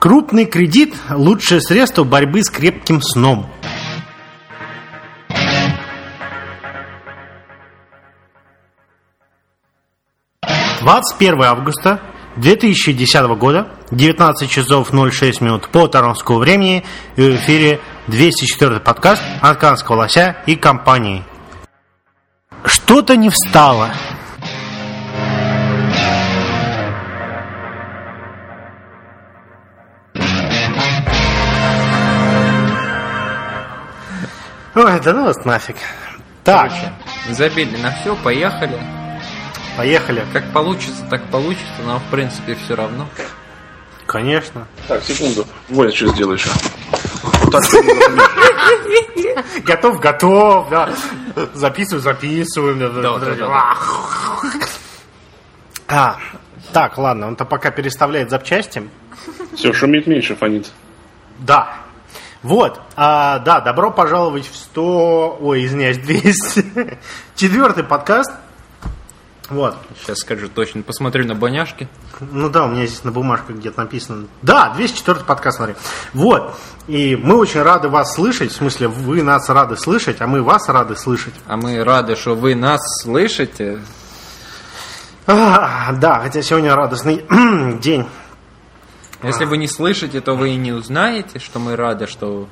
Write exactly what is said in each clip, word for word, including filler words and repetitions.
Крупный кредит – лучшее средство борьбы с крепким сном. двадцать первого августа две тысячи десятого года, девятнадцать часов ноль шесть минут по торонскому времени, и в эфире двести четвёртый подкаст Анканского лося и компании. Что-то не встало. Ой, да ну вас нафиг. Так. Короче, забили на все, поехали. Поехали. Как получится, так получится, но в принципе все равно. Конечно. Так, секунду. Вот я что сделаю еще. Готов, готов, да. Записываю, записываю. Да, да, да. А, так, ладно, он-то пока переставляет запчасти. Все, шумит меньше, фонит. Да. Вот, а, да, добро пожаловать в сто... Ой, извиняюсь, двести. Четвертый подкаст. Вот. Сейчас скажу точно, посмотрю на боняшки. Ну да, у меня здесь на бумажке где-то написано. Да, двести четвёртый подкаст, смотри. Вот, и мы очень рады вас слышать. В смысле, вы нас рады слышать, а мы вас рады слышать. А мы рады, что вы нас слышите. А, да, хотя сегодня радостный день. Если вы не слышите, то вы и не узнаете, что мы рады, что...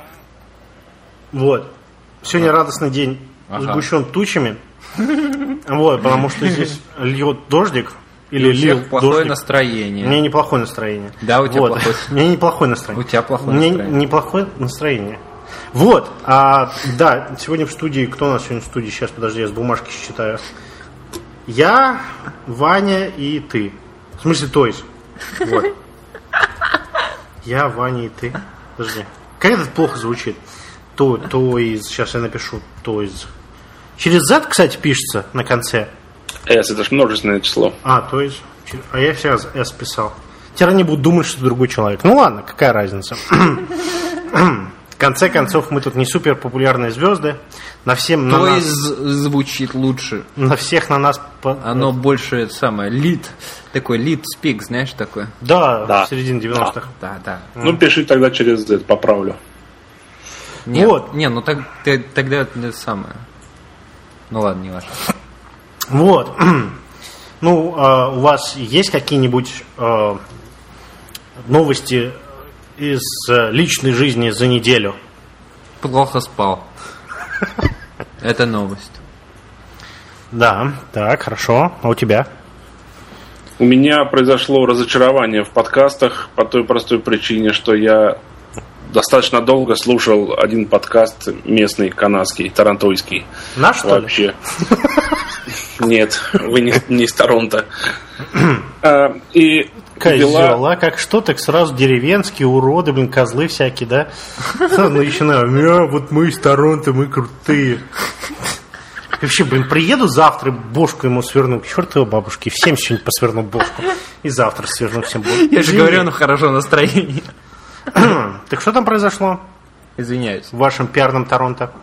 Вот. Сегодня радостный день, ага. Сгущен тучами. Вот, потому что здесь льет дождик. Или у всех лил плохое дождик. Настроение. У меня неплохое настроение. Да, у тебя вот. плохое. У меня неплохое настроение. У тебя плохое у меня настроение. неплохое настроение. Вот. А, да, сегодня в студии... Кто у нас сегодня в студии? Сейчас, подожди, я с бумажки считаю. Я, Ваня и ты. В смысле, то есть. Вот. Я, Ваня и ты. Подожди. Как это плохо звучит? То, то из. Сейчас я напишу. То из. Через Z, кстати, пишется на конце. S, это же множественное число. А, то есть. А я всегда S писал. Теперь они будут думать, что другой человек. Ну ладно, какая разница. В конце концов, мы тут не супер популярные звезды. На всем на То нас, есть звучит лучше. на всех на нас. По... Оно больше самое лид. Такой лид спик, знаешь, такой. Да, Да. в середине девяностых. Да, да. Ну, пиши тогда через Z, поправлю. Не, Вот. Не, ну так, ты, тогда это самое. Ну ладно, не важно. Вот. Ну, э, у вас есть какие-нибудь э, новости из э, личной жизни за неделю? Плохо спал. Это новость. Да, так, хорошо. А у тебя? У меня произошло разочарование в подкастах по той простой причине, что я достаточно долго слушал один подкаст местный, канадский, торонтойский. Наш, что ли? Вообще. Нет, вы не, не из Торонто. А, и Козел, а как что, так сразу деревенские уроды, блин, козлы всякие, да? Ну, начинаю, вот мы из Торонто, мы крутые. Вообще, блин, приеду завтра, бошку ему сверну, к чертовой бабушке, всем сегодня посверну бошку. И завтра сверну всем бошку. Я же говорю, ну хорошо настроение. Так что там произошло Извиняюсь. в вашем пиарном Торонто?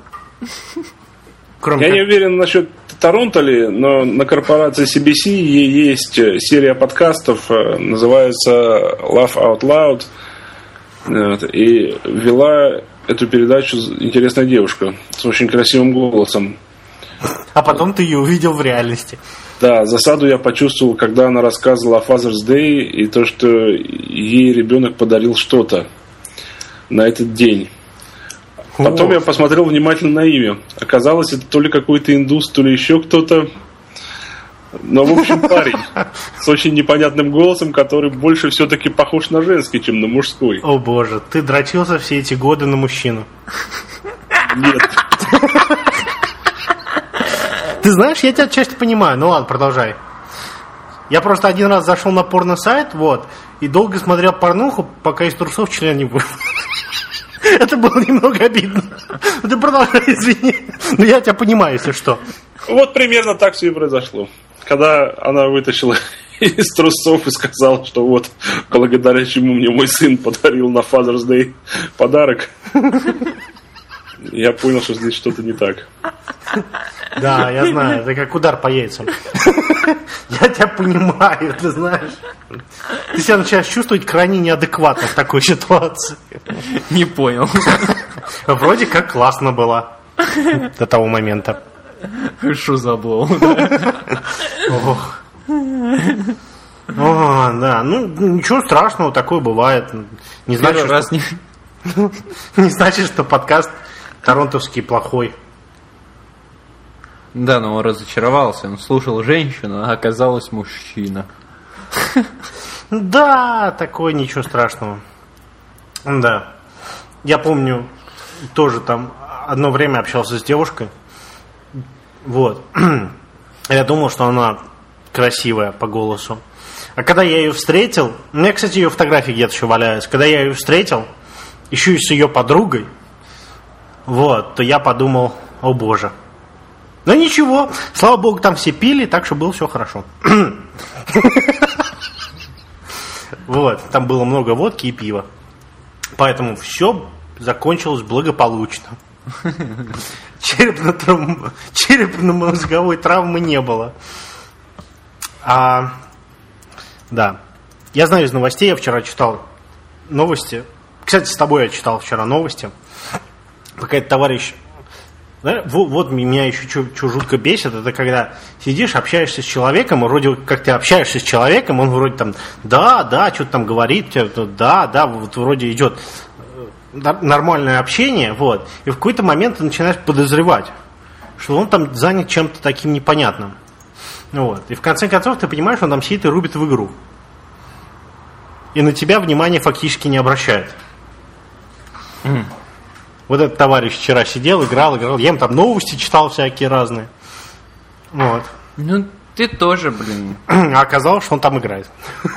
Кроме Я как... не уверен насчет Торонто ли, но на корпорации си би си есть серия подкастов, называется Laugh Out Loud. Вот, и вела эту передачу интересная девушка с очень красивым голосом. А потом ты ее увидел в реальности. Да, засаду я почувствовал, когда она рассказывала о Father's Day и то, что ей ребенок подарил что-то на этот день. Потом О. я посмотрел внимательно на имя. Оказалось, это то ли какой-то индус, то ли еще кто-то. Но, в общем, парень с очень непонятным голосом, который больше все-таки похож на женский, чем на мужской. О боже, ты дрочился все эти годы на мужчину. Нет. Ты знаешь, я тебя отчасти понимаю. Ну ладно, продолжай. Я просто один раз зашел на порно-сайт, вот, и долго смотрел порнуху, пока из трусов член не был. Это было немного обидно. Ты продолжай, извини. Но я тебя понимаю, если что. Вот примерно так все и произошло. Когда она вытащила из трусов и сказала, что вот, благодаря чему мне мой сын подарил на Father's Day подарок. я понял, что здесь что-то не так. Да, я знаю, это как удар по яйцам. Я тебя понимаю, ты знаешь. Ты себя начинаешь чувствовать крайне неадекватно в такой ситуации. Не понял. Вроде как классно было до того момента. Что заблыл? Ох. О, да, ну ничего страшного, такое бывает. Не значит, Первый раз что... не... не значит, что подкаст торонтовский плохой. Да, но он разочаровался. Он слушал женщину, а оказалось мужчина. Да, такое, ничего страшного. Да. Я помню, тоже там одно время общался с девушкой. Вот. Я думал, что она красивая по голосу. А когда я ее встретил, у меня, кстати, ее фотографии где-то еще валяются. Когда я ее встретил, еще и с ее подругой, вот, то я подумал, о боже. Но ничего, слава богу, там все пили, так что было все хорошо. Вот, там было много водки и пива. Поэтому все закончилось благополучно. Черепно-травм... Черепно-мозговой травмы не было. А, да. Я знаю из новостей, я вчера читал новости. Кстати, с тобой я читал вчера новости. Какой-то товарищ... Да, вот, вот меня еще что жутко бесит, это когда сидишь, общаешься с человеком, и вроде как ты общаешься с человеком, он вроде там, да, да, что-то там говорит, да, да, вот вроде идет нормальное общение, вот, и в какой-то момент ты начинаешь подозревать, что он там занят чем-то таким непонятным. Вот. И в конце концов ты понимаешь, что он там сидит и рубит в игру. И на тебя внимание фактически не обращает. Mm. Вот этот товарищ вчера сидел, играл, играл. Я им там новости читал всякие разные. Вот. Ну, ты тоже, блин. А оказалось, что он там играет.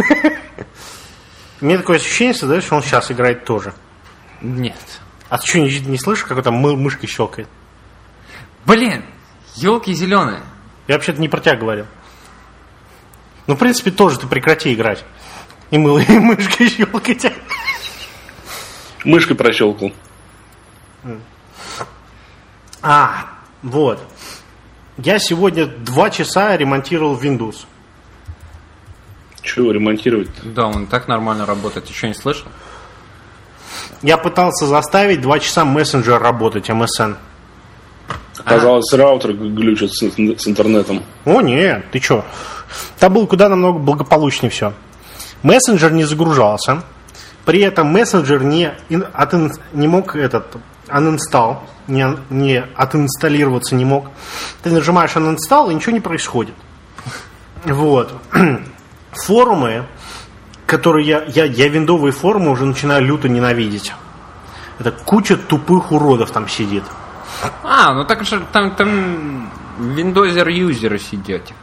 Мне такое ощущение создается, что он сейчас играет тоже. Нет. А ты что, не, не слышишь, как там мы, мышкой щелкает? Блин, елки зеленые. Я вообще-то не про тебя говорил. Ну, в принципе, тоже ты прекрати играть. И мыло, и мышкой щелкать. Мышкой прощелкал. А, вот. Я сегодня два часа ремонтировал Windows. Чего ремонтировать? Да, он так нормально работает. Ты что, не слышал? Я пытался заставить два часа мессенджер работать, эм эс эн. Оказалось, а. раутер глючит с, с интернетом. О, нет, ты что? Там было куда намного благополучнее все. Мессенджер не загружался. При этом мессенджер не, от, не мог этот uninstall, не, не отинсталлироваться не мог. Ты нажимаешь uninstall, и ничего не происходит. Вот. Форумы, которые я, я, я виндовые форумы уже начинаю люто ненавидеть. Это куча тупых уродов там сидит. А, ну так что там, там виндозер-юзеры сидите.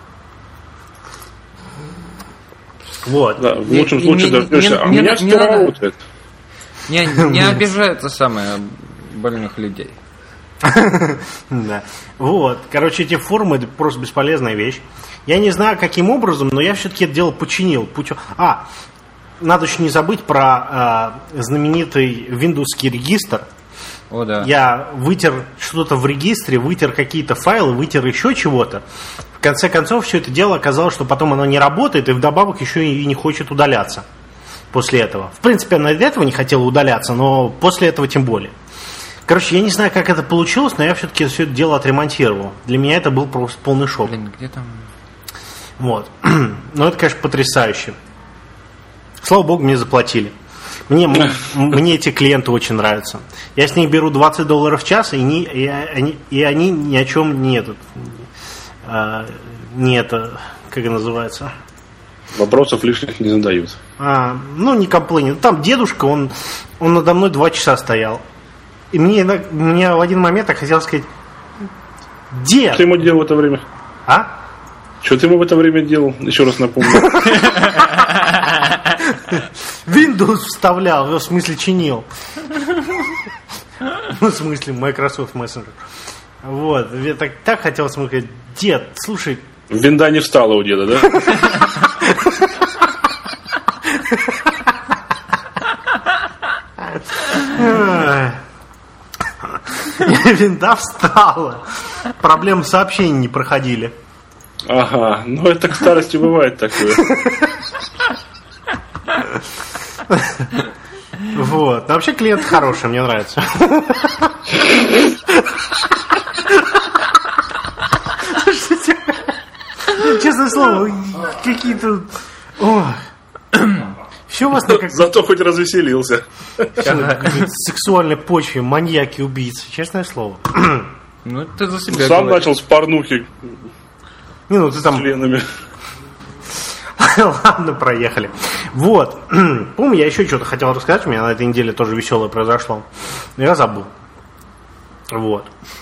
Вот. Да, в лучшем случае дождешься. А у меня все работает. Не, не обижаются самые больных людей. Да. Вот. Короче, эти форумы это просто бесполезная вещь. Я не знаю, каким образом, но я все-таки это дело починил. А, надо еще не забыть про э, знаменитый виндовский регистр. О, да. Я вытер что-то в регистре, вытер какие-то файлы, вытер еще чего-то. В конце концов, все это дело оказалось, что потом оно не работает, и вдобавок еще и не хочет удаляться после этого. В принципе, она до этого не хотела удаляться, но после этого тем более. Короче, я не знаю, как это получилось, но я все-таки все это дело отремонтировал. Для меня это был просто полный шок. Блин, где там... Вот. Ну, это, конечно, потрясающе. Слава богу, мне заплатили. Мне, мне эти клиенты очень нравятся. Я с них беру двадцать долларов в час, и, не, и, они, и они ни о чем не этот, а, не это, как это называется. Вопросов лишних не задают. А, ну, не комплейнят. Там дедушка, он, он надо мной два часа стоял. И мне, мне в один момент так хотелось сказать: дед! Что ты ему делал в это время? А? Что ты ему в это время делал? Еще раз напомню. Windows вставлял, в смысле чинил. Ну, в смысле, Microsoft Messenger. Вот, я так, так хотел сказать: дед, слушай. Винда не встала у деда, да? Винда встала. Проблемы сообщений не проходили. Ага, ну это к старости бывает такое. Вот. Но вообще клиент хороший, мне нравится. Честное слово, какие-то... Все у вас на как... Зато хоть развеселился. На сексуальной почве, маньяки, убийцы. Честное слово. Ну, ты за себя Сам говоришь. начал с порнухи Не, ну ты там... членами. Ладно, проехали. Вот. Помню, я еще что-то хотел рассказать. У меня на этой неделе тоже веселое произошло. Но я забыл. Вот.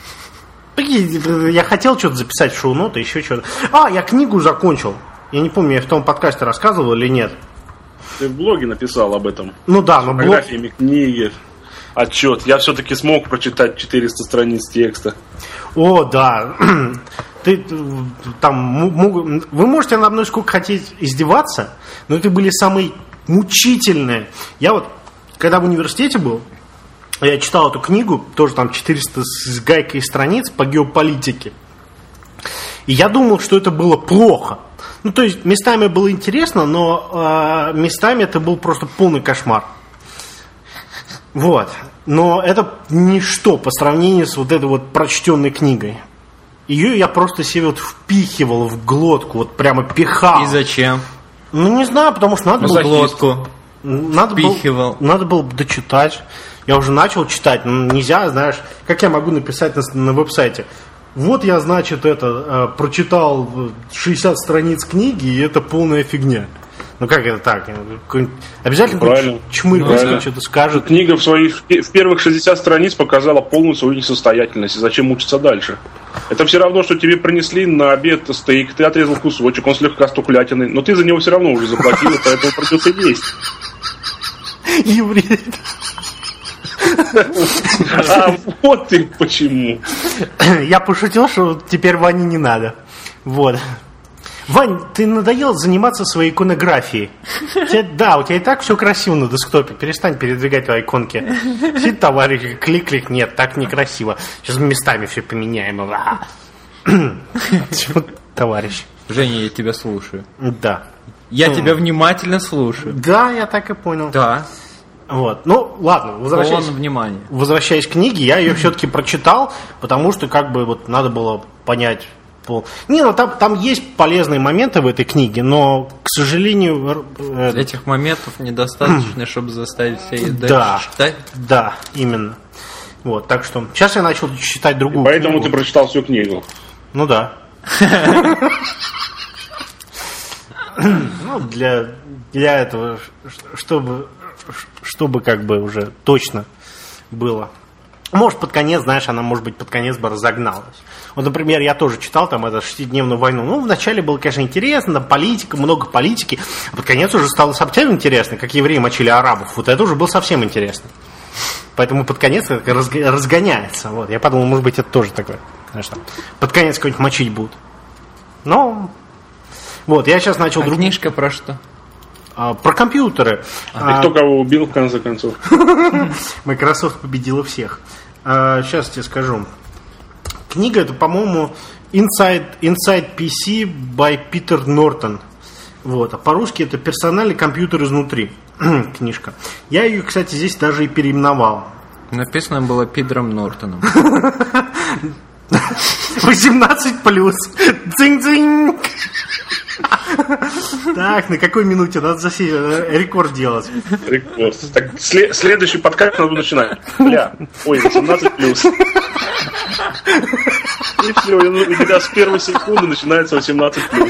Я хотел что-то записать в шоу-ноты, еще что-то. А, я книгу закончил. Я не помню, я в том подкасте рассказывал или нет. Ты в блоге написал об этом. Ну да, но блог... Фотографиями книги, отчет. Я все-таки смог прочитать четыреста страниц текста. О, да. Ты там... Вы можете надо мной сколько хотите издеваться, но это были самые мучительные. Я вот, когда в университете был, я читал эту книгу, тоже там четыреста с гайкой страниц по геополитике. И я думал, что это было плохо. Ну, то есть, местами было интересно, но э, местами это был просто полный кошмар. Вот. Но это ничто по сравнению с вот этой вот прочтенной книгой. Ее я просто себе вот впихивал в глотку, вот прямо пихал. И зачем? Ну, не знаю, потому что надо Ну, было... глотку. Надо впихивал. было, надо было дочитать. Я уже начал читать. Ну, нельзя, знаешь, как я могу написать на, на веб-сайте? Вот я, значит, это э, прочитал шестьдесят страниц книги, и это полная фигня. Ну как это так? Обязательно Правильно. чмырь Правильно. что-то скажет. Книга в своих в первых шестьдесят страниц показала полную свою несостоятельность. И зачем учиться дальше? Это все равно, что тебе принесли на обед стейк, ты отрезал кусочек, он слегка стуклятиной, но ты за него все равно уже заплатил, поэтому придется есть. Еврей. А вот ты почему. Я пошутил, что теперь Ване не надо. Вот. Вань, ты надоел заниматься своей иконографией. Тебе, да, у тебя и так все красиво на десктопе. Перестань передвигать твои иконки. Сидит товарищ, клик-клик, нет, так некрасиво. Сейчас местами все поменяем. Товарищ. Женя, я тебя слушаю. Да. Я тебя внимательно слушаю. Да, я так и понял. Да. Вот. Ну, ладно, возвращаясь, Полон внимания. возвращаясь к книге, я ее все-таки прочитал, потому что как бы вот надо было понять. Пол... Не, ну там, там есть полезные моменты в этой книге, но, к сожалению... Э... Этих моментов недостаточно, чтобы заставить себя Да, дальше читать. да, именно. Вот, так что сейчас я начал читать другую Поэтому книгу. ты прочитал всю книгу. Ну да. Ну, для, для этого, чтобы, чтобы как бы уже точно было. Может, под конец, знаешь, она, может быть, под конец бы разогналась. Вот, например, я тоже читал там эту шестидневную войну. Ну, вначале было, конечно, интересно, там политика, много политики. А под конец уже стало совсем интересно, как евреи мочили арабов. Вот это уже было совсем интересно. Поэтому под конец это разгоняется. Вот. Я подумал, может быть, это тоже такое. Знаешь, там, под конец какой-нибудь мочить будут. Но... Вот, я сейчас начал А друг... книжка про что? А, про компьютеры. И кто кого убил, в конце концов? Microsoft победила всех. А, сейчас тебе скажу. Книга это, по-моему, Inside, Inside пи си by Peter Norton. Вот. А по-русски это персональный компьютер изнутри. Книжка. Я ее, кстати, здесь даже и переименовал. Написано было Пидром Нортоном. восемнадцать плюс. Цинь-цинь. Так, на какой минуте надо засесть, рекорд делать? Рекорд. Так, след- следующий подкаст надо начинать. Бля, ой, восемнадцать плюс. И все, и, ну, и когда с первой секунды начинается восемнадцать плюс.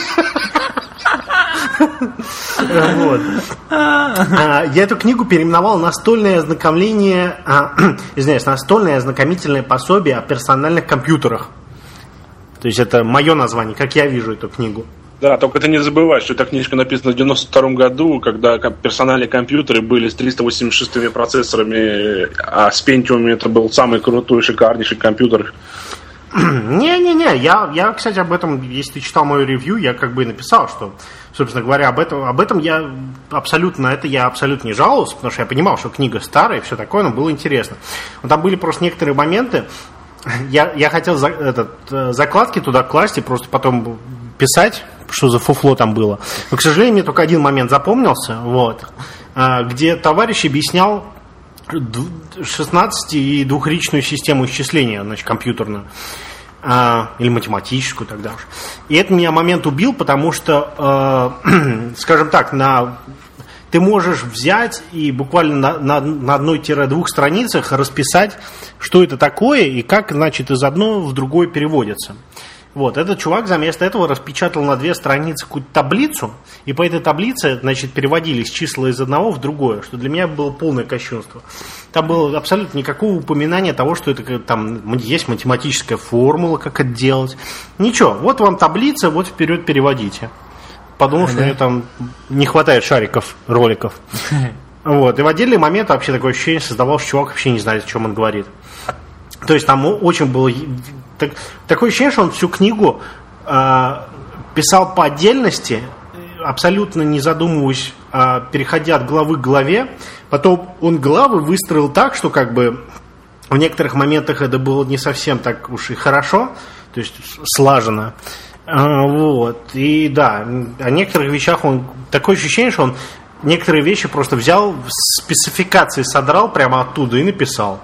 Вот. Я эту книгу переименовал «Настольное ознакомление», извиняюсь, «Настольное ознакомительное пособие о персональных компьютерах». То есть это мое название, как я вижу эту книгу. Да, только ты не забывай, что эта книжка написана в девяносто втором году, когда персональные компьютеры были с триста восемьдесят шестыми процессорами, а с Pentium это был самый крутой, шикарнейший компьютер. Не-не-не, я, я, кстати, об этом, если ты читал мое ревью, я как бы и написал, что, собственно говоря, об этом, об этом я абсолютно, это я абсолютно не жаловался, потому что я понимал, что книга старая и все такое, но было интересно. Но там были просто некоторые моменты, я, я хотел за, этот, закладки туда класть и просто потом писать, что за фуфло там было. Но, к сожалению, мне только один момент запомнился, вот, где товарищ объяснял шестнадцати- и двухричную систему исчисления, значит, компьютерную. Или математическую тогда уж. И это меня момент убил, потому что, э, скажем так, на, ты можешь взять и буквально на, на, на одной-двух страницах расписать, что это такое и как, значит, из одного в другое переводится. Вот, этот чувак вместо этого распечатал на две страницы какую-то таблицу, и по этой таблице, значит, переводились числа из одного в другое, что для меня было полное кощунство. Там было абсолютно никакого упоминания того, что это там есть математическая формула, как это делать. Ничего, вот вам таблица, вот вперед переводите. Подумал, что мне там не хватает шариков, роликов. Вот, и в отдельный момент вообще такое ощущение создавалось, что чувак вообще не знает, о чем он говорит. То есть там очень было... Так, такое ощущение, что он всю книгу э, писал по отдельности, абсолютно не задумываясь, э, переходя от главы к главе. Потом он главы выстроил так, что как бы в некоторых моментах это было не совсем так уж и хорошо, то есть слаженно. Э, вот. И да, о некоторых вещах он... Такое ощущение, что он некоторые вещи просто взял, спецификации содрал прямо оттуда и написал.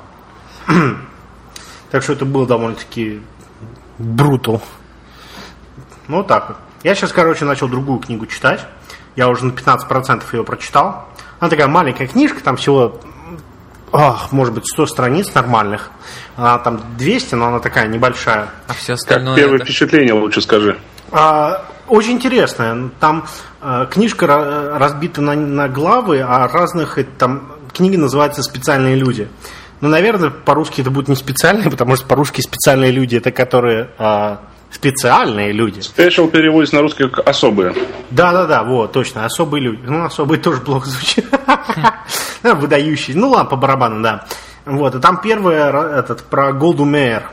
Так что это было довольно-таки брутал. Ну, вот так вот. Я сейчас, короче, начал другую книгу читать. Я уже на пятнадцать процентов ее прочитал. Она такая маленькая книжка, там всего, ох, может быть, сто страниц нормальных. Она там двести, но она такая небольшая. А все остальное... Как первое это... впечатление, лучше скажи. А, очень интересная. Там а, книжка разбита на, на главы, а разных... Там, книга называется «Специальные люди». Ну, наверное, по-русски это будет не специальные, потому что по-русски специальные люди это которые э, специальные люди. Special переводится на русский как особые. Да-да-да, вот, точно, особые люди. Ну, особые тоже плохо звучит. Выдающие. Ну, ладно, по барабану, да. Вот, и там первое, этот, про Голду Меир.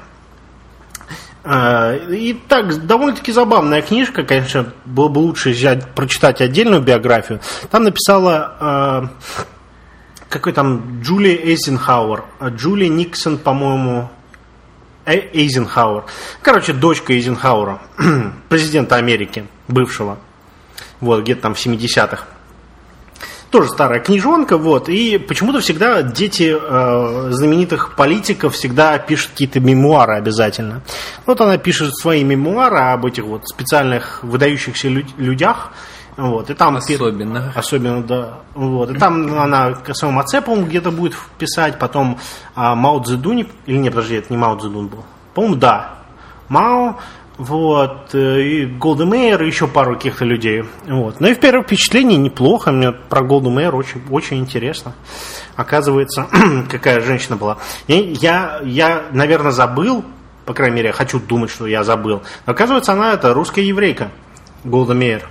И так, довольно-таки забавная книжка, конечно, было бы лучше взять, прочитать отдельную биографию. Там написала... Какой там Джулия Эйзенхауэр, Джулия Никсон, по-моему, Эйзенхауэр. Короче, дочка Эйзенхауэра, президента Америки, бывшего, вот, где-то там в семидесятых. Тоже старая книжонка, вот, и почему-то всегда дети э, знаменитых политиков всегда пишут какие-то мемуары обязательно. Вот она пишет свои мемуары об этих вот специальных выдающихся лю- людях. Вот, и там особенно. Пер... Особенно, да. Вот, и там она к своему отце, по-моему, где-то будет писать, потом а, Мао Цзэдунь, или нет, подожди, это не Мао Цзэдунь был. По-моему, да. Мао, вот, и Голда Меир, и еще пару каких-то людей. Вот. Ну и в первом впечатлении неплохо. Мне про Голду Меир очень, очень интересно. Оказывается, какая женщина была. Я, я, я, наверное, забыл, по крайней мере, я хочу думать, что я забыл. Но оказывается, она это русская еврейка, Голда Меир.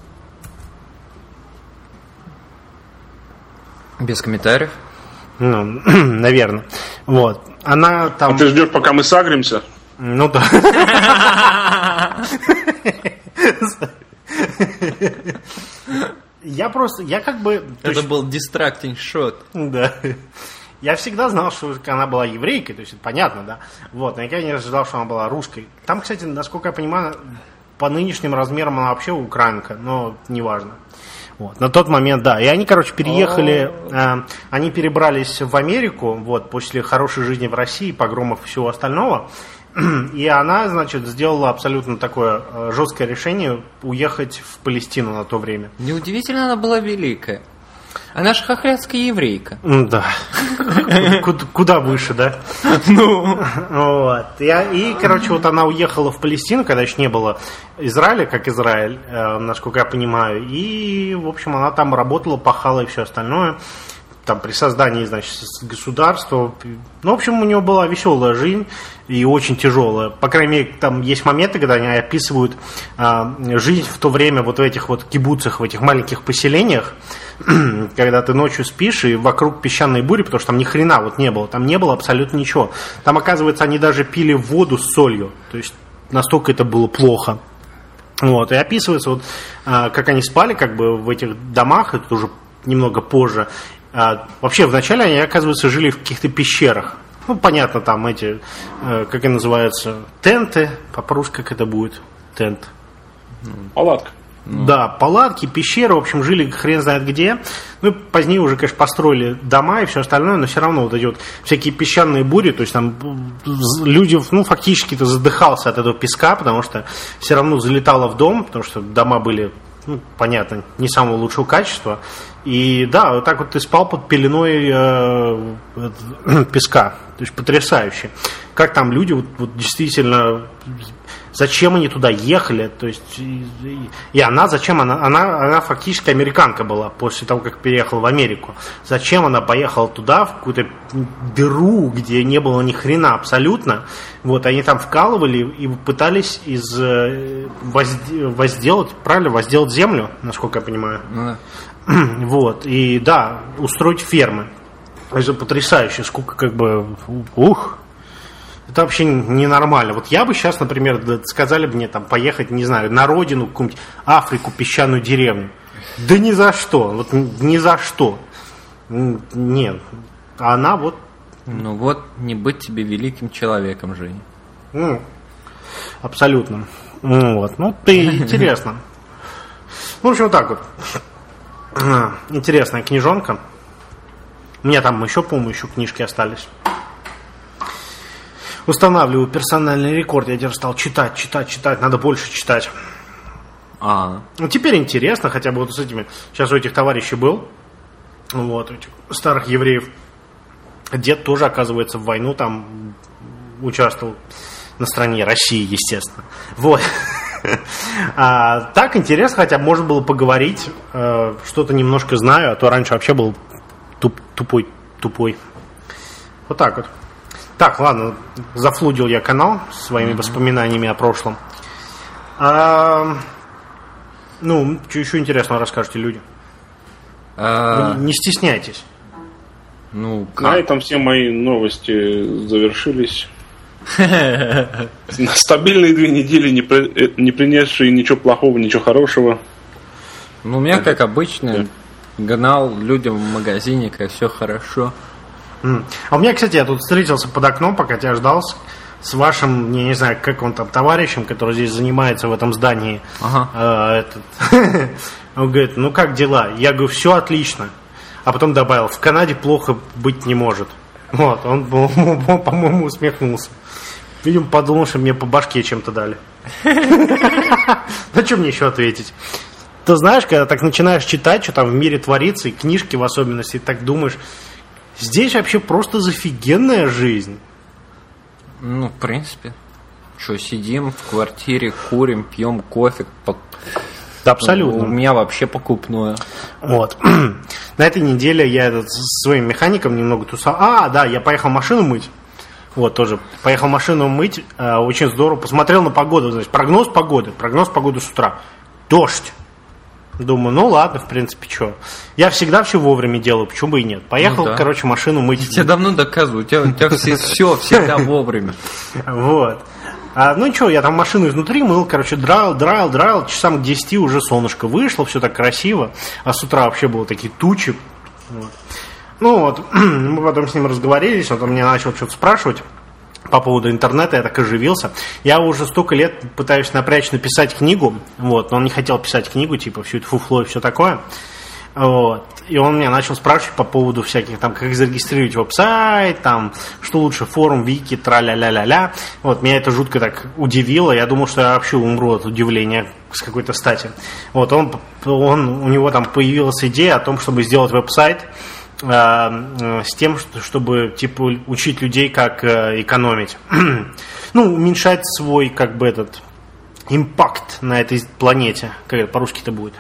Без комментариев? Ну, наверное. Вот. Она там... А ты ждешь, пока мы сагримся? Ну да. Я просто, я как бы... Это есть, был distracting shot. Да. Я всегда знал, что она была еврейкой, то есть это понятно, да. Вот, но я не ожидал, что она была русской. Там, кстати, насколько я понимаю, по нынешним размерам она вообще украинка, но неважно. Вот. На тот момент, да. И они, короче, переехали, э, они перебрались в Америку, вот, после хорошей жизни в России, погромов и всего остального. И она, значит, сделала абсолютно такое э, жесткое решение уехать в Палестину на то время. Неудивительно, она была великая. Она же хохлядская еврейка. Да. Куда выше, да? Ну. Вот. И, короче, вот она уехала в Палестину, когда еще не было Израиля, как Израиль, насколько я понимаю. И, в общем, она там работала, пахала и все остальное. Там при создании, значит, государства. Ну, в общем, у него была веселая жизнь и очень тяжелая. По крайней мере, там есть моменты, когда они описывают а, жизнь в то время вот в этих вот кибуцах, в этих маленьких поселениях, когда ты ночью спишь и вокруг песчаной бури, потому что там ни хрена вот не было, там не было абсолютно ничего. Там, оказывается, они даже пили воду с солью, то есть настолько это было плохо. Вот, и описывается, вот, а, как они спали как бы в этих домах, это уже немного позже. А, вообще, вначале они, оказывается, жили в каких-то пещерах. Ну, понятно, там эти, э, как они называются, тенты, по-русски как это будет, тент. Палатка. Ну. Да, палатки, пещеры, в общем, жили хрен знает где. Ну, и позднее уже, конечно, построили дома и все остальное, но все равно вот эти вот всякие песчаные бури, то есть там люди, ну, фактически-то задыхался от этого песка, потому что все равно залетало в дом, потому что дома были, ну, понятно, не самого лучшего качества. И да, вот так вот ты спал под пеленой э, э, песка, то есть потрясающе. Как там люди, вот, вот действительно... Зачем они туда ехали? То есть, и, и она, зачем она, она, она фактически американка была после того, как переехала в Америку. Зачем она поехала туда, в какую-то дыру, где не было ни хрена абсолютно? Вот, они там вкалывали и пытались из возде, возделать, правильно, возделать землю, насколько я понимаю. Ну, да. Вот, и да, устроить фермы. Это потрясающе, сколько как бы, ух. Это вообще ненормально. Вот я бы сейчас, например, сказали бы мне там поехать, не знаю, на родину, какую-нибудь Африку, песчаную деревню. Да ни за что. Вот ни за что. Нет. А она вот... Ну вот, не быть тебе великим человеком, Женя. Ну, абсолютно. Ну, вот. Ну, ты интересно. Ну, в общем, вот так вот. Интересная книжонка. У меня там еще, по-моему, еще книжки остались. Устанавливаю персональный рекорд. Я теперь стал читать, читать, читать. Надо больше читать. А. Ну, теперь интересно, хотя бы вот с этими. Сейчас у этих товарищей был. Вот, у этих старых евреев. Дед тоже, оказывается, в войну там участвовал. На стороне России, естественно. Вот. А, так интересно, хотя бы можно было поговорить. Э, что-то немножко знаю, а то раньше вообще был туп, тупой, тупой. Вот так вот. Так, ладно, зафлудил я канал своими mm-hmm. воспоминаниями о прошлом. А, ну, что еще интересного расскажете, люди? А... Не, не стесняйтесь. Ну, как? На этом все мои новости завершились. Стабильные две недели, не, при, не принесшие ничего плохого, ничего хорошего. Ну, у меня, как обычно, гнал людям в магазине, как все хорошо. Mm. А у меня, кстати, я тут встретился под окном, пока тебя ждал, с, с вашим, я не знаю, как он там, товарищем, который здесь занимается в этом здании. Ага. Э, этот. Он говорит, ну как дела? Я говорю, все отлично. А потом добавил, в Канаде плохо быть не может. Вот, он, он, он по-моему, усмехнулся. Видимо, подумал, что мне по башке чем-то дали. Ну, что мне еще ответить? Ты знаешь, когда так начинаешь читать, что там в мире творится, и книжки в особенности, и так думаешь, здесь вообще просто зафигенная жизнь. Ну, в принципе. Что, сидим в квартире, курим, пьем кофе. По... Да, абсолютно. У меня вообще покупное. Вот. На этой неделе я этот, с своим механиком немного тусал. А, да, я поехал машину мыть. Вот, тоже. Поехал машину мыть. Э, очень здорово. Посмотрел на погоду. Значит, прогноз погоды. Прогноз погоды с утра. Дождь. Думаю, ну ладно, в принципе, что. Я всегда все вовремя делаю, почему бы и нет. Поехал, ну, да. короче, машину мыть. Я тебе давно доказываю, у тебя, у тебя все, все всегда вовремя. Вот. А, ну что, я там машину изнутри мыл, короче, драил, драил, драил. Часам к десяти уже солнышко вышло, все так красиво. А с утра вообще было такие тучи. Вот. Ну вот, мы потом с ним разговорились, он мне начал что-то спрашивать по поводу интернета, я так оживился. Я уже столько лет пытаюсь напрячь написать книгу, вот, но он не хотел писать книгу, типа, всю это фуфло и все такое. Вот. И он меня начал спрашивать по поводу всяких, там, как зарегистрировать веб-сайт, там, что лучше, форум, вики, тра-ля-ля-ля-ля. Вот, меня это жутко так удивило. Я думал, что я вообще умру от удивления с какой-то стати. Вот, он, он, у него там появилась идея о том, чтобы сделать веб-сайт э, э, с тем, чтобы, типа, учить людей, как э, экономить. Ну, уменьшать свой, как бы, этот, импакт на этой планете. Как это по-русски-то будет?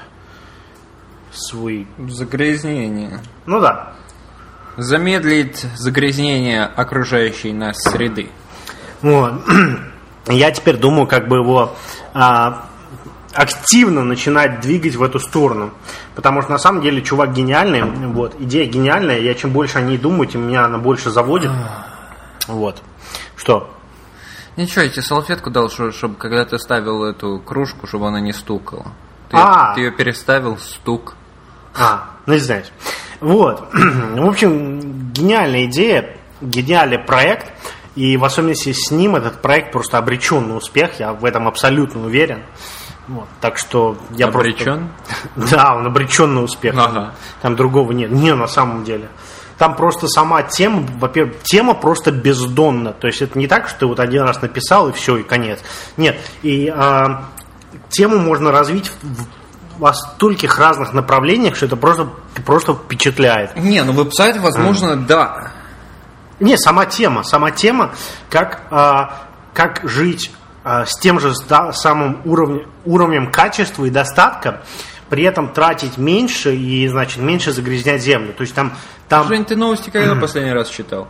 Свой... Загрязнение. Ну да. Замедлить загрязнение окружающей нас среды. Вот. Я теперь думаю, как бы его а, активно начинать двигать в эту сторону. Потому что на самом деле чувак гениальный. Вот. Идея гениальная. Я чем больше о ней думаю, тем меня она больше заводит. Вот. Что? Ничего, я тебе салфетку дал, чтобы когда ты ставил эту кружку, чтобы она не стукала. Ты, а. ты ее переставил, стук. А, ну не знаешь. Вот. В общем, гениальная идея. гениальный проект, и в особенности с ним этот проект просто обречен на успех, я в этом абсолютно уверен. Вот, так что я обречен? Просто... Да, он обречен на успех. Ага. Там другого нет. Не, на самом деле. Там просто сама тема, во-первых, тема просто бездонна. То есть это не так, что ты вот один раз написал и все, и конец. Нет. И а, тему можно развить в, во стольких разных направлениях, что это просто, просто впечатляет. Не, ну веб-сайт, возможно, mm. да. Не, сама тема. Сама тема, как, а, как жить а, с тем же да, самым уровнем, уровнем качества и достатка, при этом тратить меньше и, значит, меньше загрязнять землю. То есть там... там... Жень, ты новости когда последний раз читал?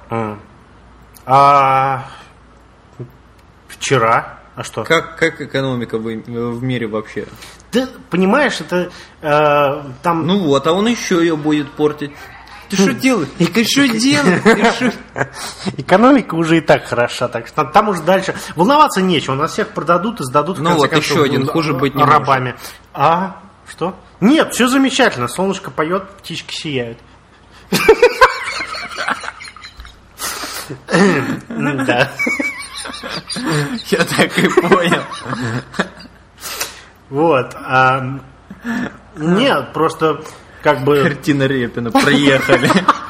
А... Вчера. А что? Как, как экономика в, в мире вообще? Ты понимаешь, это... Э, там... Ну вот, а он еще ее будет портить. Ты что делаешь? Ты что делаешь? Экономика уже и так хороша, так что там уже дальше волноваться нечего. Нас всех продадут и сдадут в конце концов. Ну вот еще один, хуже быть не рабами. А... Что? Нет, все замечательно. Солнышко поет, птички сияют. Да. Я так и понял. Вот. Нет, просто как бы... Картина Репина, проехали.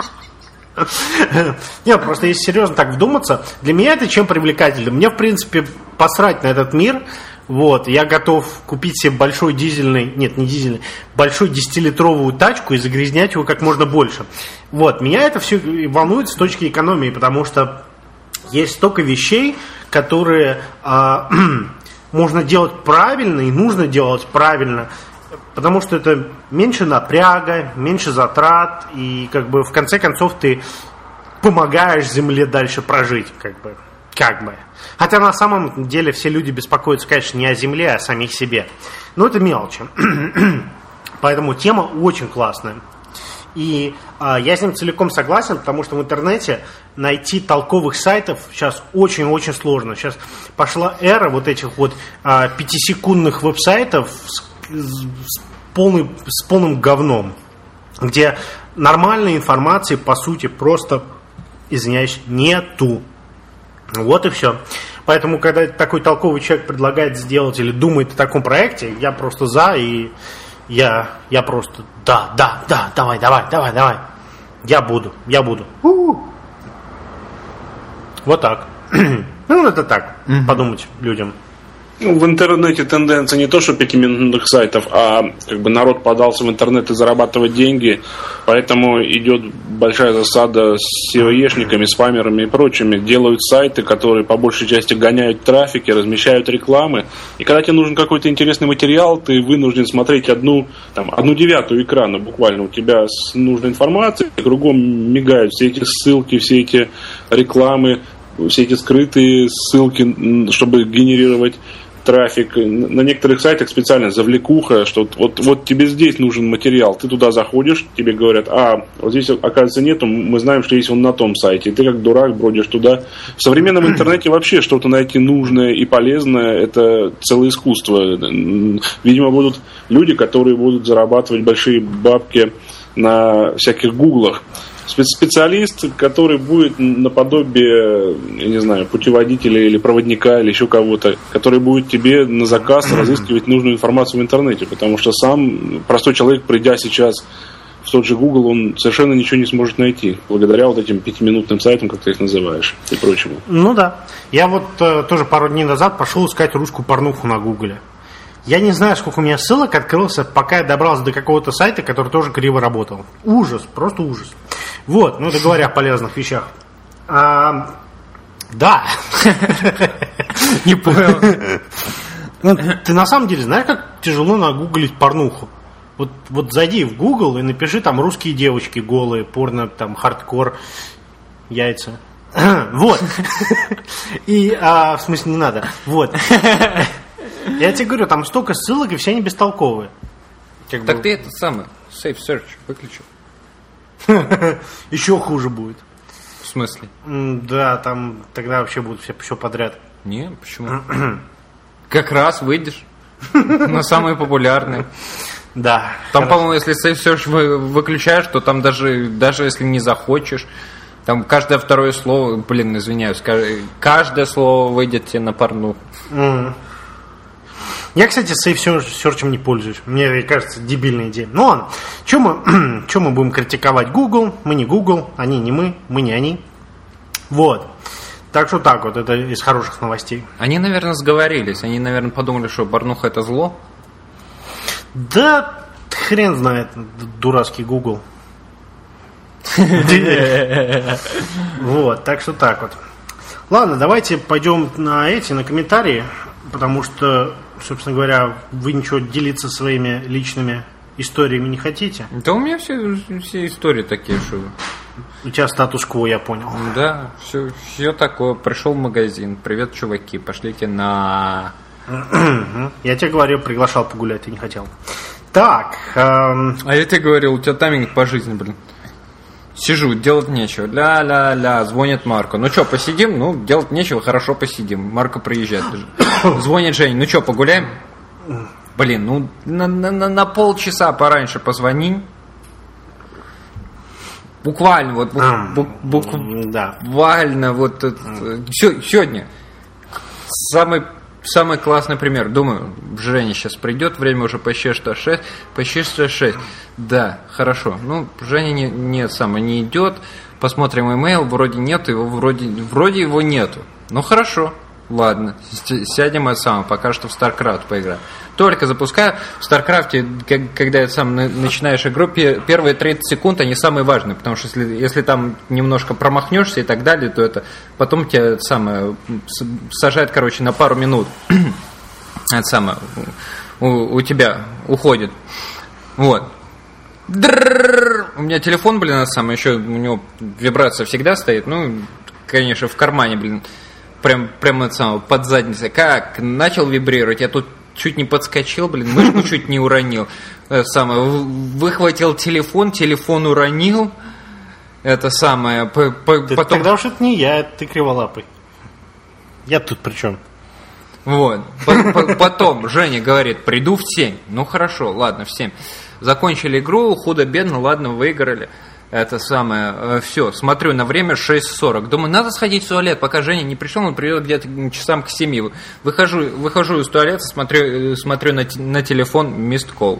Нет, просто если серьезно так вдуматься, для меня это чем привлекательно. Мне, в принципе, посрать на этот мир. Вот, я готов купить себе большой дизельный, нет, не дизельный, большой десятилитровую тачку и загрязнять его как можно больше. Вот, меня это все волнует с точки экономии, потому что есть столько вещей, которые а, можно делать правильно и нужно делать правильно, потому что это меньше напряга, меньше затрат, и как бы в конце концов ты помогаешь земле дальше прожить, как бы. Как бы. Хотя на самом деле все люди беспокоятся, конечно, не о земле, а о самих себе. Но это мелочи. Поэтому тема очень классная. И а, я с ним целиком согласен, потому что в интернете найти толковых сайтов сейчас очень-очень сложно. Сейчас пошла эра вот этих вот а, пятисекундных веб-сайтов с, с, полный, с полным говном, где нормальной информации, по сути, просто, извиняюсь, нету. Вот и все. Поэтому, когда такой толковый человек предлагает сделать или думает о таком проекте, я просто за, и я, я просто да, да, да, давай, давай, давай, давай. Я буду, я буду. У-у-у. Вот так. Ну, это так, угу. Подумать людям. Ну, в интернете тенденция не то, что пятиминутных сайтов, а как бы народ подался в интернет и зарабатывать деньги, поэтому идет большая засада с сеоешниками, спамерами и прочими. Делают сайты, которые по большей части гоняют трафик и размещают рекламы. И когда тебе нужен какой-то интересный материал, ты вынужден смотреть одну, там, одну девятую экрана буквально. У тебя с нужной информацией, кругом мигают все эти ссылки, все эти рекламы, все эти скрытые ссылки, чтобы генерировать трафик. На некоторых сайтах специально завлекуха, что вот, вот тебе здесь нужен материал, ты туда заходишь, тебе говорят, а вот здесь, оказывается, нету, мы знаем, что есть он на том сайте, и ты как дурак бродишь туда. В современном интернете вообще что-то найти нужное и полезное, это целое искусство. Видимо, будут люди, которые будут зарабатывать большие бабки на всяких гуглах. Специалист, который будет наподобие, я не знаю, путеводителя или проводника или еще кого-то, который будет тебе на заказ разыскивать нужную информацию в интернете, потому что сам простой человек, придя сейчас в тот же Google, он совершенно ничего не сможет найти, благодаря вот этим пятиминутным сайтам, как ты их называешь, и прочему. Ну да. Я вот э, тоже пару дней назад пошел искать русскую порнуху на Гугле. Я не знаю, сколько у меня ссылок открылся, пока я добрался до какого-то сайта, который тоже криво работал. Ужас, просто ужас. Вот, ну это говоря о полезных вещах. А, да. Не понял. Ну, ты на самом деле знаешь, как тяжело нагуглить порнуху? Вот, вот зайди в Google и напиши там русские девочки голые, порно, там, хардкор, яйца. Вот. И, а, в смысле, не надо. Вот. Я тебе говорю, там столько ссылок, и все они бестолковые. Как так бы... ты это самое, Safe Search выключил. Еще хуже будет. В смысле? Да, там тогда вообще будут все, все подряд. Не, почему? Как раз выйдешь на самые популярные. Да. Там, по-моему, если Safe Search выключаешь, то там даже, даже если не захочешь, Там каждое второе слово, блин, извиняюсь, каждое слово выйдет тебе на порнуху. Mm. Я, кстати, сейф-серчем не пользуюсь. Мне кажется, дебильная идея. Ну ладно, что мы, мы будем критиковать Google? Мы не Google, они не мы, мы не они. Вот. Так что так вот, это из хороших новостей. Они, наверное, сговорились. Они, наверное, подумали, что порнуха это зло. Да, хрен знает, дурацкий Google. Вот, так что так вот. Ладно, давайте пойдем на эти, на комментарии, потому что, собственно говоря, вы ничего делиться своими личными историями не хотите. Да у меня все, все истории такие, что... У тебя статус-кво, я понял. Да, все, все такое. Пришел в магазин. Привет, чуваки, пошлите на... Я тебе говорил, приглашал погулять, ты не хотел. Так. Эм... А я тебе говорил, у тебя тайминг по жизни, блин. Сижу, делать нечего. Ля-ля-ля, звонит Марко. Ну что, посидим? Ну, делать нечего, хорошо посидим. Марко приезжает. Звонит Женя. Ну что, погуляем? Блин, ну на, на, на полчаса пораньше позвони. Буквально, вот бук, бук, буквально, да. Вот mm. все, сегодня самый, самый классный пример. Думаю, Женя сейчас придет, время уже почти что шесть, почти что шесть. Да, хорошо. Ну, Женя не, не, самое, не идет. Посмотрим имейл, вроде нет, его вроде, вроде его нету. Ну хорошо. Ладно, сядем это самое, пока что в StarCraft поиграем. Только запускаю. В StarCraft, когда ты сам начинаешь игру, первые тридцать секунд, они самые важные, потому что если, если там немножко промахнешься и так далее, то это потом тебя это самое сажает, короче, на пару минут. Это самое у, у тебя уходит. Вот. Дрррррр. У меня телефон, блин, это самое, еще у него вибрация всегда стоит. Ну, конечно, в кармане, блин. Прям, прям это самое, под задницей. Как начал вибрировать, я тут чуть не подскочил, блин, мышку чуть не уронил. Это самое, выхватил телефон, телефон уронил. Это самое, по, по, ты, потом... Тогда уж это не я, это ты криволапый. Я тут при чем? Вот. Потом Женя говорит, приду в семь. Ну хорошо, ладно, в семь. Закончили игру, худо-бедно, ладно, выиграли. Это самое, все, смотрю на время шесть сорок. Думаю, надо сходить в туалет, пока Женя не пришел, он придет где-то часам к семи. Выхожу, выхожу из туалета, смотрю, смотрю на, на телефон, missed call.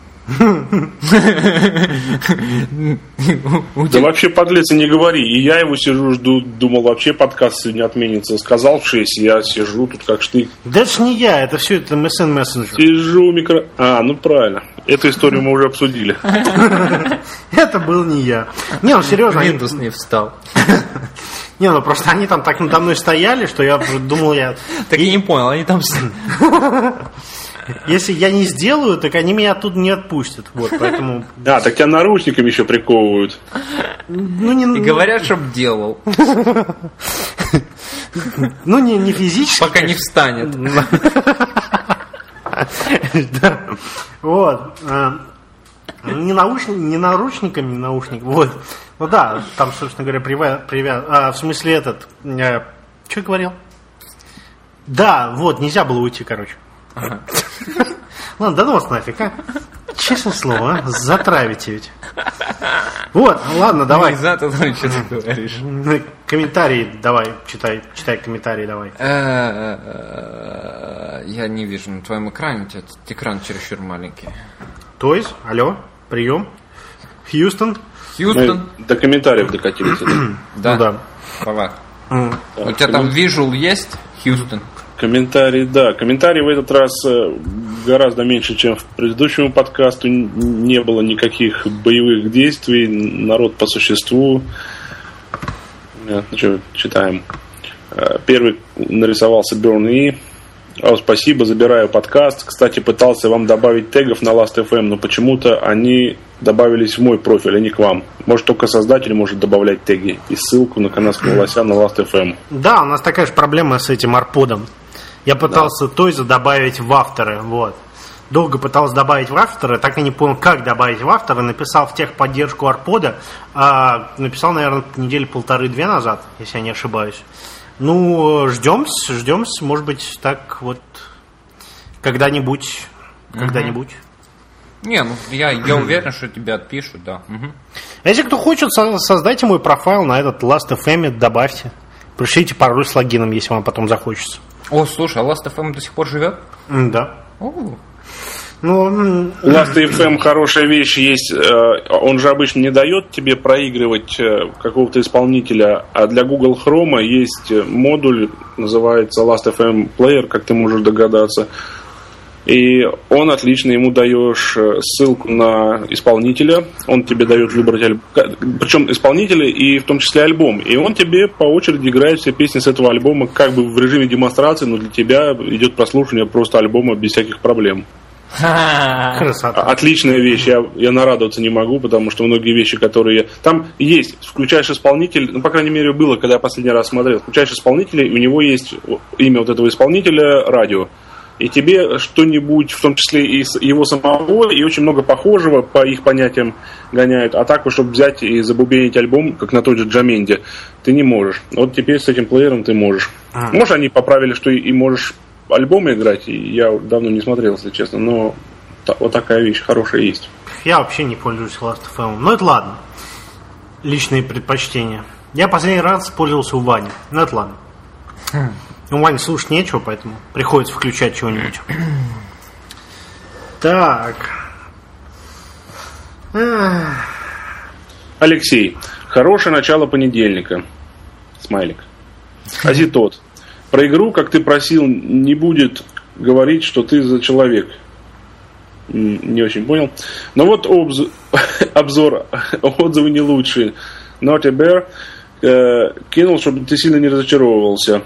Да вообще, подлец, не говори. И я его сижу, жду, думал, вообще подкаст сегодня отменится. Сказал в шесть, я сижу тут как штык. Да это ж не я, это все это эм эс эн мессенджер. Сижу, микро... А, ну правильно. Эту историю мы уже обсудили. Это был не я. Не, ну серьезно. Windows не встал. Не, ну просто они там так надо мной стояли, что я думал, я... Так я не понял, они там... Если я не сделаю, так они меня оттуда не отпустят. Вот, поэтому... Да, так тебя наручниками еще приковывают. Ну, не... И говорят, чтоб делал. Ну, не, не физически. Пока не встанет. Да. Вот. Не, наушник, не наручниками, не наушник. Вот. Ну да, там, собственно говоря, привяз... Привяз... А, в смысле этот... Я... Что я говорил? Да, вот, нельзя было уйти, короче. Ага. Ладно, да ну вас нафиг, а? Честное слово, а? Затравите ведь. Вот, ладно, давай. Не за то, что ты говоришь. Комментарии давай, читай, читай комментарии давай. Я не вижу на твоем экране, у тебя экран чересчур маленький. То есть, алло, прием. Хьюстон. Хьюстон. Мы до комментариев докатились. Да? Да. Давай. У тебя там вижу есть, Хьюстон? Комментарии, да. Комментарии в этот раз гораздо меньше, чем в предыдущем подкасту. Не было никаких боевых действий. Народ по существу. Ну что, читаем. Первый нарисовался Burn E. О, спасибо, забираю подкаст. Кстати, пытался вам добавить тегов на Last эф эм, но почему-то они добавились в мой профиль, а не к вам. Может, только создатель может добавлять теги. И ссылку на канадского лося на Last эф эм. Да, у нас такая же проблема с этим арподом. Я пытался да. Тойза добавить в авторы, вот. Долго пытался добавить в авторы, так и не понял, как добавить в авторы. Написал в техподдержку арпода, а написал, наверное, недели полторы-две назад, если я не ошибаюсь. Ну, ждем, ждем, может быть, так вот когда-нибудь, когда-нибудь. Не, ну я, я уверен, что тебя отпишут, да. Угу. А если кто хочет, создайте мой профайл на этот Last эф эм, добавьте. Пришлите пароль с логином, если вам потом захочется. О, слушай, а Last эф эм до сих пор живет? Да. О. Ну, Last эф эм хорошая вещь есть. Он же обычно не дает тебе проигрывать какого-то исполнителя, а для Google Chrome есть модуль, называется Last эф эм Player, как ты можешь догадаться. И он отлично, ему даешь ссылку на исполнителя, он тебе дает выбрать альбом, причем исполнителя и в том числе альбом. И он тебе по очереди играет все песни с этого альбома, как бы в режиме демонстрации, но для тебя идет прослушивание просто альбома без всяких проблем. Красота. Отличная вещь, я, я нарадоваться не могу, потому что многие вещи, которые... Там есть, включаешь исполнителя, ну, по крайней мере, было, когда я последний раз смотрел, включаешь исполнителя, и у него есть имя вот этого исполнителя, радио. И тебе что-нибудь, в том числе и его самого, и очень много похожего по их понятиям гоняют. А так, чтобы взять и забубенить альбом, как на той же Джаменде, ты не можешь. Вот теперь с этим плеером ты можешь. А. Может, они поправили, что и, и можешь альбомы играть. Я давно не смотрел, если честно, но та, вот такая вещь хорошая есть. Я вообще не пользуюсь Last эф эм. Но это ладно. Личные предпочтения. Я последний раз пользовался у Вани. Но это ладно. Хм. У Вани слушать нечего, поэтому приходится включать чего-нибудь. Так. Алексей. Хорошее начало понедельника. Смайлик. Азитот. Про игру, как ты просил, не будет говорить, что ты за человек. Не очень понял. Но вот обз... обзор. Отзывы не лучшие. Naughty Bear э, кинул, чтобы ты сильно не разочаровывался.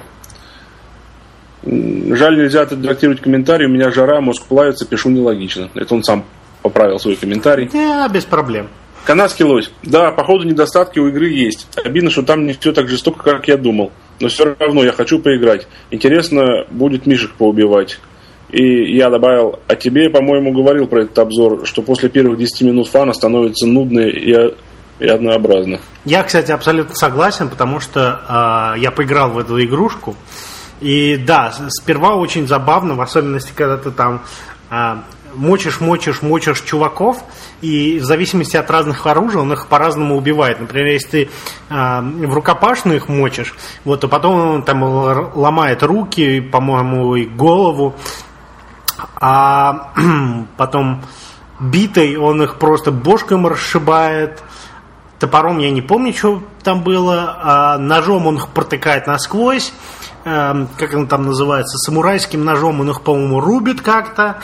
Жаль, нельзя отредактировать комментарий. У меня жара, мозг плавится, пишу нелогично. Это он сам поправил свой комментарий. Да, без проблем. Канадский лось. Да, походу недостатки у игры есть. Обидно, что там не все так жестоко, как я думал. Но все равно я хочу поиграть. Интересно, будет мишек поубивать. И я добавил, а тебе, по-моему, говорил про этот обзор, что после первых десяти минут фана становится нудно и, и однообразно. Я, кстати, абсолютно согласен, потому что э, я поиграл в эту игрушку. И да, сперва очень забавно, в особенности, когда ты там э, мочишь, мочишь, мочишь чуваков, и в зависимости от разных оружий он их по-разному убивает. Например, если ты э, в рукопашную их мочишь, вот, то потом он там ломает руки, по-моему, и голову, а потом битой он их просто бошком расшибает. Топором я не помню, что там было, а ножом он их протыкает насквозь. Как он там называется, самурайским ножом он их, по-моему, рубит как-то.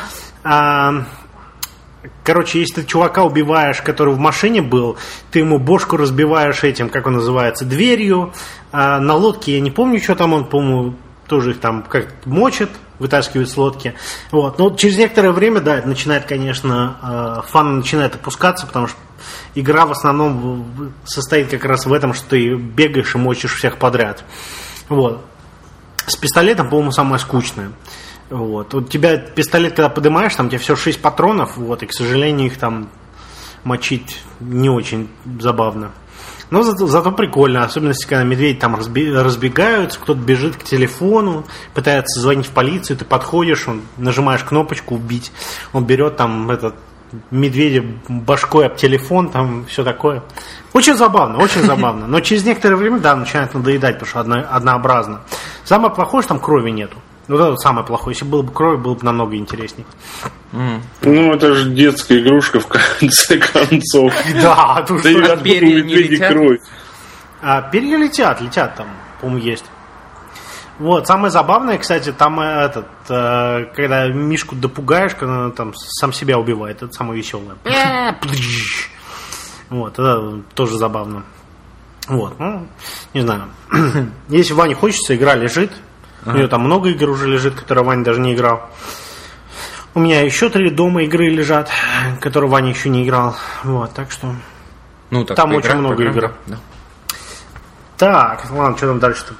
Короче, если ты чувака убиваешь, который в машине был, ты ему бошку разбиваешь этим, как он называется, дверью. На лодке я не помню, что там он, по-моему, тоже их там как мочит, вытаскивает с лодки. Вот. Но через некоторое время, да, это начинает, конечно, фан начинает опускаться, потому что игра в основном состоит как раз в этом, что ты бегаешь и мочишь всех подряд. Вот. С пистолетом, по-моему, самое скучное. Вот. У тебя пистолет, когда поднимаешь, там у тебя всего шесть патронов, вот, и, к сожалению, их там мочить не очень забавно. Но зато, зато прикольно, особенно когда медведи там разбегаются, кто-то бежит к телефону, пытается звонить в полицию, ты подходишь, он, нажимаешь кнопочку «убить», он берет там этот медведя башкой об телефон, там все такое. Очень забавно, очень забавно. Но через некоторое время, да, начинает надоедать, потому что одно, однообразно. Самое плохое, что там крови нету. Вот это вот самое плохое. Если было бы крови, было бы намного интереснее. Mm. Ну, это же детская игрушка, в конце концов. Да, тут что перья не летят. Перья летят, летят там, по-моему, есть. Вот, самое забавное, кстати, там этот, когда Мишку допугаешь, когда он там сам себя убивает, это самое веселое. Вот, это тоже забавно. Вот, ну, не знаю. Если Ване хочется, игра лежит. У нее там много игр уже лежит, которые Ваня даже не играл. У меня еще три дома игры лежат, которые Ваня еще не играл. Вот, так что ну, так там очень много игр. Да. Так, ладно, что там дальше-то?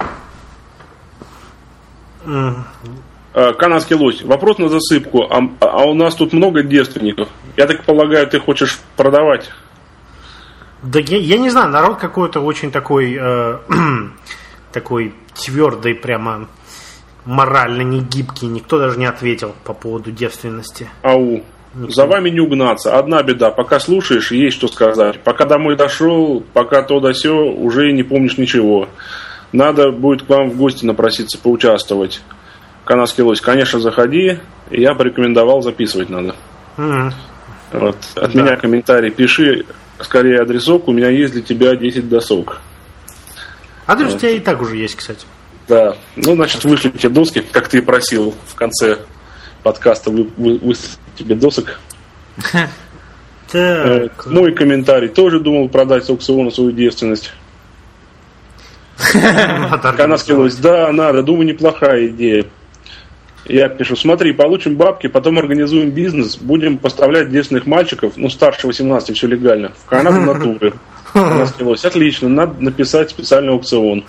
Канадский лось. Вопрос на засыпку. А, а у нас тут много девственников. Я так полагаю, ты хочешь продавать? Да я, я не знаю, народ какой-то очень такой э, такой твердый, прямо морально негибкий. Никто даже не ответил по поводу девственности. Ау. За вами не угнаться. Одна беда. Пока слушаешь, есть что сказать. Пока домой дошел, пока то да сё, уже не помнишь ничего. Надо будет к вам в гости напроситься, поучаствовать. Канадский лось, конечно, заходи. Я порекомендовал, записывать надо. Mm-hmm. Вот. От да. меня комментарий. Пиши скорее адресок. У меня есть для тебя десять досок. Адрес вот. У тебя и так уже есть, кстати. Да. Ну, значит, вышли тебе доски, как ты и просил в конце подкаста. Вы, вы, выставить тебе досок. Так. Мой комментарий. Тоже думал продать с аукциона свою девственность. Канадский лось. Да, надо. Думаю, неплохая идея. Я пишу, смотри, получим бабки, потом организуем бизнес, будем поставлять девственных мальчиков, ну, старше восемнадцати, все легально, в Канаду натуры. Канадский лось. Отлично, надо написать специальный аукцион.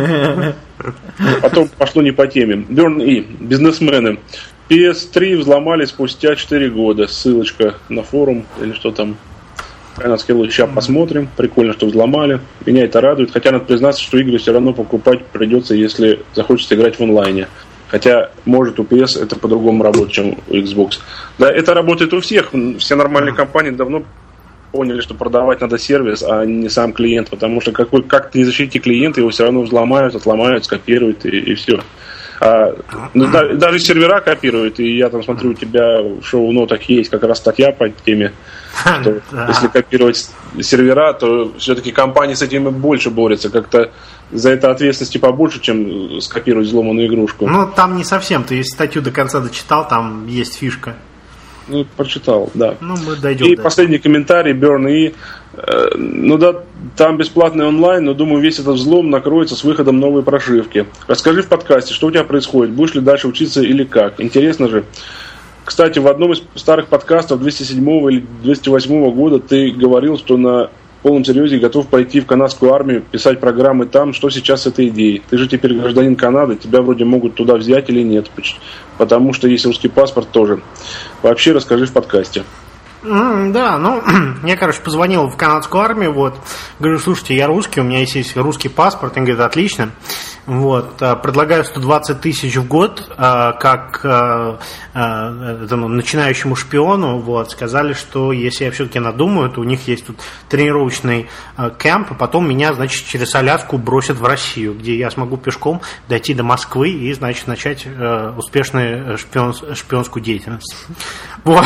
Потом пошло не по теме. Burn и бизнесмены. пи эс три взломали спустя четыре года. Ссылочка на форум или что там. Канадский лось. Сейчас посмотрим. Прикольно, что взломали. Меня это радует. Хотя надо признаться, что игры все равно покупать придется, если захочется играть в онлайне. Хотя, может, у пи эс это по-другому работает, чем у Xbox. Да, это работает у всех. Все нормальные компании давно поняли, что продавать надо сервис, а не сам клиент. Потому что какой, как ты не защити клиента, его все равно взломают, отломают, скопируют и, и все. А, ну, да, даже сервера копируют. И я там смотрю, у тебя в шоу-нотах есть как раз статья по теме, что если копировать сервера, то все-таки компании с этим больше борются. Как-то за это ответственности побольше, чем скопировать взломанную игрушку. Ну, там не совсем. Ты если статью до конца дочитал, там есть фишка. Ну, прочитал, да. Ну, мы дойдем. И последний комментарий, Burn и э, ну да, там бесплатный онлайн, но думаю, весь этот взлом накроется с выходом новой прошивки. Расскажи в подкасте, что у тебя происходит, будешь ли дальше учиться или как. Интересно же. Кстати, в одном из старых подкастов двести седьмого или двести восьмого года ты говорил, что на полном серьезе готов пойти в канадскую армию, писать программы там. Что сейчас с этой идеей? Ты же теперь гражданин Канады, тебя вроде могут туда взять или нет, потому что есть русский паспорт тоже. Вообще расскажи в подкасте. Mm, да, ну, я, короче, позвонил в канадскую армию, вот, говорю, слушайте, я русский, у меня есть, есть русский паспорт, он говорит, отлично, вот, предлагаю сто двадцать тысяч в год, как этому начинающему шпиону, вот, сказали, что если я все-таки надумаю, то у них есть тут тренировочный кемп, и потом меня, значит, через Аляску бросят в Россию, где я смогу пешком дойти до Москвы и, значит, начать успешную шпион, шпионскую деятельность. Вот.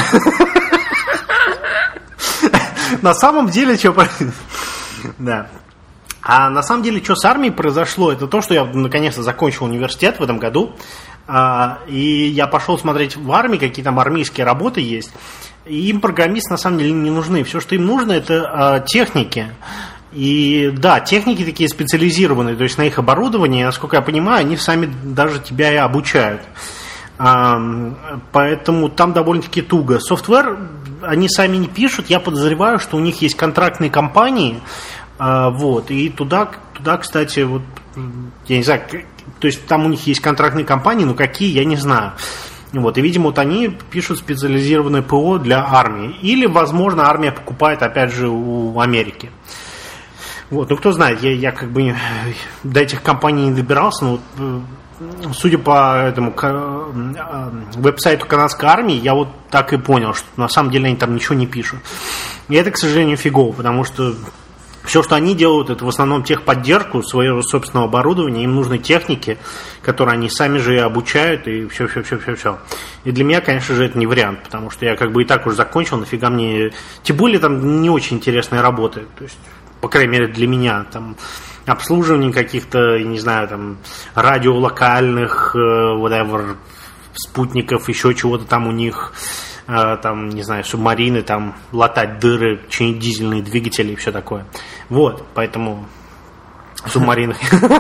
На самом деле, что... Да. А на самом деле, что с армией произошло, это то, что я наконец-то закончил университет в этом году, и я пошел смотреть в армии, какие там армейские работы есть, и им программисты на самом деле не нужны. Все, что им нужно, это техники. И да, техники такие специализированные, то есть на их оборудовании, насколько я понимаю, они сами даже тебя и обучают. Поэтому там довольно-таки туго. Софтвер они сами не пишут. Я подозреваю, что у них есть контрактные компании. Вот, и туда, туда, кстати, вот, я не знаю, то есть там у них есть контрактные компании, но какие, я не знаю. Вот, и, видимо, вот они пишут специализированное ПО для армии. Или, возможно, армия покупает, опять же, у Америки. Вот, ну кто знает, я, я как бы до этих компаний не добирался, но вот, судя по этому веб-сайту канадской армии, я вот так и понял, что на самом деле они там ничего не пишут. И это, к сожалению, фигово, потому что все, что они делают, это в основном техподдержку своего собственного оборудования, им нужны техники, которые они сами же и обучают, и все-все-все-все-все. И для меня, конечно же, это не вариант, потому что я как бы и так уже закончил, нафига мне... Тем более там не очень интересные работы, то есть, по крайней мере, для меня, там... обслуживание каких-то, я не знаю, там, радиолокальных, whatever, спутников, еще чего-то там у них, там, не знаю, субмарины, там, латать дыры, чинить дизельные двигатели и все такое. Вот, поэтому субмарины...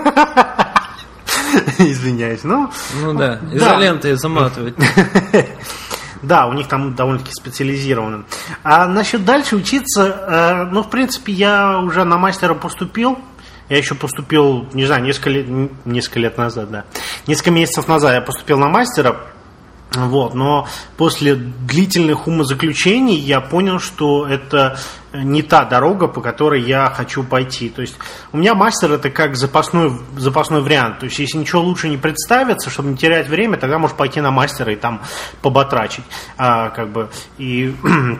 Извиняюсь, ну... Ну да, изолентой заматывать. Да, у них там довольно-таки специализировано. А насчет дальше учиться, ну, в принципе, я уже на мастера поступил. Я еще поступил, не знаю, несколько лет, несколько лет назад, да. Несколько месяцев назад я поступил на мастера. Вот, но после длительных умозаключений я понял, что это не та дорога, по которой я хочу пойти. То есть у меня мастер это как запасной, запасной вариант. То есть если ничего лучше не представится, чтобы не терять время, тогда можешь пойти на мастера и там побатрачить. А, как бы, и...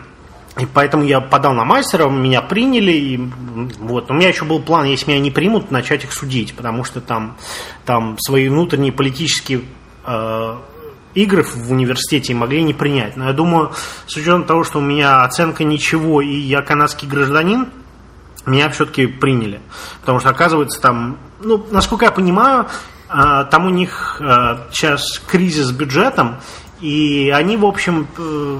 И поэтому я подал на мастера, меня приняли, и вот. У меня еще был план, если меня не примут, начать их судить, потому что там, там свои внутренние политические э, игры в университете могли не принять. Но я думаю, с учетом того, что у меня оценка ничего, и я канадский гражданин, меня все-таки приняли. Потому что, оказывается, там, ну, насколько я понимаю, э, там у них э, сейчас кризис с бюджетом, и они, в общем,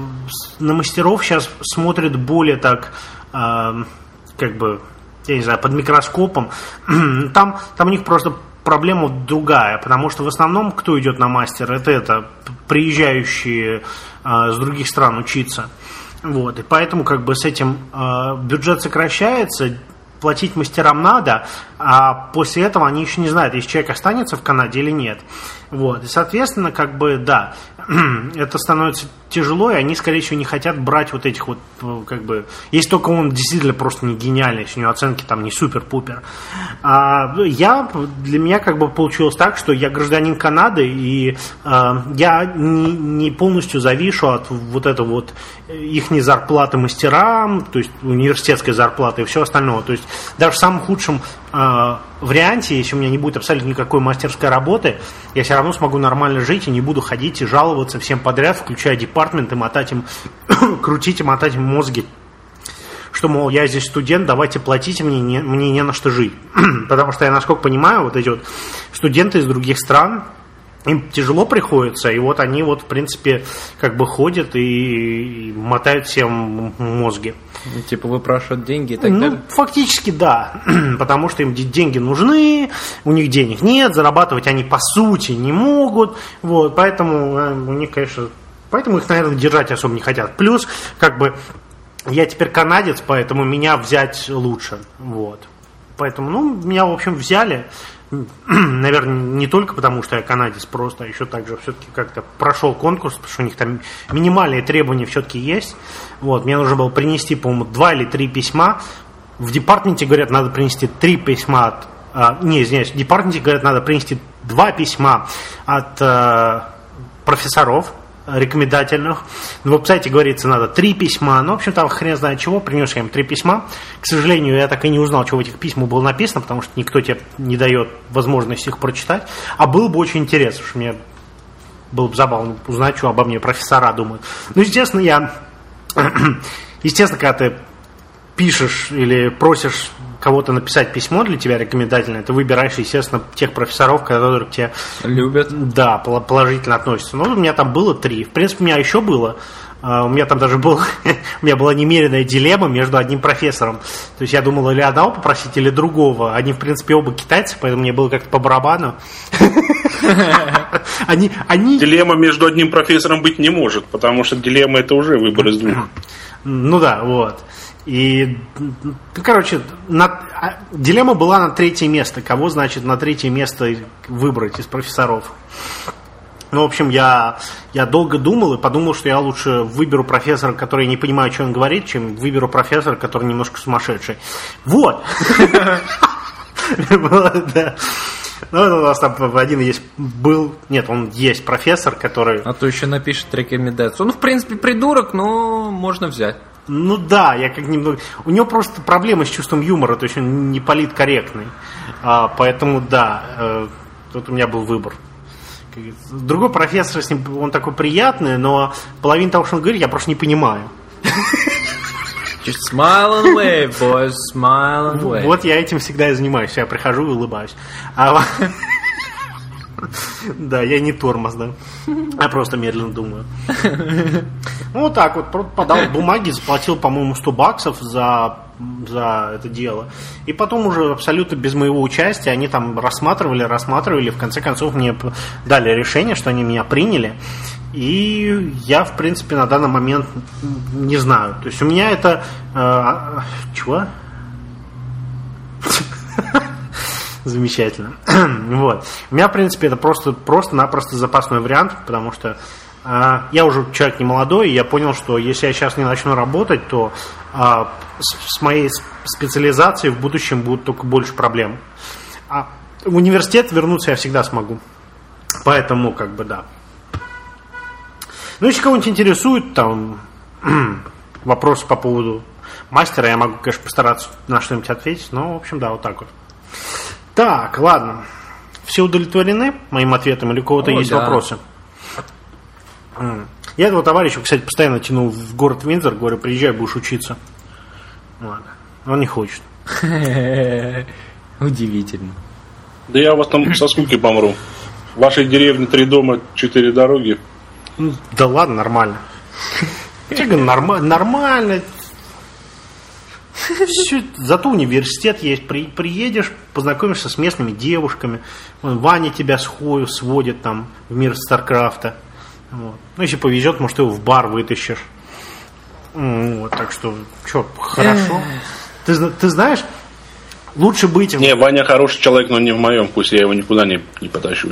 на мастеров сейчас смотрят более так, э, как бы, я не знаю, под микроскопом. Там, там у них просто проблема другая, потому что в основном, кто идет на мастер, это, это приезжающие э, с других стран учиться. Вот, и поэтому как бы с этим э, бюджет сокращается, платить мастерам надо, а после этого они еще не знают, если человек останется в Канаде или нет. Вот. И, соответственно, как бы, да, это становится тяжело, и они, скорее всего, не хотят брать вот этих вот, как бы, если только он действительно просто не гениальный, если у него оценки там не супер-пупер. А я, для меня как бы получилось так, что я гражданин Канады, и а, я не, не полностью завишу от вот этого вот ихней зарплаты мастерам, то есть университетской зарплаты и все остальное. То есть даже в самом худшем а, варианте, если у меня не будет абсолютно никакой мастерской работы, я все равно смогу нормально жить и не буду ходить и жаловаться всем подряд, включая департамент, и мотать им, крутить и мотать им мозги, что, мол, я здесь студент, давайте платите мне, не, мне не на что жить. Потому что я, насколько понимаю, вот эти вот студенты из других стран, им тяжело приходится, и вот они вот, в принципе, как бы ходят и, и мотают всем мозги. Типа выпрашивают деньги и так ну, далее? Фактически да, потому что им деньги нужны, у них денег нет, зарабатывать они по сути не могут, вот, поэтому у них, конечно, поэтому их, наверное, держать особо не хотят. Плюс, как бы, я теперь канадец, поэтому меня взять лучше, вот. Поэтому, ну, меня, в общем, взяли. Наверное, не только потому, что я канадец, просто еще также все-таки как-то прошел конкурс, потому что у них там минимальные требования все-таки есть. Вот, мне нужно было принести, по-моему, два или три письма. В департаменте говорят, надо принести три письма от... А, не, извиняюсь, в департаменте говорят, надо принести два письма от а, профессоров рекомендательных. На веб-сайте говорится, надо три письма. Ну, в общем, там хрен знает чего. Принес я им три письма. К сожалению, я так и не узнал, что в этих письмах было написано, потому что никто тебе не дает возможности их прочитать. А было бы очень интересно, что мне было бы забавно узнать, что обо мне профессора думают. Ну, естественно, я... Естественно, когда ты пишешь или просишь кого-то написать письмо для тебя рекомендательное, ты выбираешь, естественно, тех профессоров, которые к тебе любят. Да, положительно относятся. Ну, у меня там было три. В принципе, у меня еще было. У меня там даже был, у меня была немеренная дилемма между одним профессором. То есть я думал, или одного попросить, или другого. Они, в принципе, оба китайцы, поэтому мне было как-то по барабану. Они, они... Дилемма между одним профессором быть не может, потому что дилемма это уже выбор из двух. Ну да, вот. И, ну, короче, на, дилемма была на третье место. Кого, значит, на третье место выбрать из профессоров? Ну, в общем, я, я долго думал и подумал, что я лучше выберу профессора, который не понимает, что он говорит, чем выберу профессора, который немножко сумасшедший. Вот! Ну, у нас там один есть был, нет, он есть профессор, который... А то еще напишет рекомендацию. Он, в принципе, придурок, но можно взять. Ну да, я как немного... У него просто проблемы с чувством юмора, то есть он не политкорректный. А, поэтому да, э, тут у меня был выбор. Другой профессор, с ним, он такой приятный, но половину того, что он говорит, я просто не понимаю. Just smile and wave, boys, smile and wave. Вот я этим всегда и занимаюсь. Я прихожу и улыбаюсь. А... Да, я не тормоз, да. Я просто медленно думаю. Ну, вот так вот. Подал бумаги, заплатил, по-моему, сто баксов за, за это дело. И потом уже абсолютно без моего участия они там рассматривали, рассматривали. В конце концов мне дали решение, что они меня приняли. И я, в принципе, на данный момент не знаю. То есть у меня это... Э, чего? Замечательно. Вот. У меня, в принципе, это просто, просто-напросто запасной вариант, потому что я уже человек не молодой, и я понял, что если я сейчас не начну работать, то а, с, с моей специализацией в будущем будет только больше проблем. А в университет вернуться я всегда смогу. Поэтому, как бы, да. Ну, если кого-нибудь интересует, там, вопросы по поводу мастера, я могу, конечно, постараться на что-нибудь ответить, но, в общем, да, вот так вот. Так, ладно. Все удовлетворены моим ответом или у кого-то О, есть да. вопросы? Я этого товарища, кстати, постоянно тянул в город Виндзор, говорю, приезжай, будешь учиться. Ладно. Он не хочет. Удивительно. Да я у вас там со скуки помру. В вашей деревне три дома, четыре дороги. Да ладно, нормально. Я говорю, норма- нормально. Все, зато университет есть. При, приедешь, познакомишься с местными девушками. Вон, Ваня тебя схою сводит там в мир Старкрафта. Вот. Ну, если повезет, может, его в бар вытащишь. Вот, так что, что, хорошо. Ты, ты знаешь, лучше быть... Не, Ваня хороший человек, но не в моем вкусе. Я его никуда не, не потащу.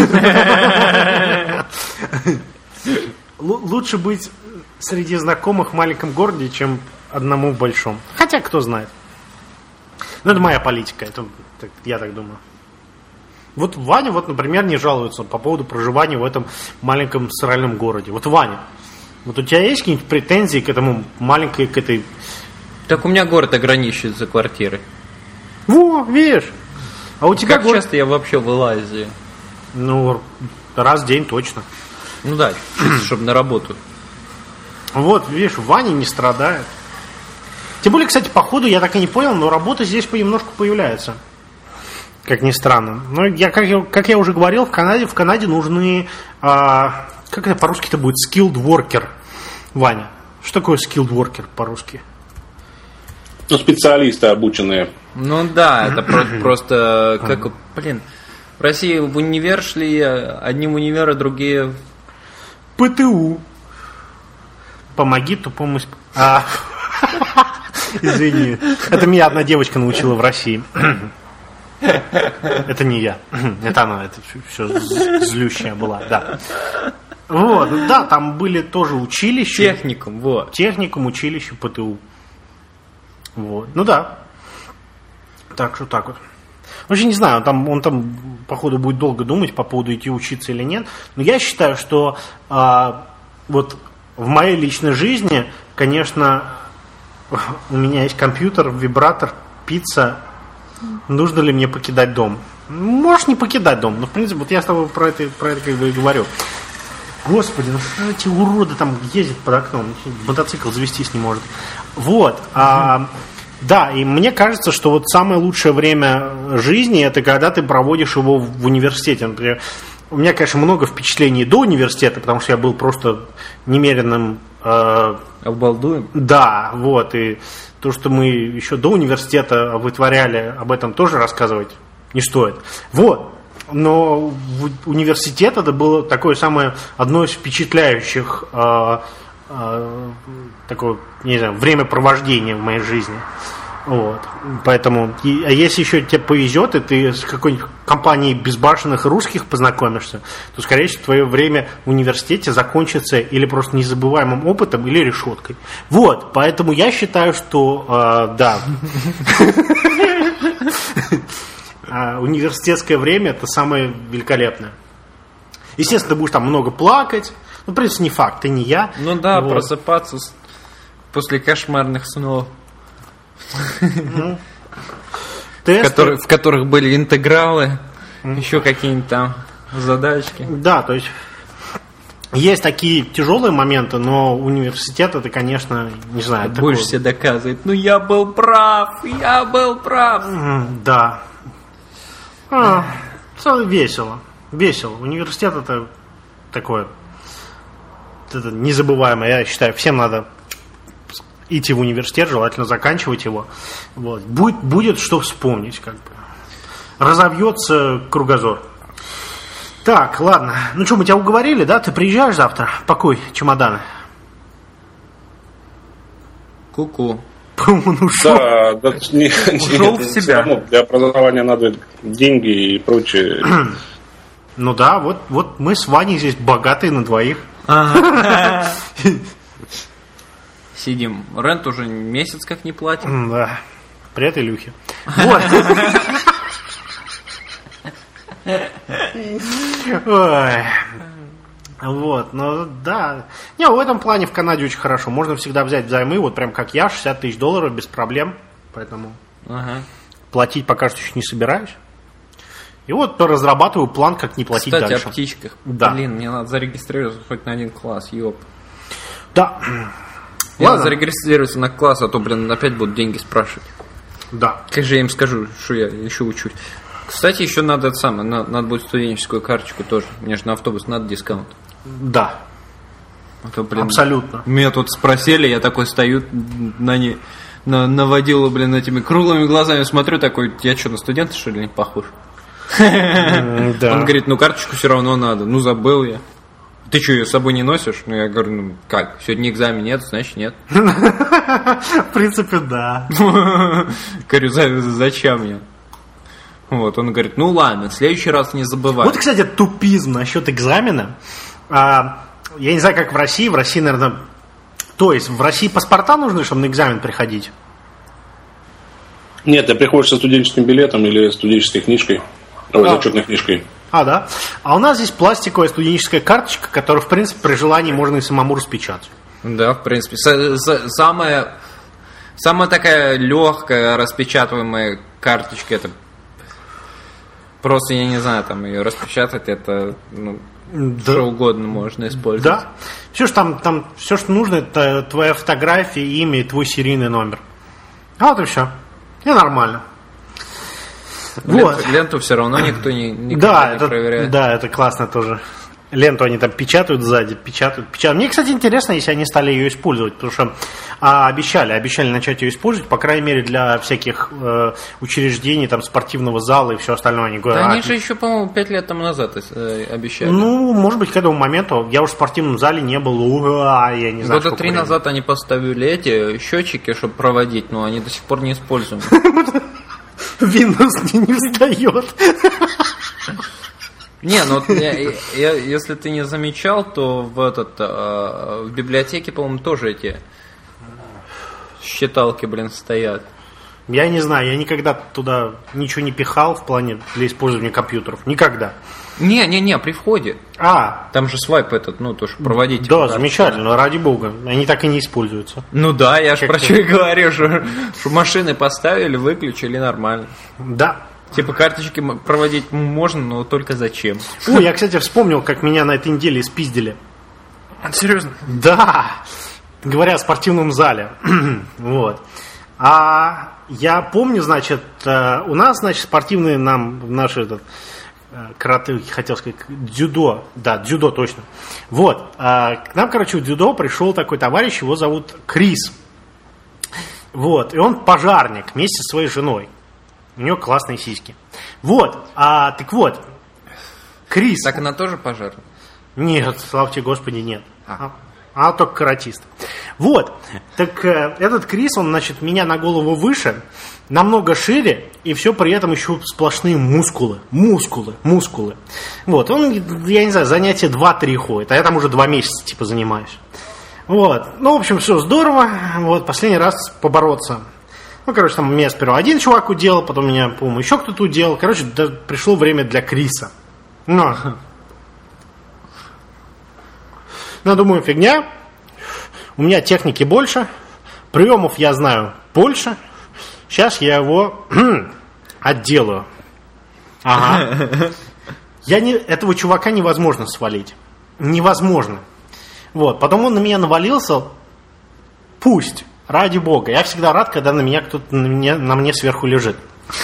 Лучше быть среди знакомых в маленьком городе, чем одному в большом. Хотя, кто знает. Ну, это моя политика, это, я так думаю. Вот Ваня, вот, например, не жалуется по поводу проживания в этом маленьком сральном городе. Вот Ваня, вот у тебя есть какие-нибудь претензии к этому маленькой, к этой... Так у меня город ограничивает за квартиры. Во, видишь? А у тебя как город... часто я вообще вылазию? Ну, раз в день точно. Ну да, чтобы на работу. Вот, видишь, Ваня не страдает. Тем более, кстати, по ходу я так и не понял, но работа здесь понемножку появляется. Как ни странно. Но я, как, я, как я уже говорил, в Канаде, в Канаде нужны... А, как это по-русски-то будет? Skilled worker. Ваня, что такое skilled worker по-русски? Ну, специалисты обученные. Ну да, это просто... как, блин, в России в универ шли, одни в универ, а другие... ПТУ. Помоги тупому... А, извини. Это меня одна девочка научила в России. Это не я. Это она, это все злющая была, да. Вот, да, там были тоже училища. Техникум, вот. Техникум, училище, ПТУ. Вот, ну да. Так что так вот. Вообще не знаю, там, он там, походу, будет долго думать по поводу идти учиться или нет. Но я считаю, что а, вот в моей личной жизни, конечно, у меня есть компьютер, вибратор, пицца. Нужно ли мне покидать дом? Можешь не покидать дом, но в принципе, вот я с тобой про это, про это как бы и говорю. Господи, ну что эти уроды там ездят под окном, мотоцикл завестись не может. Вот. А, да, и мне кажется, что вот самое лучшее время жизни это когда ты проводишь его в университете. Например, у меня, конечно, много впечатлений до университета, потому что я был просто немеренным... Э, Обалдуем? Да, вот, и то, что мы еще до университета вытворяли, об этом тоже рассказывать не стоит. Вот, но университет это было такое самое, одно из впечатляющих э, э, такое, не знаю, времяпровождения в моей жизни. Вот, поэтому, и, а если еще тебе повезет, и ты с какой-нибудь компанией безбашенных русских познакомишься, то, скорее всего, твое время в университете закончится или просто незабываемым опытом, или решеткой. Вот, поэтому я считаю, что, э, да, университетское время это самое великолепное. Естественно, ты будешь там много плакать, ну, в принципе, не факт, ты не я. Ну да, просыпаться после кошмарных снов. Ну, в, который, в которых были интегралы, mm. еще какие-нибудь там задачки. Да, то есть есть такие тяжелые моменты, но университет это, конечно, не знаю. Будешь себе доказывать, ну я был прав, я был прав. Mm, да. А, весело, весело. Университет это такое, это незабываемое. Я считаю, всем надо идти в университет, желательно заканчивать его. Вот. Будет, будет что вспомнить, как бы. Разовьется кругозор. Так, ладно. Ну что, мы тебя уговорили, да? Ты приезжаешь завтра? Пакуй чемоданы. Ку-ку. Он ушел. Да, да не, ушел не, в себя. Равно, для образования надо деньги и прочее. Ну да, вот, вот мы с Ваней здесь богатые на двоих. Сидим. Рент уже месяц как не платим. Да. Привет, Илюхи. Вот. Ой. Вот, ну да. Не, в этом плане в Канаде очень хорошо. Можно всегда взять взаймы, вот прям как я, шестьдесят тысяч долларов без проблем. Поэтому ага. платить пока что еще не собираюсь. И вот разрабатываю план, как не платить Кстати, дальше. Кстати, о птичках. Да. Блин, мне надо зарегистрироваться хоть на один класс, ёп. Да. Мне надо зарегистрироваться на класс, а то, блин, опять будут деньги спрашивать. Да. Как же я им скажу, что я еще учусь. Кстати, еще надо это самое, надо, надо будет студенческую карточку тоже. Мне же на автобус надо дискаунт. Да. А то, блин, абсолютно. Меня тут спросили, я такой стою на не, на, наводила, блин, этими круглыми глазами, смотрю такой, я что, на студента, что ли, не похож? Он говорит, ну карточку все равно надо. Ну забыл я. Ты что, ее с собой не носишь? Ну я говорю, ну как, сегодня экзамен нет, значит нет. В принципе, да. Говорю, зачем мне? Вот, он говорит, ну ладно, в следующий раз не забывай. Вот, кстати, тупизм насчет экзамена. А, я не знаю, как в России. В России, наверное... То есть, в России паспорта нужны, чтобы на экзамен приходить? Нет, ты приходишь со студенческим билетом или студенческой книжкой. Ой, а. зачетной книжкой. А, да? А у нас здесь пластиковая студенческая карточка, которую, в принципе, при желании можно и самому распечатать. Да, в принципе. Самая, самая такая легкая распечатываемая карточка, это... Просто, я не знаю, там ее распечатать, это ну, да. Что угодно можно использовать. Да. Все, что там, там, все, что нужно, это твоя фотография, имя и твой серийный номер. А вот и все. И нормально. Ленту, вот. Ленту все равно никто не, никто да, не это, проверяет. Да, это классно тоже. Ленту они там печатают сзади, печатают, печатают. Мне, кстати, интересно, если они стали ее использовать, потому что а, обещали, обещали начать ее использовать, по крайней мере, для всяких э, учреждений, там, спортивного зала и все остальное. Они говорят, да а, они же еще, по-моему, пять лет тому назад э, обещали. Ну, может быть, к этому моменту. Я уж в спортивном зале не был, ура, я не знаю. Года три времени. Назад они поставили эти счетчики, чтобы проводить, но они до сих пор не используемы. Windows не встает. Не, ну я, я, если ты не замечал, то в этот э, в библиотеке, по-моему, тоже эти считалки, блин, стоят. Я не знаю, я никогда туда ничего не пихал в плане для использования компьютеров. Никогда. Не, не, не, при входе. А. Там же свайп этот, ну, то, что проводить. Да, замечательно, ради бога. Они так и не используются. Ну да, я же про что и говорю, что, что машины поставили, выключили, нормально. Да. Типа карточки проводить можно, но только зачем? Ой, я, кстати, вспомнил, как меня на этой неделе спиздили. Серьезно? Да. Говоря о спортивном зале. Вот. А я помню, значит, у нас, значит, спортивные нам, наши этот, карате, хотел сказать, дзюдо. Да, дзюдо точно. Вот. К нам, короче, в дзюдо пришел такой товарищ, его зовут Крис. Вот. И он пожарник вместе со своей женой. У него классные сиськи. Вот. А, так вот. Крис. Так она тоже пожарник? Нет, слава тебе, Господи, нет. А. Она только каратист. Вот. Так э, этот Крис, он, значит, меня на голову выше, намного шире, и все при этом еще сплошные мускулы. Мускулы, мускулы. Вот. Он, я не знаю, занятия два-три ходит, а я там уже два месяца, типа, занимаюсь. Вот. Ну, в общем, все здорово. Вот, последний раз побороться. Ну, короче, там меня сперва один чувак уделал, потом меня, по-моему, еще кто-то уделал. Короче, да, пришло время для Криса. Ну, ну, думаю, фигня. У меня техники больше. Приемов я знаю больше. Сейчас я его отделаю. Ага. Я не, этого чувака невозможно свалить. Невозможно. Вот. Потом он на меня навалился. Пусть. Ради бога. Я всегда рад, когда на меня кто-то на, меня, на мне сверху лежит.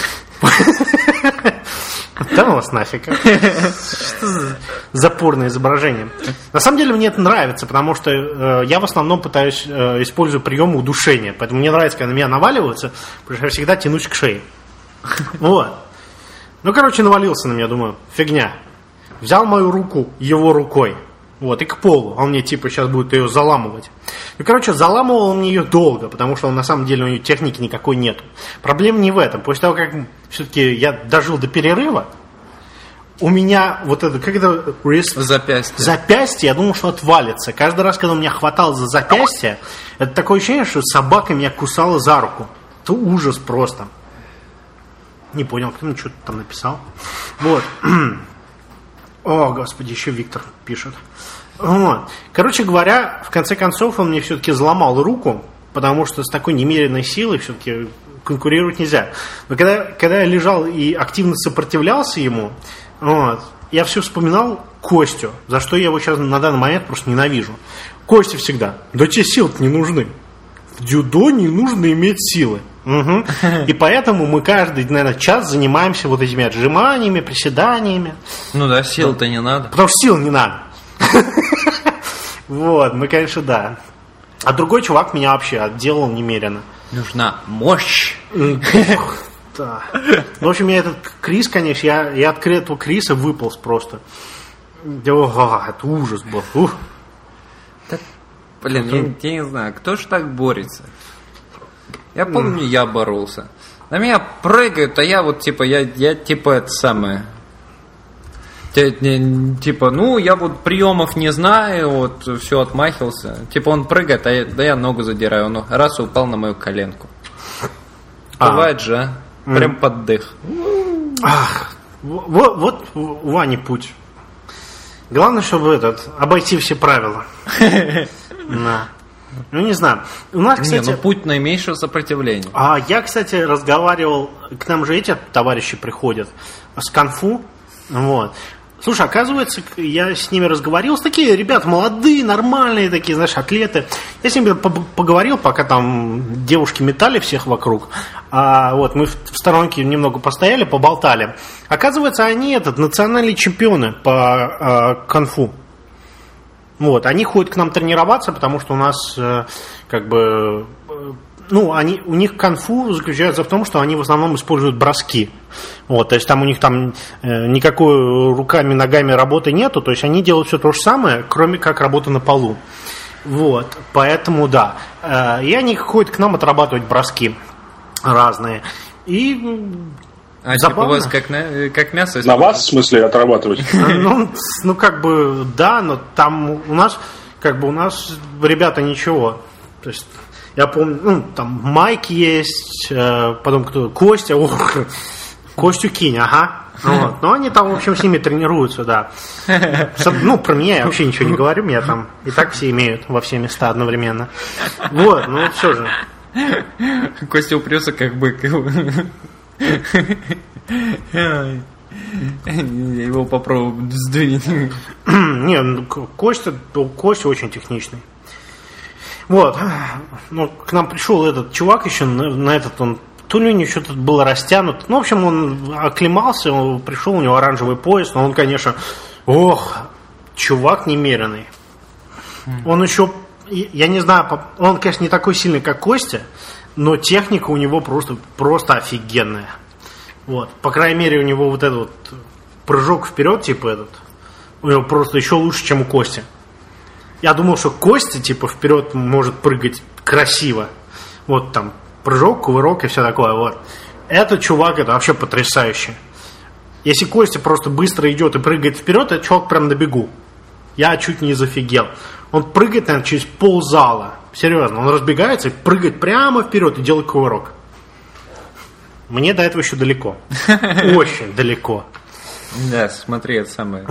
Да ну вас нафиг. Что за запорное изображение? На самом деле мне это нравится, потому что э, я в основном пытаюсь э, использовать приемы удушения. Поэтому мне нравится, когда на меня наваливаются, потому что я всегда тянусь к шее. Вот. Ну, короче, навалился на меня, думаю, фигня. Взял мою руку его рукой. Вот, и к полу. Он мне типа сейчас будет ее заламывать. И, короче, заламывал он мне ее долго, потому что он, на самом деле у нее техники никакой нету. Проблема не в этом. После того, как все-таки я дожил до перерыва, у меня вот это, как это, wrist? Запястье. Запястье, я думал, что отвалится. Каждый раз, когда он меня хватал за запястье, это такое ощущение, что собака меня кусала за руку. Это ужас просто. Не понял, кто мне что-то там написал. Вот. О, господи, еще Виктор пишет. Вот. Короче говоря, в конце концов, он мне все-таки взломал руку, потому что с такой немеренной силой все-таки конкурировать нельзя. Но когда, когда я лежал и активно сопротивлялся ему, вот, я все вспоминал Костю, за что я его сейчас на данный момент просто ненавижу. Костя всегда: да тебе силы-то не нужны. В дзюдо не нужно иметь силы. Угу. И поэтому мы каждый, наверное, час занимаемся вот этими отжиманиями, приседаниями. Ну да, сил-то не надо. Потому что сил не надо. Вот, мы, конечно, да. А другой чувак меня вообще отделал немерено. Нужна мощь. Да. В общем, я этот Крис, конечно, я, я от этого Криса выполз просто. О, это ужас был. Ух. Так, блин, я, я не знаю, кто ж так борется? Я помню, я боролся. На меня прыгают, а я вот типа, я, я типа это самое. Типа, ну, я вот приемов не знаю, вот все отмахивался. Типа он прыгает, а я, да я ногу задираю, он раз и упал на мою коленку. А. Бывает же, а? Прям mm. под дых. Ах, вот, вот у Вани путь. Главное, чтобы этот обойти все правила. Да. Ну, не знаю. У нас, кстати... Не, ну путь наименьшего сопротивления. А я, кстати, разговаривал... К нам же эти товарищи приходят с конфу. Вот. Слушай, оказывается, я с ними разговаривал. Такие ребята молодые, нормальные такие, знаешь, атлеты. Я с ними поговорил, пока там девушки метали всех вокруг. А вот мы в сторонке немного постояли, поболтали. Оказывается, они этот, национальные чемпионы по а, конфу. Вот, они ходят к нам тренироваться, потому что у нас э, как бы, э, ну, они, у них конфу заключается в том, что они в основном используют броски. Вот, то есть там у них там э, никакой руками, ногами работы нету, то есть они делают все то же самое, кроме как работа на полу. Вот, поэтому да. Э, и они ходят к нам отрабатывать броски разные. И... А типа у вас как, на, как мясо? На вас, в смысле, отрабатывать? Ну, ну, как бы, да, но там у нас, как бы, у нас ребята ничего. То есть, я помню, ну, там Майк есть, потом кто? Костя, ох, Костю кинь, ага. Вот. Но они там, в общем, с ними тренируются, да. Ну, про меня я вообще ничего не говорю, меня там и так все имеют во все места одновременно. Вот, ну, все же. Костя упрется, как бык. Его попробую сдвинуть. Не, ну, Костя, Костя очень техничный. Вот. Ну, к нам пришел этот чувак еще, на, на этот он, то ли у него что-то было растянут. Ну, в общем, он оклемался, он пришел, у него оранжевый пояс, но он, конечно, ох, чувак немеренный. Он еще, я не знаю, он, конечно, не такой сильный, как Костя, но техника у него просто, просто офигенная. Вот. По крайней мере, у него вот этот вот прыжок вперед, типа этот, у него просто еще лучше, чем у Кости. Я думал, что Костя, типа, вперед может прыгать красиво. Вот там прыжок, кувырок и все такое. Вот. Этот чувак, это вообще потрясающе. Если Костя просто быстро идет и прыгает вперед, этот чувак прям на бегу. Я чуть не зафигел. Он прыгает, наверное, через ползала. Серьезно, он разбегается и прыгает прямо вперед и делает кувырок. Мне до этого еще далеко. Очень далеко. Да, смотри, это самое.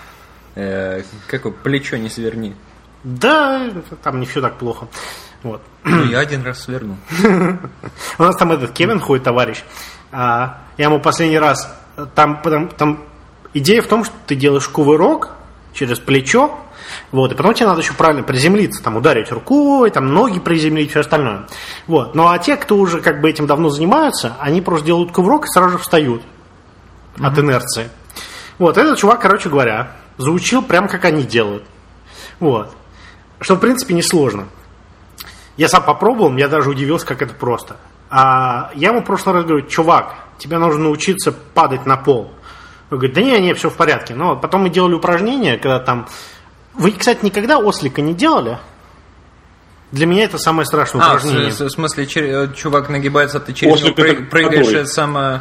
Э, какое плечо не сверни. Да, там не все так плохо. Вот. Ну, я один раз свернул. У нас там этот Кевин ходит, товарищ. А, я ему последний раз... Там, там, там идея в том, что ты делаешь кувырок через плечо, вот, и потом тебе надо еще правильно приземлиться, там, ударить рукой, там, ноги приземлить, все остальное. Вот. Ну, а те, кто уже как бы этим давно занимаются, они просто делают кувырок и сразу же встают mm-hmm. от инерции. Вот, этот чувак, короче говоря, заучил прям как они делают. Вот. Что, в принципе, несложно. Я сам попробовал, я даже удивился, как это просто. А я ему в прошлый раз говорю: чувак, тебе нужно научиться падать на пол. Он говорит: да не, не, все в порядке. Но потом мы делали упражнения, когда там... Вы, кстати, никогда ослика не делали? Для меня это самое страшное а, упражнение. В, в смысле, чувак нагибается, ты через него прыг, прыгаешь, это самое...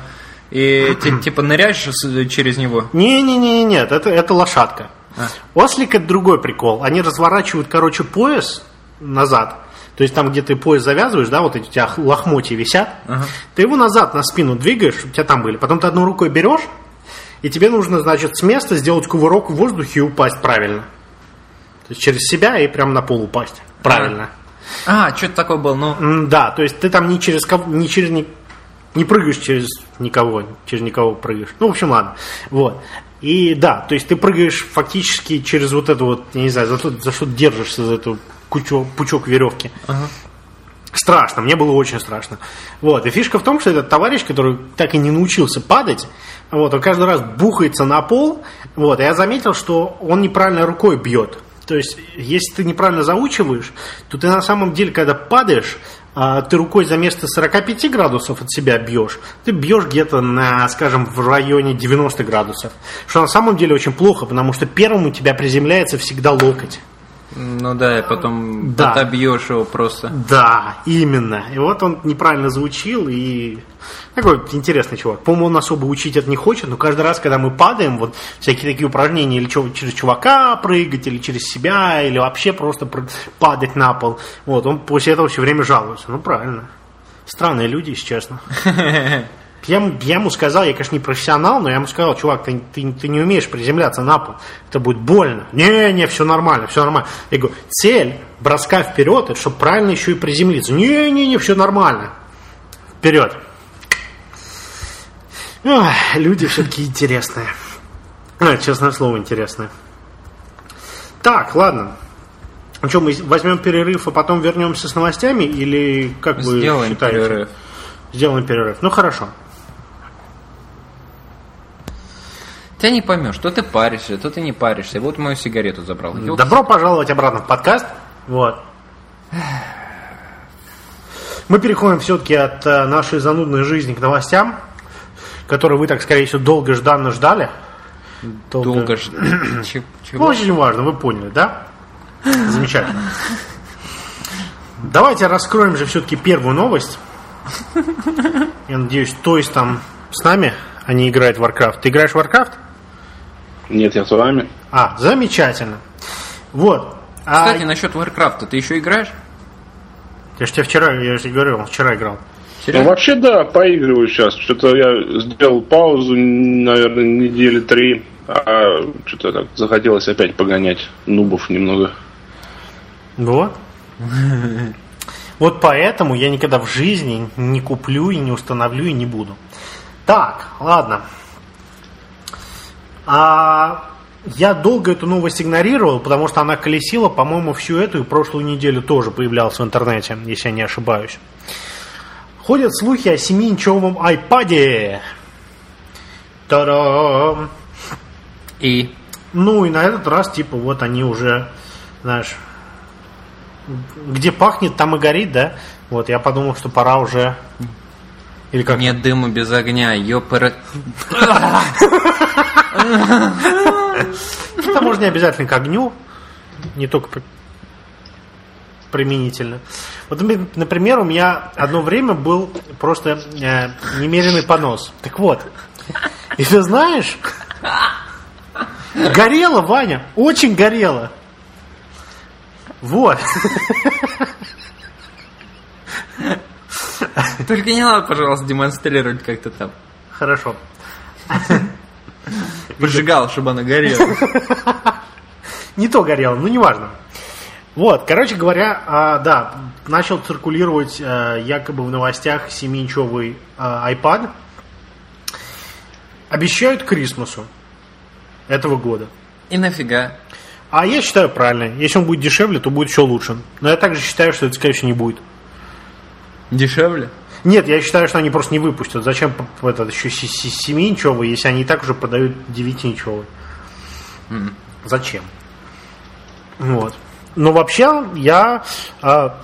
И ты, типа ныряешь через него? Не-не-не, нет, это, это лошадка. А. Ослик — это другой прикол. Они разворачивают, короче, пояс назад. То есть там, где ты пояс завязываешь, да, вот эти у тебя лохмотья висят. Ага. Ты его назад на спину двигаешь, чтобы у тебя там были. Потом ты одной рукой берешь, и тебе нужно, значит, с места сделать кувырок в воздухе и упасть правильно. То есть через себя и прямо на пол упасть. Правильно. А, а что-то такое было, ну... Да, то есть ты там не через кого, не через... Не, не прыгаешь через никого, через никого прыгаешь. Ну, в общем, ладно. Вот. И да, то есть ты прыгаешь фактически через вот это вот, я не знаю, за, то, за что держишься, за эту кучу, пучок веревки. Ага. Страшно, мне было очень страшно. Вот. И фишка в том, что этот товарищ, который так и не научился падать, вот, он каждый раз бухается на пол. Вот, и я заметил, что он неправильно рукой бьет. То есть, если ты неправильно заучиваешь, то ты на самом деле, когда падаешь, ты рукой за место сорок пять градусов от себя бьешь, ты бьешь где-то на, скажем, в районе девяносто градусов. Что на самом деле очень плохо, потому что первым у тебя приземляется всегда локоть. Ну да, и потом да. отобьешь его просто. Да, именно. И вот он неправильно заучил, и такой интересный чувак. По-моему, он особо учить это не хочет, но каждый раз, когда мы падаем, вот всякие такие упражнения, или через чувака прыгать, или через себя, или вообще просто падать на пол, вот, он после этого все время жалуется. Ну, правильно. Странные люди, если честно. Я, я ему сказал, я, конечно, не профессионал, но я ему сказал: чувак, ты, ты, ты не умеешь приземляться на пол, это будет больно. Не-не, все нормально, все нормально. Я говорю, цель броска вперед, это чтобы правильно еще и приземлиться. Не-не-не, все нормально. Вперед. Ох, люди все-таки интересные. А, честное слово, интересные. Так, ладно. Ну что, мы возьмем перерыв, а потом вернемся с новостями? Или как вы Сделаем считаете? перерыв. Сделаем перерыв. Ну, хорошо. Тебя не поймешь, то ты паришься, то ты не паришься. Вот мою сигарету забрал. Ёлки. Добро пожаловать обратно в подкаст. Вот. Мы переходим все-таки от uh, нашей занудной жизни к новостям, которые вы, так скорее всего, долго-жданно ждали. Долго, долго ждали. Ну, очень важно, вы поняли, да? Замечательно. Давайте раскроем же все-таки первую новость. Я надеюсь, Тойс там с нами, а не играет в Warcraft. Ты играешь в Warcraft? Нет, я с вами. А, замечательно. Вот. Кстати, а... насчет Warcraft, ты еще играешь? Я же тебе вчера, я же говорил, вчера играл. Ну, вообще, да, поигрываю сейчас. Что-то я сделал паузу, наверное, недели три. А что-то так захотелось опять погонять нубов немного. Вот. Вот поэтому я никогда в жизни не куплю и не установлю и не буду. Так, ладно. А я долго эту новость игнорировал, потому что она колесила, по-моему, всю эту и прошлую неделю тоже появлялась в интернете, если я не ошибаюсь. Ходят слухи о семиинчевом айпаде. Та-дам! И? Ну и на этот раз, типа, вот они уже, знаешь, где пахнет, там и горит, да? Вот, я подумал, что пора уже... Или как? Нет дыма без огня, ёпара... Это можно не обязательно к огню, не только применительно. Вот, например, у меня одно время был просто э, немеренный понос. Так вот, и ты знаешь, горело, Ваня, очень горело. Вот. Только не надо, пожалуйста, демонстрировать как-то там. Хорошо. Поджигал, чтобы она горела. Не то горело, ну неважно. Вот, короче говоря, а, да, начал циркулировать а, якобы в новостях семиинчевый а, iPad. Обещают к Крисмасу этого года. И нафига? А я считаю правильно. Если он будет дешевле, то будет еще лучше. Но я также считаю, что это, скорее всего, не будет. Дешевле? Нет, я считаю, что они просто не выпустят. Зачем этот еще семиинчевый, если они и так уже продают девятиинчевый? Mm. Зачем? Вот. Но вообще я а,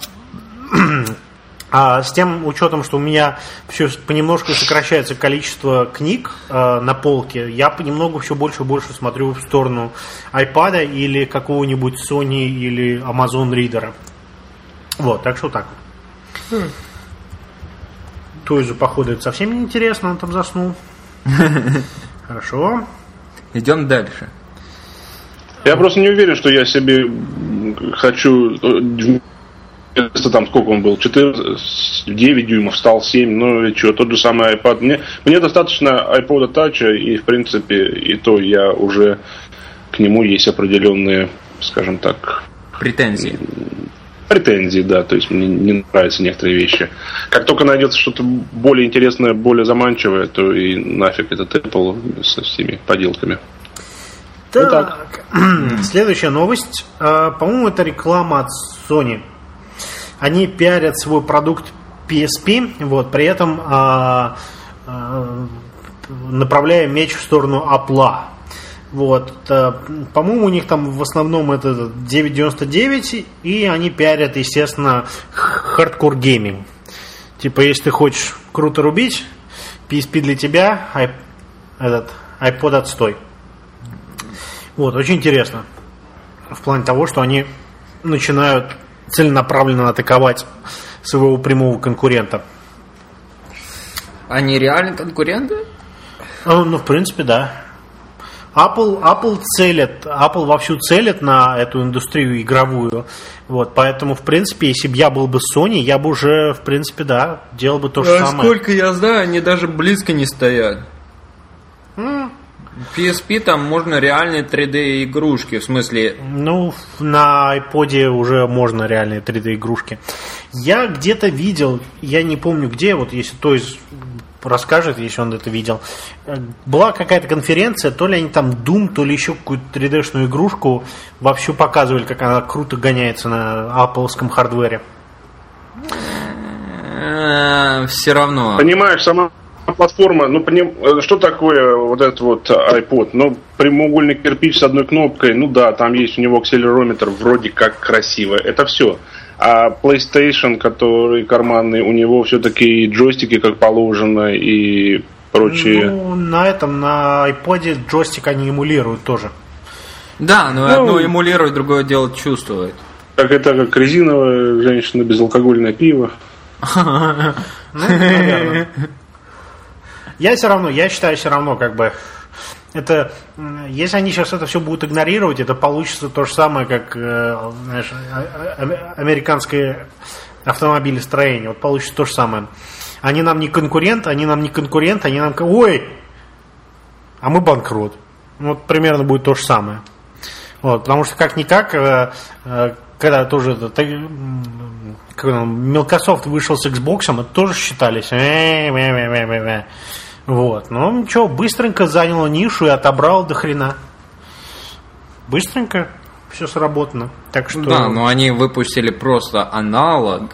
а, с тем учетом, что у меня все понемножку сокращается количество книг а, на полке, я понемногу все больше и больше смотрю в сторону iPad или какого-нибудь Sony или Amazon Reader. Вот, так что так вот. Mm. Тойзу, походу, это совсем не интересно, он там заснул. Хорошо. Идем дальше. Я просто не уверен, что я себе хочу... Вместо там, сколько он был, четырнадцать, девять дюймов, стал семь, ну и что, тот же самый iPad. Мне, мне достаточно iPod Touch, и в принципе, и то я уже к нему есть определенные, скажем так... Претензии. Претензии, да, то есть мне не нравятся некоторые вещи. Как только найдется что-то более интересное, более заманчивое, то и нафиг этот Apple со всеми поделками. Так, вот следующая новость. По-моему, это реклама от Sony. Они пиарят свой продукт пи эс пи, вот, при этом а, а, направляя меч в сторону Apple. Вот, а, по-моему, у них там в основном это девять девяносто девять, и они пиарят, естественно, хардкор гейминг. Типа, если ты хочешь круто рубить, пи эс пи для тебя, ай, этот iPod отстой. Вот, очень интересно. В плане того, что они начинают целенаправленно атаковать своего прямого конкурента. Они реально конкуренты? Ну, ну в принципе, да. Apple, Apple целит, Apple вовсю целит на эту индустрию игровую. Вот, поэтому, в принципе, если бы я был бы Sony, я бы уже, в принципе, да, делал бы то же а самое. Сколько я знаю, они даже близко не стоят. Mm. пи эс пи там можно реальные три дэ игрушки, в смысле... Ну, на iPod уже можно реальные три дэ игрушки. Я где-то видел, я не помню где, вот если Тойс расскажет, если он это видел. Была какая-то конференция, то ли они там Doom, то ли еще какую-то три дэ-шную игрушку вовсю показывали, как она круто гоняется на Apple-ском хардвере. Все равно. Понимаешь, сама... Платформа, ну, поним, что такое вот этот вот iPod? Ну, прямоугольный кирпич с одной кнопкой, ну да, там есть у него акселерометр, вроде как красиво, это все. А PlayStation, который карманный, у него все-таки джойстики как положено и прочие. Ну, на этом, на iPod джойстик они эмулируют тоже. Да, но ну, одно эмулирует, другое дело чувствует. Как это, как резиновая женщина, безалкогольное пиво. Ну, наверное. Я все равно, я считаю все равно, как бы, это, если они сейчас это все будут игнорировать, это получится то же самое, как, знаешь, американское автомобилестроение. Вот получится то же самое. Они нам не конкурент, они нам не конкурент, они нам, ой, а мы банкрот. Вот примерно будет то же самое. Вот, потому что как-никак, когда тоже Microsoft вышел с Xbox, это тоже считались. Вот. Но ничего, быстренько занял нишу и отобрал до хрена. Быстренько все сработано. Так что... Да, но они выпустили просто аналог.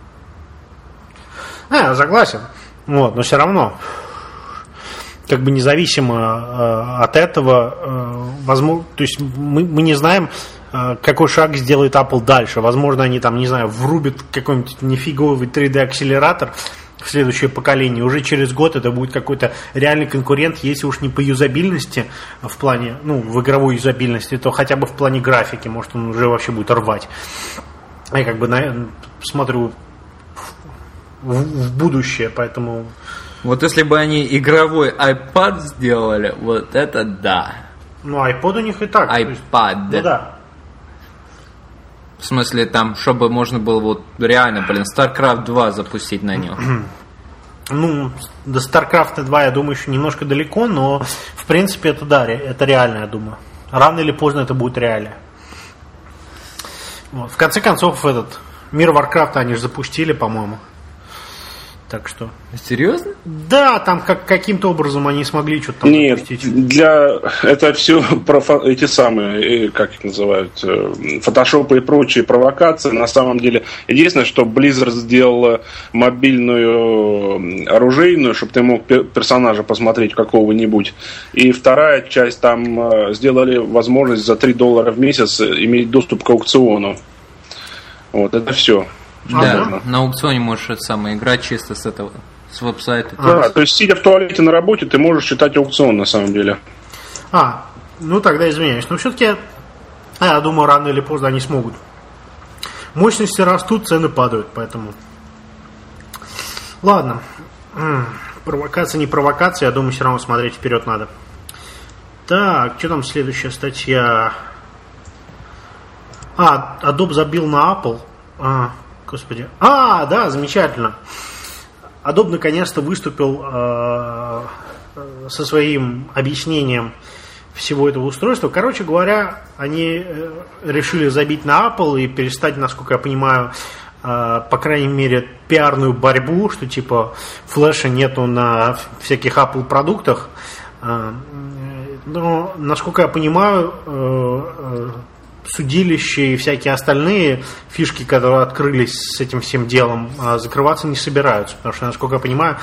А, согласен. Вот, но все равно, как бы независимо э, от этого, э, возможно, то есть мы, мы не знаем, э, какой шаг сделает Apple дальше. Возможно, они там, не знаю, врубят какой-нибудь нифиговый три дэ-акселератор в следующее поколение. Уже через год это будет какой-то реальный конкурент, если уж не по юзабильности в плане, ну, в игровой юзабильности, то хотя бы в плане графики, может, он уже вообще будет рвать. Я как бы на, смотрю в, в будущее, поэтому... Вот если бы они игровой iPad сделали, вот это да. Ну, iPod у них и так. iPad. Ну да. В смысле, там, чтобы можно было вот реально, блин, StarCraft два запустить на нем. Ну, до StarCraft два, я думаю, еще немножко далеко, но, в принципе, это да, это реально, я думаю. Рано или поздно это будет реально. Вот. В конце концов, этот мир Warcraft они же запустили, по-моему. Так что... Серьезно? Да, там как, каким-то образом они смогли что-то там Нет, запустить. Для... это все про эти самые, как их называют, фотошопы и прочие провокации. На самом деле, единственное, что Blizzard сделала мобильную оружейную, чтобы ты мог персонажа посмотреть какого-нибудь. И вторая часть, там сделали возможность за три доллара в месяц иметь доступ к аукциону. Вот, это все. Да, ага. На аукционе можешь это самое играть чисто с этого, с веб-сайта. Да, то есть сидя в туалете на работе, ты можешь читать аукцион на самом деле. А, ну тогда извиняюсь. Но все-таки, я думаю, рано или поздно они смогут. Мощности растут, цены падают, поэтому. Ладно. Провокация, не провокация, я думаю, все равно смотреть вперед надо. Так, что там следующая статья? А, Adobe забил на Apple. А, господи. А, да, замечательно. Adobe наконец-то выступил э, со своим объяснением всего этого устройства. Короче говоря, они решили забить на Apple и перестать, насколько я понимаю, э, по крайней мере, пиарную борьбу, что типа флеша нету на всяких Apple продуктах. Э, но, насколько я понимаю, э, э, судилища и всякие остальные фишки, которые открылись с этим всем делом, закрываться не собираются. Потому что, насколько я понимаю,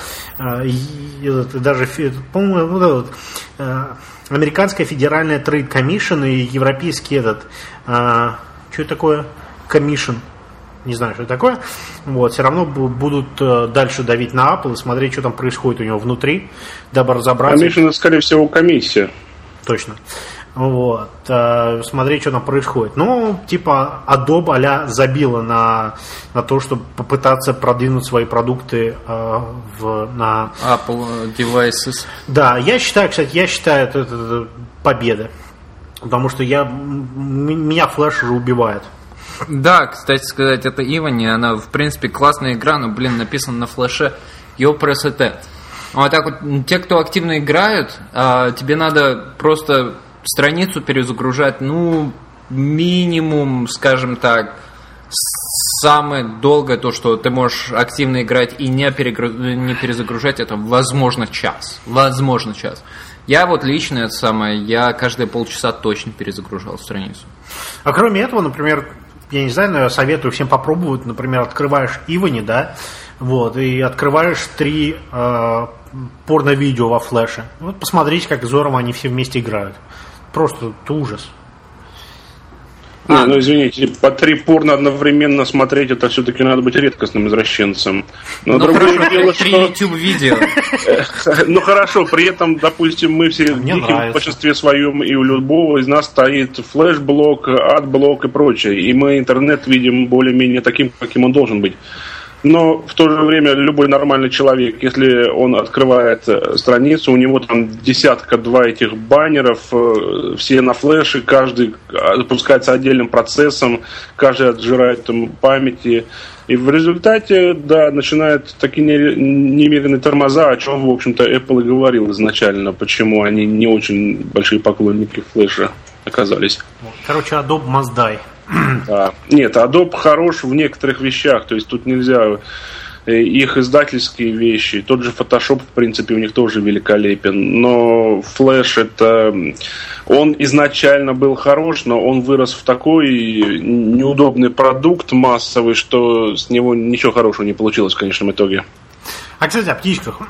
даже, по-моему, вот этот, американская федеральная трейд комиссион и европейский этот, что это такое? Комиссион. Не знаю, что это такое. Вот, все равно будут дальше давить на Apple и смотреть, что там происходит у него внутри, дабы разобраться. Комиссион, скорее всего, комиссия. Точно. Вот, э, смотреть, что там происходит. Ну, типа, Adobe а-ля забила на, на то, чтобы попытаться продвинуть свои продукты э, в, на Apple devices. Да, я считаю, кстати, я считаю, это, это, это победа. Потому что я, меня флеш уже убивает. Да, кстати сказать, это Ивани, она, в принципе, классная игра, но, блин, написана на флеше. Ёпрст. Вот так вот, те, кто активно играют, э, тебе надо просто страницу перезагружать, ну, минимум, скажем так, самое долгое то, что ты можешь активно играть и не, перегруз... не перезагружать, это, возможно, час. Возможно, час. Я вот лично это самое, я каждые полчаса точно перезагружал страницу. А кроме этого, например, я не знаю, но я советую всем попробовать, например, открываешь Ивани, да, вот, и открываешь три э, порно-видео во флеше. Вот посмотрите, как здорово они все вместе играют. Просто ужас. Не, а. ну извините, по три порно одновременно смотреть, это все-таки надо быть редкостным извращенцем. Но ну, другое хорошо, дело, три что... YouTube-видео. Ну хорошо, при этом, допустим, мы все в диком большинстве своем, и у любого из нас стоит флеш-блок, ад-блок и прочее. И мы интернет видим более-менее таким, каким он должен быть. Но в то же время любой нормальный человек, если он открывает страницу, у него там десятка-два этих баннеров, все на флеше, каждый запускается отдельным процессом, каждый отжирает там памяти. И в результате, да, начинают такие немеренные тормоза, о чем, в общем-то, Apple и говорил изначально, почему они не очень большие поклонники флеша оказались. Короче, Adobe must die. Да. Нет, Adobe хорош в некоторых вещах, то есть тут нельзя их издательские вещи, тот же Photoshop, в принципе, у них тоже великолепен, но Flash это, он изначально был хорош, но он вырос в такой неудобный продукт массовый, что с него ничего хорошего не получилось в конечном итоге. А, кстати, о птичках.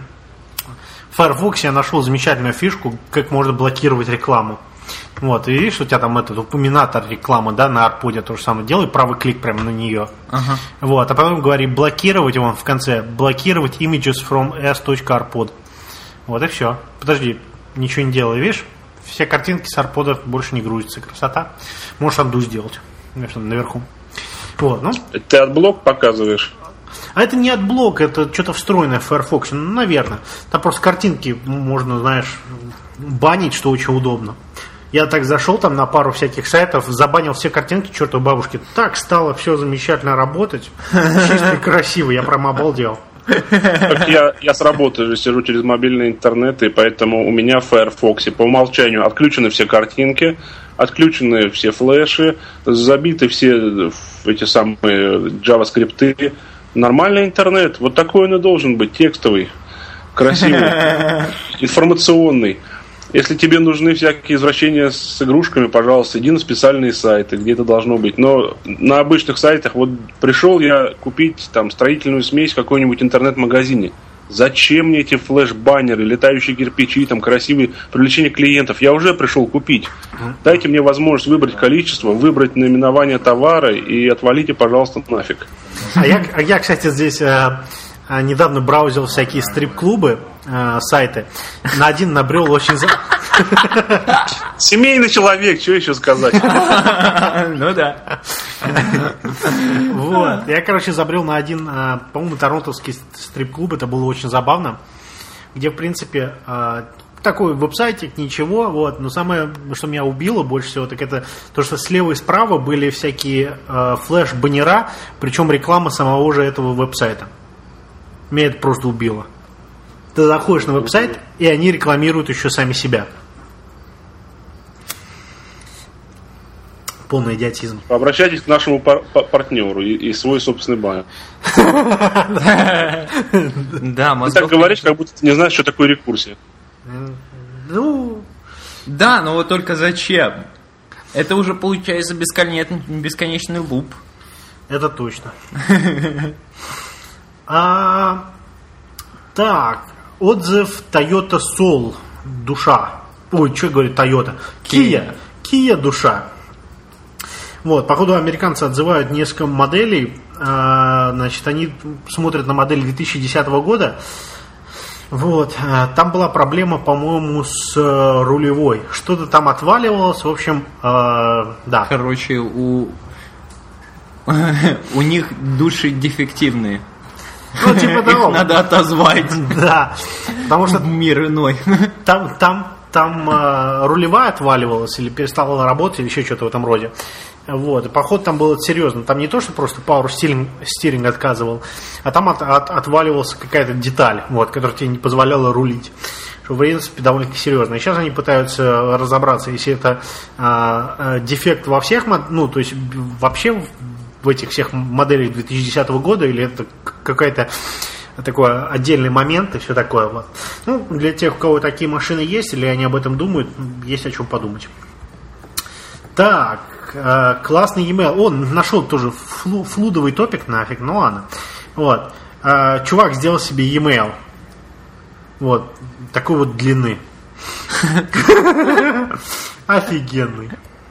В Firefox я нашел замечательную фишку, как можно блокировать рекламу. Вот, и видишь, у тебя там этот упоминатор рекламы, да, на арподе то же самое делай, правый клик прямо на нее. Ага. Вот, а потом говори блокировать, его в конце, блокировать images from s.arpod. Вот и все. Подожди, ничего не делай, видишь? Все картинки с арпода больше не грузятся. Красота. Можешь анду сделать. Наверху. Вот, ну. Ты отблок показываешь? А это не отблок, это что-то встроенное в Firefox, ну, наверное. Там просто картинки можно, знаешь, банить, что очень удобно. Я так зашел там на пару всяких сайтов, забанил все картинки чертовой бабушки. Так стало все замечательно работать. Чисто и красиво, я прям обалдел. Я, я с работы же сижу через мобильный интернет, и поэтому у меня в Firefox по умолчанию отключены все картинки, отключены все флеши, забиты все эти самые джаваскрипты. Нормальный интернет, вот такой он и должен быть, текстовый, красивый, информационный. Если тебе нужны всякие извращения с игрушками, пожалуйста, иди на специальные сайты, где это должно быть. Но на обычных сайтах, вот пришел я купить там строительную смесь в какой-нибудь интернет-магазине. Зачем мне эти флеш-баннеры, летающие кирпичи, там красивые привлечение клиентов? Я уже пришел купить. Дайте мне возможность выбрать количество, выбрать наименование товара и отвалите, пожалуйста, нафиг. А я, а я кстати, здесь э, недавно браузил всякие стрип-клубы, э, сайты. На один набрел очень... За... Семейный человек, что еще сказать? Ну да. Вот. Я, короче, забрел на один, по-моему, торонтовский стрип-клуб. Это было очень забавно. где, в принципе, такой веб-сайтик, ничего, вот, но самое, что меня убило больше всего, так это то, что слева и справа были всякие флеш-баннера, причем реклама самого же этого веб-сайта. Меня это просто убило. Ты заходишь на веб-сайт, и они рекламируют еще сами себя. Полный идиотизм. Обращайтесь к нашему пар- партнеру и, и свой собственный баннер. Да, ты так говоришь, как будто ты не знаешь, что такое рекурсия. Ну... Да, но вот только зачем? Это уже получается бесконечный, бесконечный луп. Это точно. а, так, отзыв Toyota Soul, душа. Ой, что говорит Toyota? Kia. Kia, душа. Вот, походу, американцы отзывают несколько моделей. А, значит, они смотрят на модель две тысячи десятого года. Вот, там была проблема, по-моему, с рулевой. Что-то там отваливалось, в общем, э, да. Короче, у у них души дефективные. Ну, типа того. Их надо отозвать. Да, потому что мир иной. Там, там, там э, рулевая отваливалась или перестала работать, или еще что-то в этом роде. Вот, и поход там был серьезно. Там не то, что просто Power Steering, steering отказывал, а там от, от, отваливалась какая-то деталь, вот, которая тебе не позволяла рулить. Что, в принципе, довольно-таки серьезно. И сейчас они пытаются разобраться, если это а, а, дефект во всех, ну, то есть вообще в этих всех моделях две тысячи десятого года, или это какая-то такой отдельный момент и все такое. Вот. Ну, для тех, у кого такие машины есть, или они об этом думают, есть о чем подумать. Так, э, классный e-mail. Он нашел тоже флу, флудовый топик, нафиг, ну ладно. Вот. Э, чувак сделал себе e-mail. Вот. Такой вот длины. Офигенный.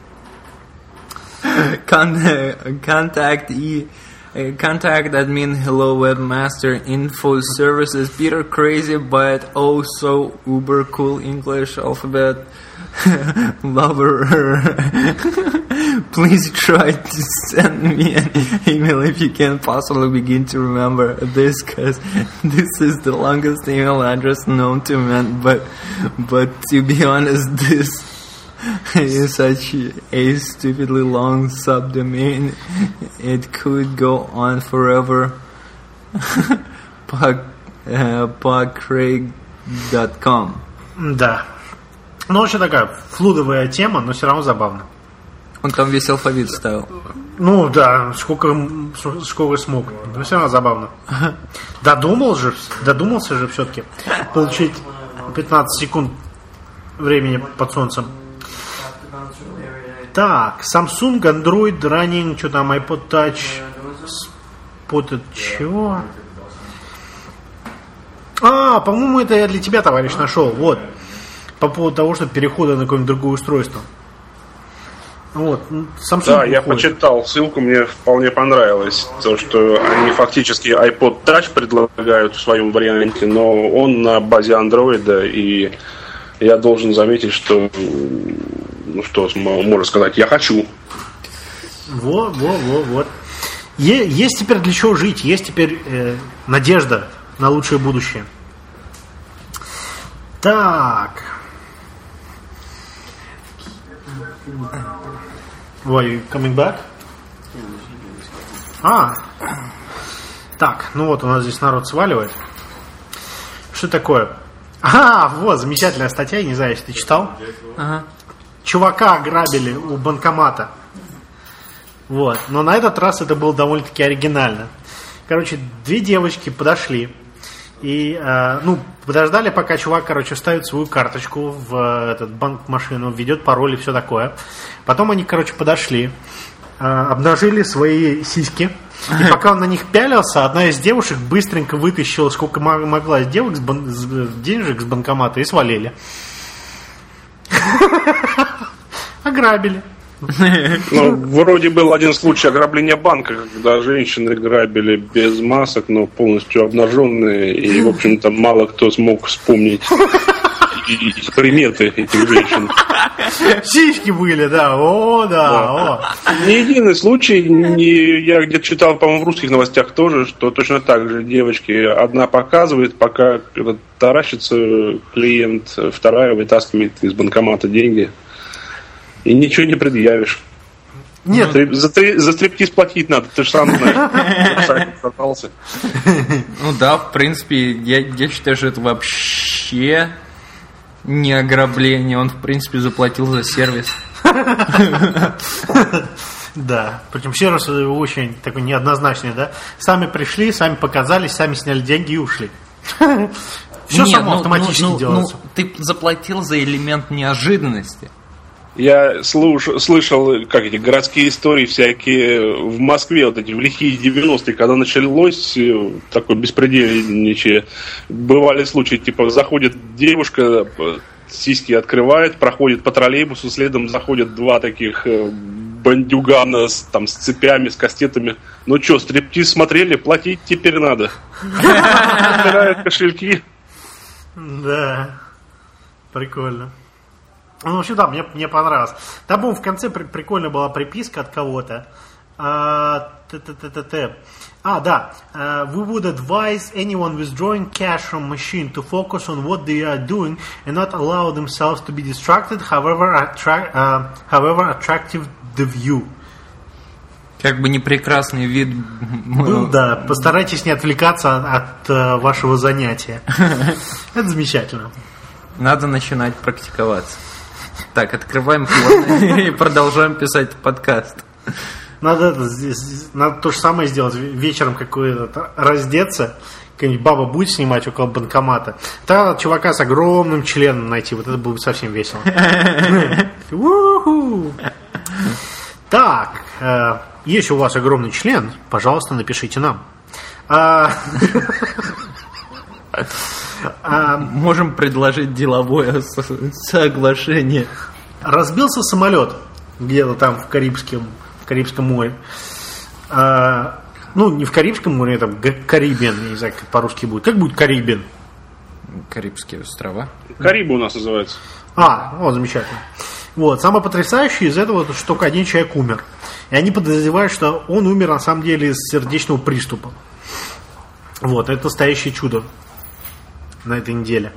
Contact e Contact admin, hello webmaster, info services, Peter crazy but also uber cool English alphabet lover. Please try to send me an email if you can possibly begin to remember this, because this is the longest email address known to man. But but to be honest, this is such a stupidly long subdomain. It could go on forever. Pogcraig dot com. Да. Ну, вообще такая флудовая тема, но все равно забавно. Он там весь алфавит ставил. Ну, да, сколько, сколько смог. Но все равно забавно. Додумал же, додумался же все-таки получить пятнадцать секунд времени под солнцем. Так, Samsung, Android, Running, что там, iPod Touch, Spotted, чего? А, по-моему, это я для тебя, товарищ, нашел. Вот. По поводу того, что перехода на какое-нибудь другое устройство. Вот. Samsung да, я уходит. почитал ссылку, мне вполне понравилось. То, что они фактически iPod Touch предлагают в своем варианте, но он на базе Android, и я должен заметить, что, ну что можно сказать, я хочу. Вот, вот, вот, вот. Е- есть теперь для чего жить, есть теперь э, надежда на лучшее будущее. Так. Why, coming back? А. Так, ну вот у нас здесь народ сваливает. Что такое? А, вот, замечательная статья, не знаю, если ты читал. Ага. Чувака ограбили у банкомата. Вот. Но на этот раз это было довольно-таки оригинально. Короче, две девочки подошли и, э, ну, подождали, пока чувак, короче, вставит свою карточку в э, этот банк-машину, введет пароль и все такое. Потом они, короче, подошли, э, обнажили свои сиськи. И пока он на них пялился, одна из девушек быстренько вытащила, сколько могла из девок, с бан- с денежек с банкомата и свалили. Ограбили. Ну, вроде был один случай ограбления банка, когда женщины грабили без масок, но полностью обнаженные, и, в общем-то, мало кто смог вспомнить приметы этих женщин. Сиськи были, да, о, да, да. О. Не единый случай, не, я где-то читал, по-моему, в русских новостях тоже, что точно так же девочки, одна показывает, пока таращится клиент, вторая вытаскивает из банкомата деньги, и ничего не предъявишь. Нет. За, за, за стриптиз платить надо, ты же сам знаешь. Ну да, в принципе, я, я считаю, что это вообще не ограбление. Он, в принципе, заплатил за сервис. Да, причем сервис очень такой неоднозначный, да? Сами пришли, сами показались, сами сняли деньги и ушли. Все само автоматически делается. Ты заплатил за элемент неожиданности. Я слуш, слышал, как эти городские истории всякие в Москве, вот эти в лихие девяностые, когда началось такое беспредельничание, бывали случаи, типа заходит девушка, сиськи открывает, проходит по троллейбусу, следом заходят два таких бандюгана с, там, с цепями, с кастетами. Ну что, стриптиз смотрели, платить теперь надо. Собирают кошельки. Да, прикольно. Ну, вообще, да, мне, мне понравилось. Там, по-моему, в конце при- прикольно была приписка от кого-то. А, т-т-т-т-т. а да. Uh, we would advise anyone withdrawing cash from machine to focus on what they are doing and not allow themselves to be distracted, however, attra- uh, however attractive the view. Как бы не прекрасный вид был. Да, постарайтесь не отвлекаться от, от uh, вашего занятия. Это замечательно. Надо начинать практиковаться. Так, открываем порно и продолжаем писать подкаст. Надо, это, надо то же самое сделать. Вечером какой-то раздеться, какая-нибудь баба будет снимать около банкомата. Тогда чувака с огромным членом найти. Вот это будет совсем весело. Так, если у вас огромный член, пожалуйста, напишите нам. А, можем предложить деловое соглашение. Разбился самолет где-то там в Карибском, в Карибском море. А, ну, не в Карибском море, это Карибиан, не знаю, как по-русски будет. Как будет Карибиан? Карибские острова. Карибы у нас называется. А, вот, замечательно. Вот, самое потрясающее из этого, что только один человек умер. И они подозревают, что он умер на самом деле из сердечного приступа. Вот, это настоящее чудо на этой неделе.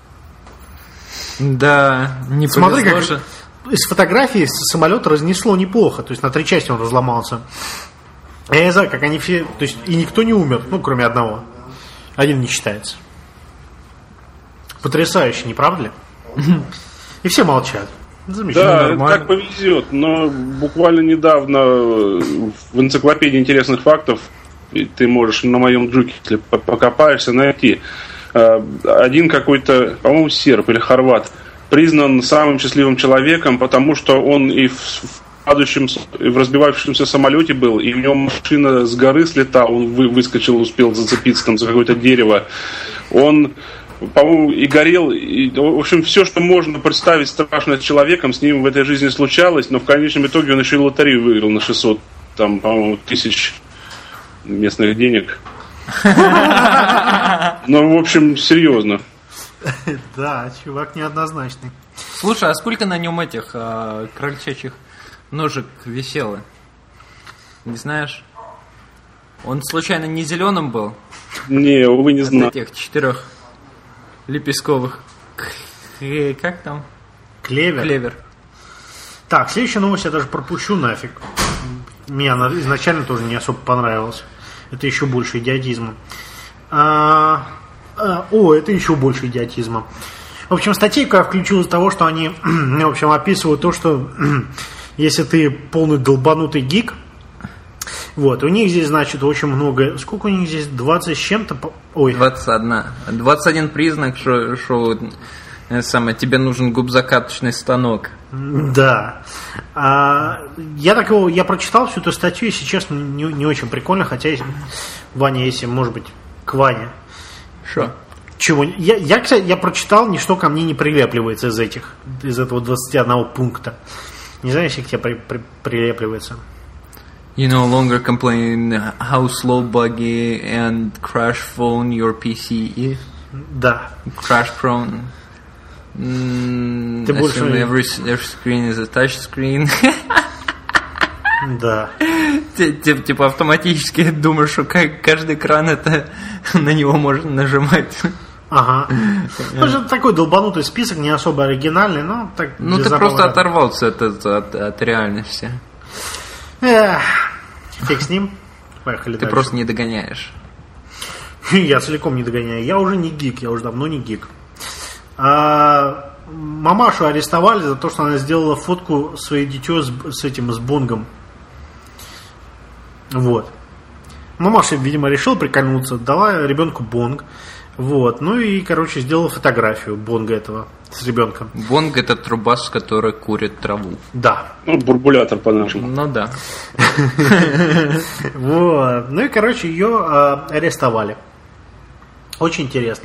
Да, не Смотри, повезло как же. Из фотографии самолета разнесло неплохо. То есть на три части он разломался. Я не знаю, как они все... То есть и никто не умер, ну, кроме одного. Один не считается. Потрясающе, не правда ли? И все молчат. Да, так повезет. Но буквально недавно в энциклопедии интересных фактов ты можешь на моем джуке, если покопаешься, найти. Один какой-то, по-моему, серб или хорват признан самым счастливым человеком, потому что он и в, в падающем, и в разбивающемся самолете был, и у него машина с горы слетала, он вы, выскочил, успел зацепиться там за какое-то дерево. Он, по-моему, и горел, и, в общем, все, что можно представить страшное с человеком, с ним в этой жизни случалось, но в конечном итоге он еще и лотерею выиграл на шестьсот, там, по-моему, тысяч местных денег. Ну, в общем, серьезно. Да, чувак неоднозначный. Слушай, а сколько на нем этих а, крольчачьих ножек висело? Не знаешь? Он случайно не зеленым был? Не, увы, не знаю. От этих четырех лепестковых. Как там? Клевер. Клевер. Так, следующая новость я даже пропущу нафиг. Мне она изначально тоже не особо понравилась. Это еще больше идиотизма. А, а, о, это еще больше идиотизма. В общем, статейку я включил из-за того, что они, в общем, описывают то, что если ты полный долбанутый гик, вот, у них здесь, значит, очень много... Сколько у них здесь? двадцать с чем-то? Ой. двадцать один. двадцать один признак, что, что самое, тебе нужен губзакаточный станок. Да. А, я так его, я прочитал всю эту статью, если честно, не, не очень прикольно, хотя если, Ваня, если, может быть, к Ване. Что? Чего? Я, я, кстати, я прочитал, ничто ко мне не прилепливается из этих, из этого двадцати одного пункта. Не знаю, если к тебе при, при, прилепливается. You no longer complain how slow, buggy and crash phone your пи си is? Да. Crash prone. Mm, Ты больше... Every, every screen is a touch screen. Да. Типа автоматически думаешь, что каждый экран это на него можно нажимать. Ага. Ну, это такой долбанутый список, не особо оригинальный, но так. Ну, ты просто оторвался от, от, от, от реальности. Эх, фиг с ним. Поехали Ты дальше. просто не догоняешь. Я целиком не догоняю. Я уже не гик, я уже давно не гик. А, мамашу арестовали за то, что она сделала фотку своей дитё с, с этим, с бонгом. Вот. Мамаша, видимо, решила прикольнуться, дала ребенку бонг. Вот. Ну и, короче, сделала фотографию бонга этого с ребенком. Бонг — это труба, с которой курит траву. Да. Ну, бурбулятор по-нашему. Ну да. Вот. Ну и, короче, ее арестовали. Очень интересно.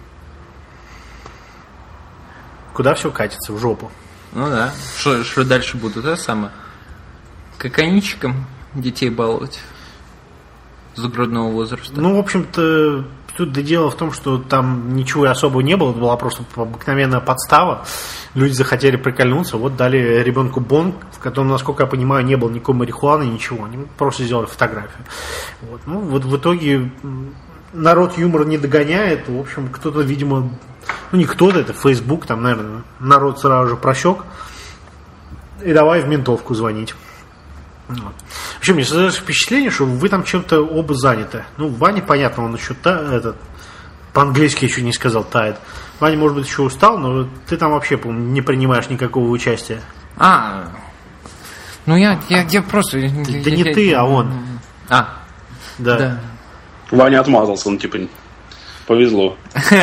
Куда все катится? В жопу. Ну да. Что дальше будут? Это самое. Кокаинчиком детей баловать. С грудного возраста. Ну, в общем-то, тут дело в том, что там ничего особого не было. Это была просто обыкновенная подстава. Люди захотели прикольнуться. Вот дали ребенку бонг, в котором, насколько я понимаю, не было никакой марихуаны, ничего. Они просто сделали фотографию. Вот. Ну, вот в итоге народ юмор не догоняет. В общем, кто-то, видимо... Ну, не кто-то, это Facebook, там, наверное, народ сразу же просек. И давай в ментовку звонить. Вот. Вообще, мне создается впечатление, что вы там чем-то оба заняты. Ну, Ваня, понятно, он еще та, этот, по-английски еще не сказал, тает. Ваня, может быть, еще устал, но ты там вообще, по-моему, не принимаешь никакого участия. А, ну я, я, я просто... Да я, не я, ты, а он. А, да. да. Ваня отмазался, он типа повезло.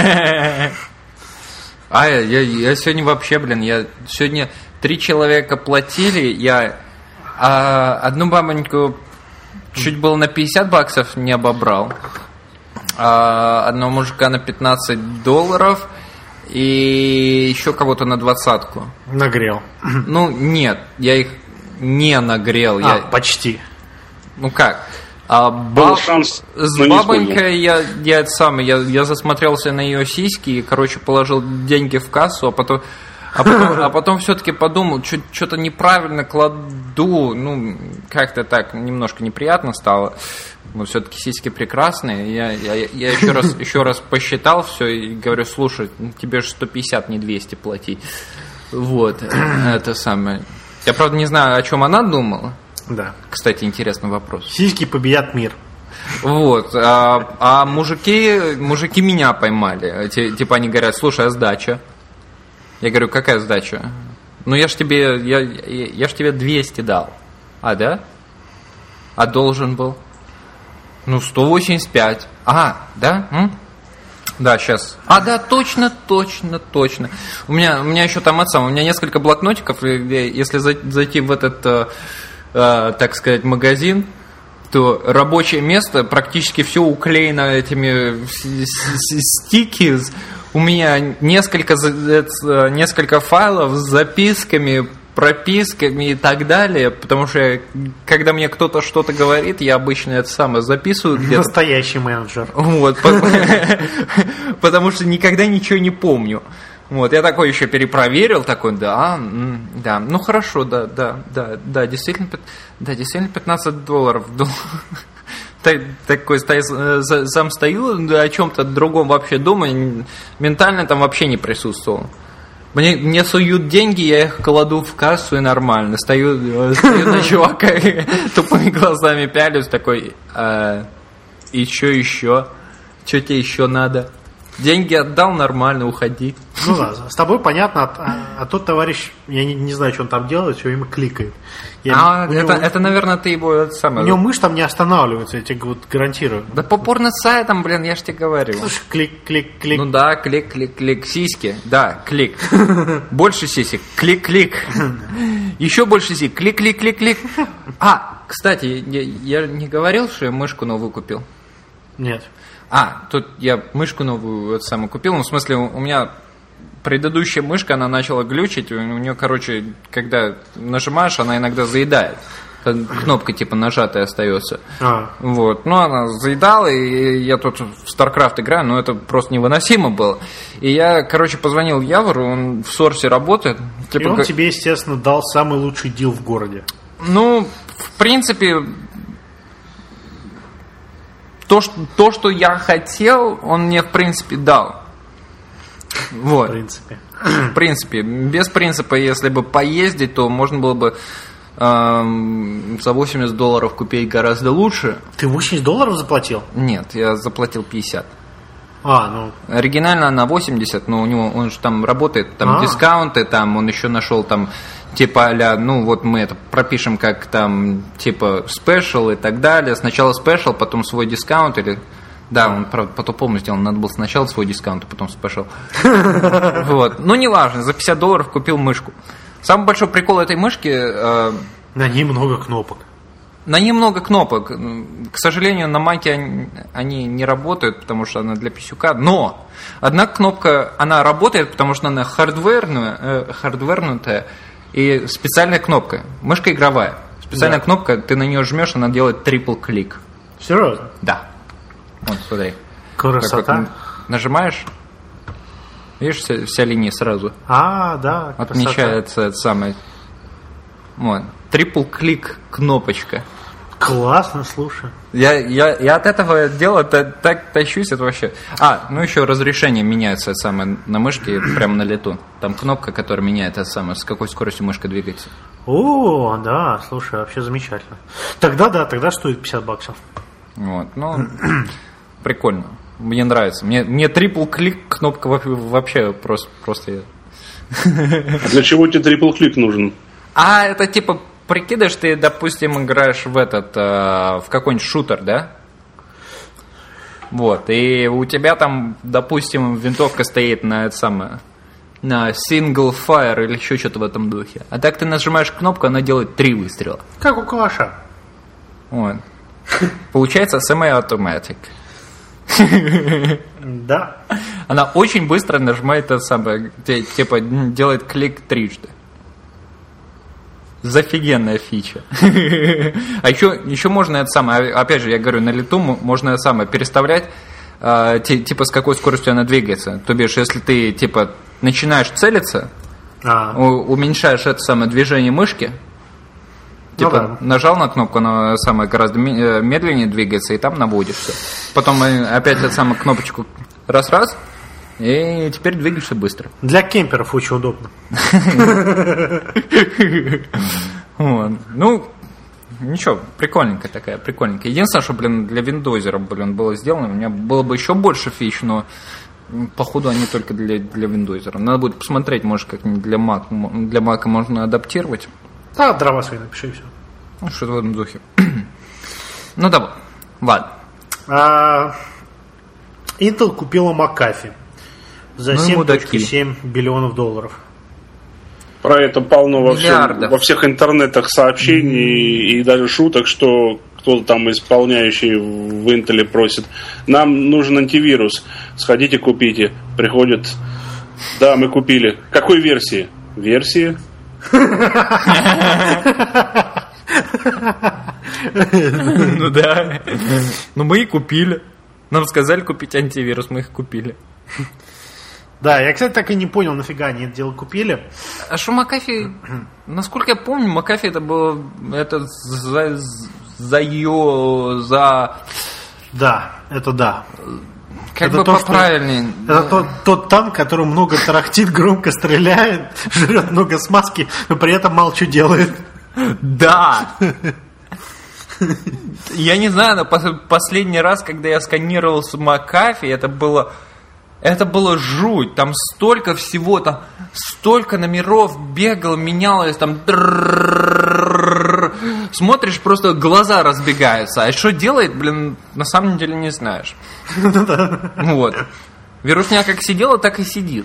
А, я, я, я сегодня вообще, блин, я сегодня три человека платили, я... А одну бабоньку чуть было на пятьдесят баксов не обобрал. А одного мужика на пятнадцать долларов. И еще кого-то на двадцатку. Нагрел. Ну, нет, я их не нагрел. А, я... почти. Ну как? А Был баб... шанс, с бабонькой я, я, это самое, я, я засмотрелся на ее сиськи и, короче, положил деньги в кассу, а потом... А потом, а потом все-таки подумал, что-то неправильно кладу, ну, как-то так немножко неприятно стало, но все-таки сиськи прекрасные. Я, я, я еще раз, еще раз посчитал все и говорю, слушай, тебе же сто пятьдесят, не двести платить. Вот, это самое. Я, правда, не знаю, о чем она думала. Да. Кстати, интересный вопрос. Сиськи победят мир. Вот, а, а мужики, мужики меня поймали. Типа они говорят, слушай, а сдача? Я говорю, какая сдача? Ну, я ж тебе, я, я, я ж тебе двести дал. А, да? А должен был? Ну, сто восемьдесят пять. А, да? М? Да, сейчас. А, да, точно, точно, точно. У меня, у меня еще там отсам, у меня несколько блокнотиков. Если зайти в этот, э, э, так сказать, магазин, то рабочее место практически все уклеено этими стики. У меня несколько, несколько файлов с записками, прописками и так далее, потому что когда мне кто-то что-то говорит, я обычно это самое записываю где-то. Настоящий менеджер. Вот, потому что никогда ничего не помню. Вот, я такой еще перепроверил, такой, да, да, ну хорошо, да, да, да, да, действительно, да, действительно пятнадцать долларов. Такой сам стою, о чем-то другом вообще думаю, ментально там вообще не присутствовал. Мне, мне суют деньги, я их кладу в кассу и нормально. Стою, стою на чувака, тупыми глазами пялюсь, такой, а, еще, еще, что тебе еще надо? Деньги отдал, нормально, уходи. Ну да, с тобой понятно, а, а тот товарищ, я не, не знаю, что он там делает, все время кликает. Я, а, это, него, это, наверное, ты его это самое... У него мышь там не останавливается, я тебе вот гарантирую. Да по порно-сайтам, блин, я ж тебе говорил. Слушай, клик, клик, клик. Ну да, клик, клик, клик. Сиськи, да, клик. Больше сисек, клик, клик. Еще больше сисек, клик, клик, клик, клик. А, кстати, я, я не говорил, что я мышку новую купил? Нет. А, тут я мышку новую вот самую купил, ну, в смысле, у меня предыдущая мышка, она начала глючить, у нее, короче, когда нажимаешь, она иногда заедает. кнопка типа нажатая остается. А. Вот. Ну, она заедала, и я тут в StarCraft играю, но это просто невыносимо было. И я, короче, позвонил Явору, он в Сорсе работает. Типа, и он как... тебе, естественно, дал самый лучший дил в городе. Ну, в принципе, то, что, то, что я хотел, он мне, в принципе, дал. Вот. В принципе. В принципе. Без принципа, если бы поездить, то можно было бы эм, за восемьдесят долларов купить гораздо лучше. Ты восемьдесят долларов заплатил? Нет, я заплатил пятьдесят. А, ну. Оригинально она восемьдесят, но у него, он же там работает, там а. дискаунты, там он еще нашел там, типа а-ля, ну вот мы это пропишем как там, типа спешл и так далее. Сначала спешл, потом свой дискаунт или... Да, он, правда, по-тупому сделал, надо было сначала свой дискаунт, а потом спешл. Вот. Ну, неважно, за пятьдесят долларов купил мышку. Самый большой прикол этой мышки... Э, на ней много кнопок. На ней много кнопок. К сожалению, на Маке они, они не работают, потому что она для писюка. Но одна кнопка, она работает, потому что она хардверная, э, хардвернутая и специальная кнопка. Мышка игровая. Специальная да. кнопка, ты на нее жмешь, она делает трипл-клик. Серьезно? Да. Вот, смотри. Красота. Как, нажимаешь, видишь, вся, вся линия сразу. А, да. Отмечается это самое. Вот. Трипл-клик кнопочка. Классно, слушай. Я, я, я от этого дела так, так тащусь, это вообще. А, ну еще разрешение меняется самое на мышке прямо на лету. Там кнопка, которая меняет это самое, с какой скоростью мышка двигается. О, да, слушай, вообще замечательно. Тогда да, тогда стоит пятьдесят баксов. Вот, ну, прикольно. Мне нравится. Мне, мне трипл-клик кнопка вообще просто, просто... Для чего тебе трипл-клик нужен? А, это типа, прикидываешь, ты, допустим, играешь в этот, в какой-нибудь шутер, да? Вот, и у тебя там, допустим, винтовка стоит на это самое, на single fire или еще что-то в этом духе. А так ты нажимаешь кнопку, она делает три выстрела. Как у калаша. Вот. Получается semi-automatic. Да. Она очень быстро нажимает это самое, типа делает клик трижды. Зафигенная фича. А еще, еще можно это самое, опять же, я говорю, на лету можно это самое переставлять, э, типа с какой скоростью она двигается. То бишь, если ты типа начинаешь целиться, а. у, уменьшаешь это самое движение мышки, типа ну, да. нажал на кнопку, она самая гораздо медленнее двигается, и там наводишься. Потом опять эту самую кнопочку раз-раз, и теперь двигаешься быстро. Для кемперов очень удобно. Ну, ничего, прикольненькая такая, прикольненькая. Единственное, что, блин, для виндозера, блин, было сделано, у меня было бы еще больше фич, но походу они только для, для виндозера. Надо будет посмотреть, может, как-нибудь для Mac, для Mac можно адаптировать. Да, дрова свои напиши и все. Ну, что-то в этом духе. Ну, давай. Ладно. А, Intel купила McAfee за ну, семь целых семь билионов долларов. Про это полно во, всем, во всех интернетах сообщений mm-hmm. и даже шуток, что кто-то там исполняющий в Intel просит: нам нужен антивирус, сходите купите. Приходит: да, мы купили. Какой версии? Версии? Ну да. Ну мы и купили. Нам сказали купить антивирус, мы их купили. Да, я, кстати, так и не понял, нафига они это дело купили. А что McAfee, насколько я помню, McAfee это было это за, за ее, за... Да, это да. Как это бы то, поправильнее. Что, это тот, тот танк, который много тарахтит, громко стреляет, жрет много смазки, но при этом мало что делает. Да. Я не знаю, но последний раз, когда я сканировал с McAfee, это было... Это было жуть, там столько всего, там столько номеров бегало, менялось, там смотришь, просто глаза разбегаются. А что делает, блин, на самом деле не знаешь. Вот. Вирусня как сидела, так и сидит.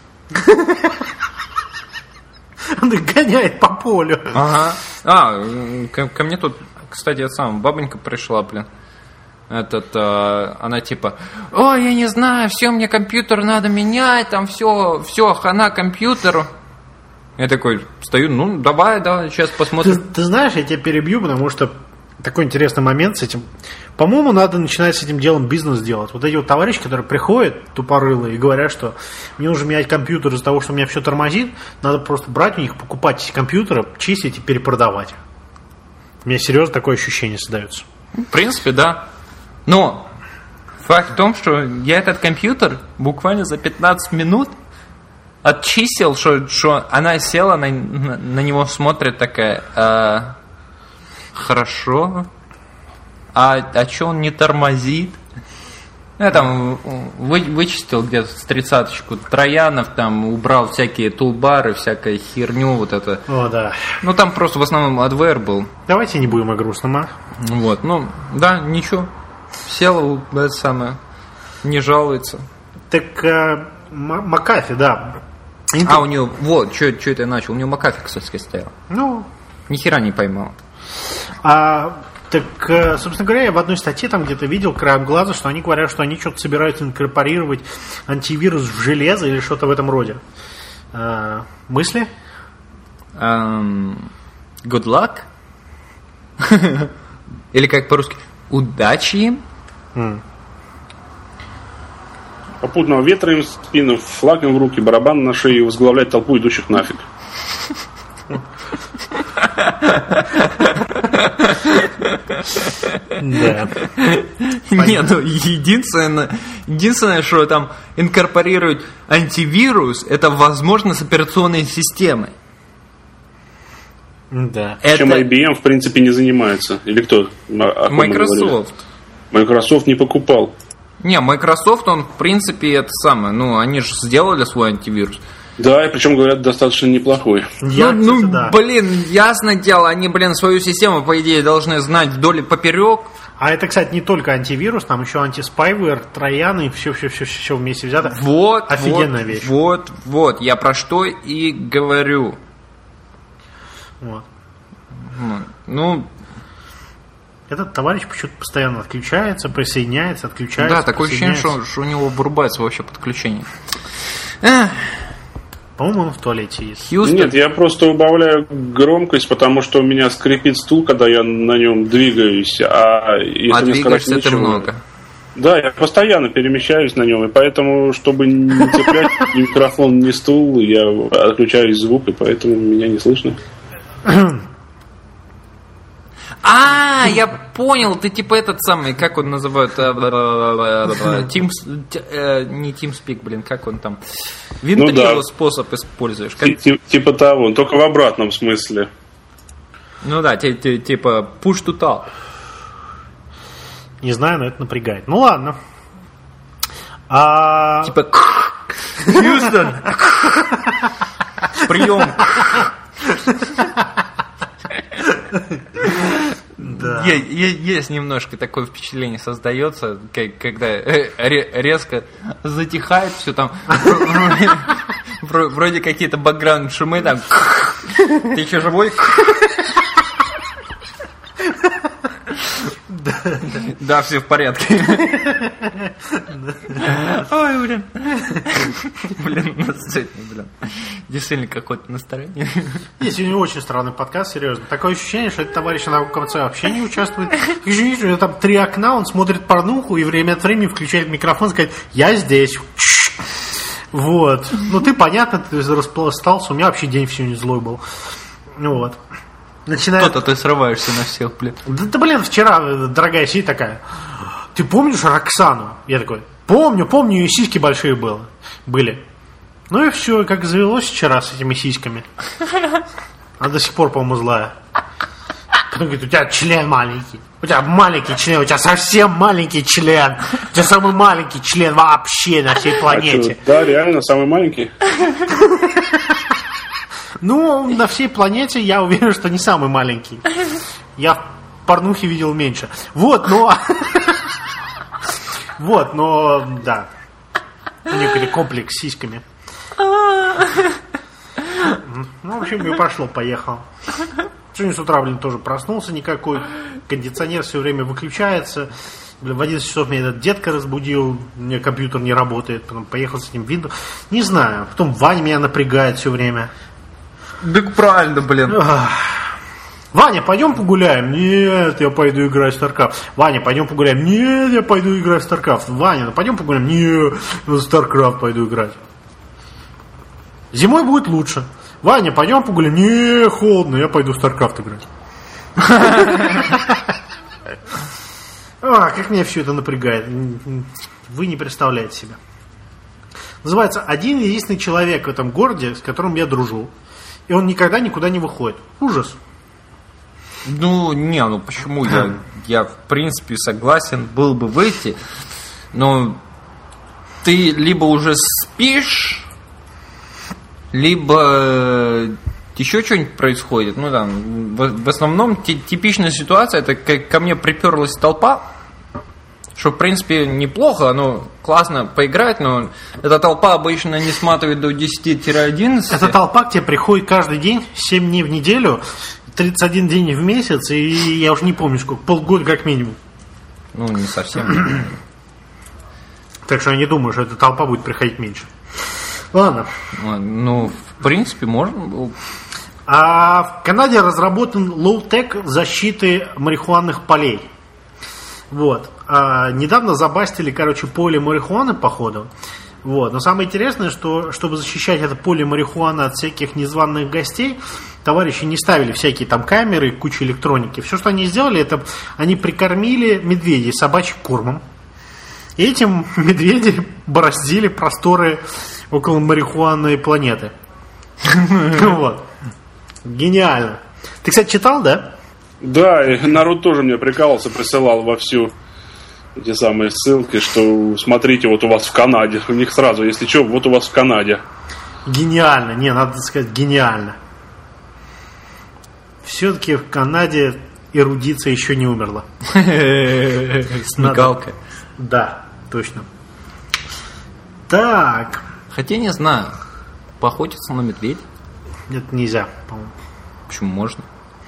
Он их гоняет по полю. Ага. А, ко, ко мне тут, кстати, это сам, бабонька пришла, блин. Этот, э, она типа: ой, я не знаю, все, мне компьютер надо менять, там все, все, хана компьютеру. Я такой стою, ну, давай, да, сейчас посмотрим. Ты, ты знаешь, я тебя перебью, потому что такой интересный момент с этим. По-моему, надо начинать с этим делом бизнес делать. Вот эти вот товарищи, которые приходят тупорылые и говорят, что мне нужно менять компьютер из-за того, что у меня все тормозит, надо просто брать у них, покупать эти компьютеры, чистить и перепродавать. У меня серьезно такое ощущение создается. В принципе, да. Но факт в том, что я этот компьютер буквально за пятнадцать минут отчистил, что, что она села на, на, на него, смотрит такая, а, хорошо, а, а что он не тормозит? Я там вы, вычистил где-то с тридцаточку троянов, там убрал всякие тулбары, всякую херню, вот это. О, да. Ну там просто в основном адвер был. Давайте не будем о грустном, а? Вот, ну, да, ничего. Села, это самое, не жалуется. Так, э, Макафи, да. Интел... А, у нее, вот, что это я начал, у нее Макафи, кстати, стоял. Ну. Ни хера не поймал. А, так, собственно говоря, я в одной статье там где-то видел краем глаза, что они говорят, что они что-то собираются инкорпорировать антивирус в железо или что-то в этом роде. А, мысли? Um, good luck? Или как по-русски? Удачи им? Mm. Попутного ветра им в спину, флаг им в руки, барабан на шее и возглавлять толпу идущих нафиг. Да. Нет, ну единственное, единственное, что там инкорпорирует антивирус, это возможность операционной системы. Да. Это... Чем ай би эм в принципе не занимается. Или кто? Microsoft. Microsoft не покупал. Не, Microsoft, он, в принципе, это самое, ну, они же сделали свой антивирус. Да, и причем, говорят, достаточно неплохой. Я, ну, кстати, ну да. Блин, ясное дело, они, блин, свою систему, по идее, должны знать вдоль и поперек. А это, кстати, не только антивирус, там еще антиспайвер, трояны, все-все-все вместе взято. Вот, офигенная вот, вещь. Вот, вот, я про что и говорю. Вот. Ну... Этот товарищ почему-то постоянно отключается, присоединяется, отключается. Да, такое ощущение, что, что у него вырубается вообще подключение. По-моему, он в туалете есть. Хьюстон. Нет, я просто убавляю громкость, потому что у меня скрипит стул, когда я на нем двигаюсь. А, если а двигаешься нечего, ты много. Да, я постоянно перемещаюсь на нем, и поэтому, чтобы не цеплять ни микрофон, ни стул, я отключаю звук, и поэтому меня не слышно. А, я понял, ты типа этот самый, как он называют, Teams, не TeamSpeak, блин, как он там, винтрило способ используешь. Типа того, только в обратном смысле. Ну да, типа push to talk. Не знаю, но это напрягает. Ну ладно. Типа Хьюстон, прием. Да. Есть немножко такое впечатление создается, когда резко затихает все там, вроде какие-то бэкграунд шумы там. Ты еще живой? Да, да, все в порядке. Ой, блин. Блин, у нас сегодня, блин, действительно какое-то настроение. Есть, у него очень странный подкаст, серьезно. Такое ощущение, что этот товарищ на конце вообще не участвует. Ощущение, что у него там три окна, он смотрит порнуху и время от времени включает микрофон и сказать: я здесь. Вот. Ну ты, понятно, ты распластался. У меня вообще день сегодня злой был. Вот. Начинает... Кто-то ты срываешься на всех, блин. Да, да, блин, вчера дорогая сидит такая: ты помнишь Роксану? Я такой: помню, помню, и сиськи большие было, были. Ну и все, как завелось вчера с этими сиськами. Она до сих пор, по-моему, злая. Потом говорит: у тебя член маленький. У тебя маленький член, у тебя совсем маленький член. У тебя самый маленький член вообще на всей планете. А что, да, реально, самый маленький? Ну, на всей планете я уверен, что не самый маленький. Я в порнухе видел меньше. Вот, но... Вот, но, да. У них были комплекс с сиськами. Ну, в общем, и пошло, поехал. Сегодня с утра, блин, тоже проснулся никакой. Кондиционер все время выключается. Блин, в одиннадцать часов меня этот детка разбудил. У меня компьютер не работает. Потом поехал с этим Windows. Не знаю. Потом Ваня меня напрягает все время. Так правильно, блин. Ваня, пойдем погуляем? Нет, я пойду играть в StarCraft. Ваня, пойдем погуляем? Нет, я пойду играть в StarCraft. Ваня, ну пойдем погуляем? Нет, в StarCraft пойду играть. Зимой будет лучше. Ваня, пойдем погуляем? Не, холодно, я пойду в StarCraft играть. А, как меня все это напрягает. Вы не представляете себе. Называется «Один единственный человек в этом городе, с которым я дружу. И он никогда никуда не выходит». Ужас. Ну, не, ну почему? Я, я в принципе согласен был бы выйти, но ты либо уже спишь, либо еще что-нибудь происходит. Ну, там, в, в основном т- типичная ситуация, это как ко мне приперлась толпа, что, в принципе, неплохо, оно классно поиграть, но эта толпа обычно не сматывает до десять-одиннадцать. Эта толпа к тебе приходит каждый день, семь дней в неделю, тридцать один день в месяц, и я уже не помню сколько, полгода как минимум. Ну, не совсем. Так что я не думаю, что эта толпа будет приходить меньше. Ладно. Ну, в принципе, можно. А в Канаде разработан лоу-тек защиты марихуанных полей. Вот. А недавно забастили, короче, поле марихуаны, походу. Вот. Но самое интересное, что чтобы защищать это поле марихуаны от всяких незваных гостей, товарищи не ставили всякие там камеры, кучу электроники. Все, что они сделали, это они прикормили медведей собачьим кормом. И этим медведи бороздили просторы около марихуанной планеты. Вот. Гениально. Ты, кстати, читал, да? Да, и народ тоже мне прикалывался, присылал вовсю эти самые ссылки, что смотрите, вот у вас в Канаде. У них сразу, если что, вот у вас в Канаде. Гениально. Не, надо сказать, гениально. Все-таки в Канаде эрудиция еще не умерла. Смекалка. Да, точно. Так. Хотя не знаю. Поохотиться на медведя? Это нельзя, по-моему. Почему можно?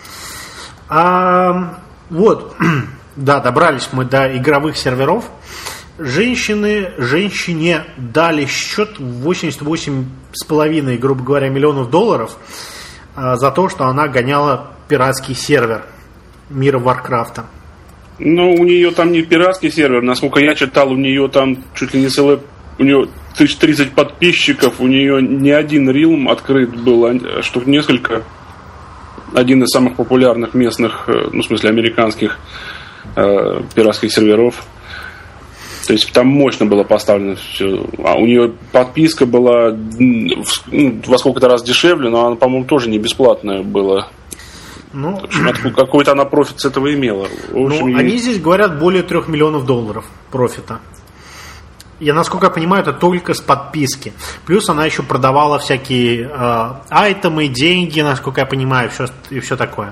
А, вот. Да, добрались мы до игровых серверов. Женщины, женщине дали счет в восемьдесят восемь с половиной, грубо говоря, миллионов долларов а, за то, что она гоняла пиратский сервер мира Варкрафта. Ну, у нее там не пиратский сервер, насколько я читал, у нее там чуть ли не целое, у нее тысяча тридцать подписчиков, у нее не один рилм открыт был, а штук несколько. Один из самых популярных местных, ну, в смысле, американских э, пиратских серверов. То есть там мощно было поставлено все. А у нее подписка была ну, во сколько-то раз дешевле, но она, по-моему, тоже не бесплатная была. Ну, общем, какой-то она профит с этого имела. В общем, ну, они здесь говорят более трех миллионов долларов профита. Я, насколько я понимаю, это только с подписки. Плюс она еще продавала всякие э, айтемы, деньги, насколько я понимаю, все, и все такое.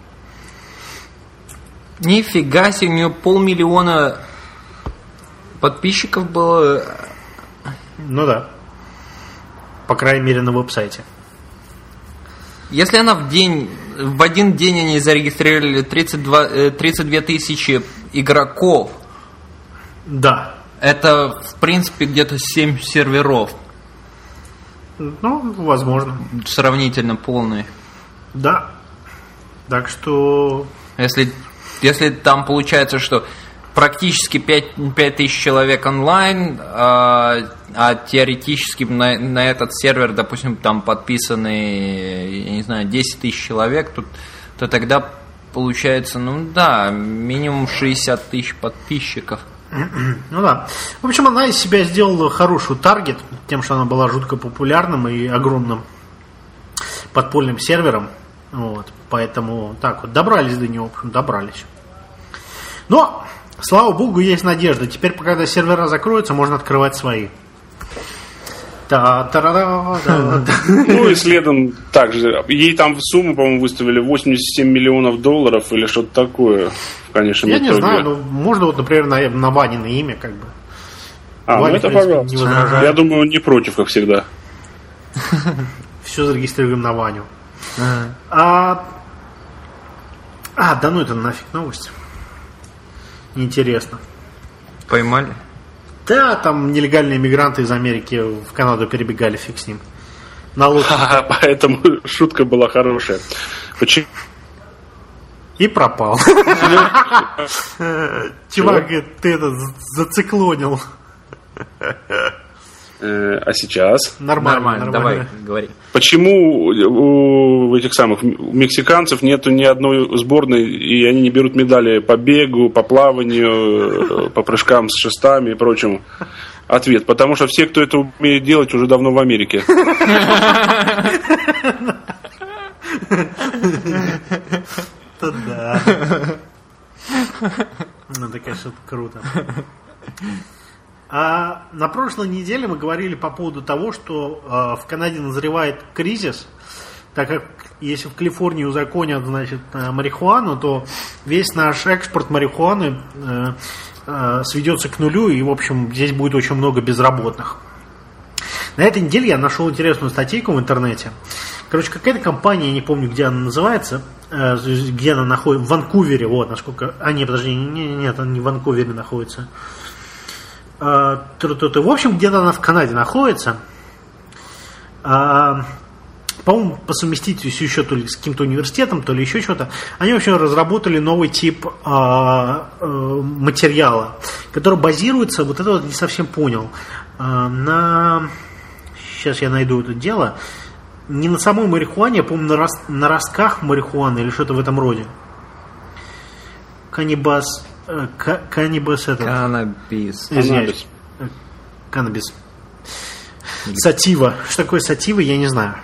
Нифига себе, у нее полмиллиона подписчиков было. Ну да. По крайней мере, на веб-сайте. Если она в день, в один день они зарегистрировали тридцать два, тридцать две тысячи игроков. Да. Это, в принципе, где-то семь серверов. Ну, возможно. Сравнительно полные. Да. Так что... Если, если там получается, что практически пять тысяч человек онлайн, а, а теоретически на, на этот сервер, допустим, там подписаны, я не знаю, десять тысяч человек, то, то тогда получается, ну да, минимум шестьдесят тысяч подписчиков. Ну да. В общем, она из себя сделала хороший таргет, тем, что она была жутко популярным и огромным подпольным сервером. Вот. Поэтому так вот, добрались до него, в общем, добрались. Но, слава богу, есть надежда. Теперь, когда сервера закроются, можно открывать свои. Ну и следом также. Ей там в сумму, по-моему, выставили восемьдесят семь миллионов долларов или что-то такое. Конечно, я не знаю, ну можно вот, например, на, на Ванино имя как бы. А, Ваня, ну это пожалуйста. Я думаю, он не против, как всегда. Все зарегистрируем на Ваню. А, а, да ну это нафиг новость. Неинтересно. Поймали? Да, там нелегальные мигранты из Америки в Канаду перебегали, фиг с ним. на лодке. Поэтому шутка была хорошая. Почему? И пропал. Чувак, ты это зациклонил. А сейчас? Нормально, нормально, давай, говори. Почему у этих самых мексиканцев нету ни одной сборной, и они не берут медали по бегу, по плаванию, по прыжкам с шестами и прочему? Ответ. Потому что все, кто это умеет делать, уже давно в Америке. Это да. Ну, это, конечно, круто. А на прошлой неделе мы говорили по поводу того, что э, в Канаде назревает кризис, так как если в Калифорнии узаконят, значит, марихуану, то весь наш экспорт марихуаны э, э, сведется к нулю, и, в общем, здесь будет очень много безработных. На этой неделе я нашел интересную статейку в интернете. Короче, какая-то компания, я не помню, где она называется, э, где она находится, в Ванкувере, вот, насколько... А, нет, подожди, не, нет, она не в Ванкувере находится. В общем, где-то она в Канаде находится. По-моему, по совместительству еще то ли с каким-то университетом, то ли еще что-то. Они вообще разработали новый тип материала, который базируется, вот это вот не совсем понял, на... Сейчас я найду это дело. Не на самой марихуане, а, по-моему, на, рос... на ростках марихуаны или что-то в этом роде. Каннибас... Каннибис это. Каннабис. Извиняюсь. Каннабис. Сатива. Что такое сатива, я не знаю.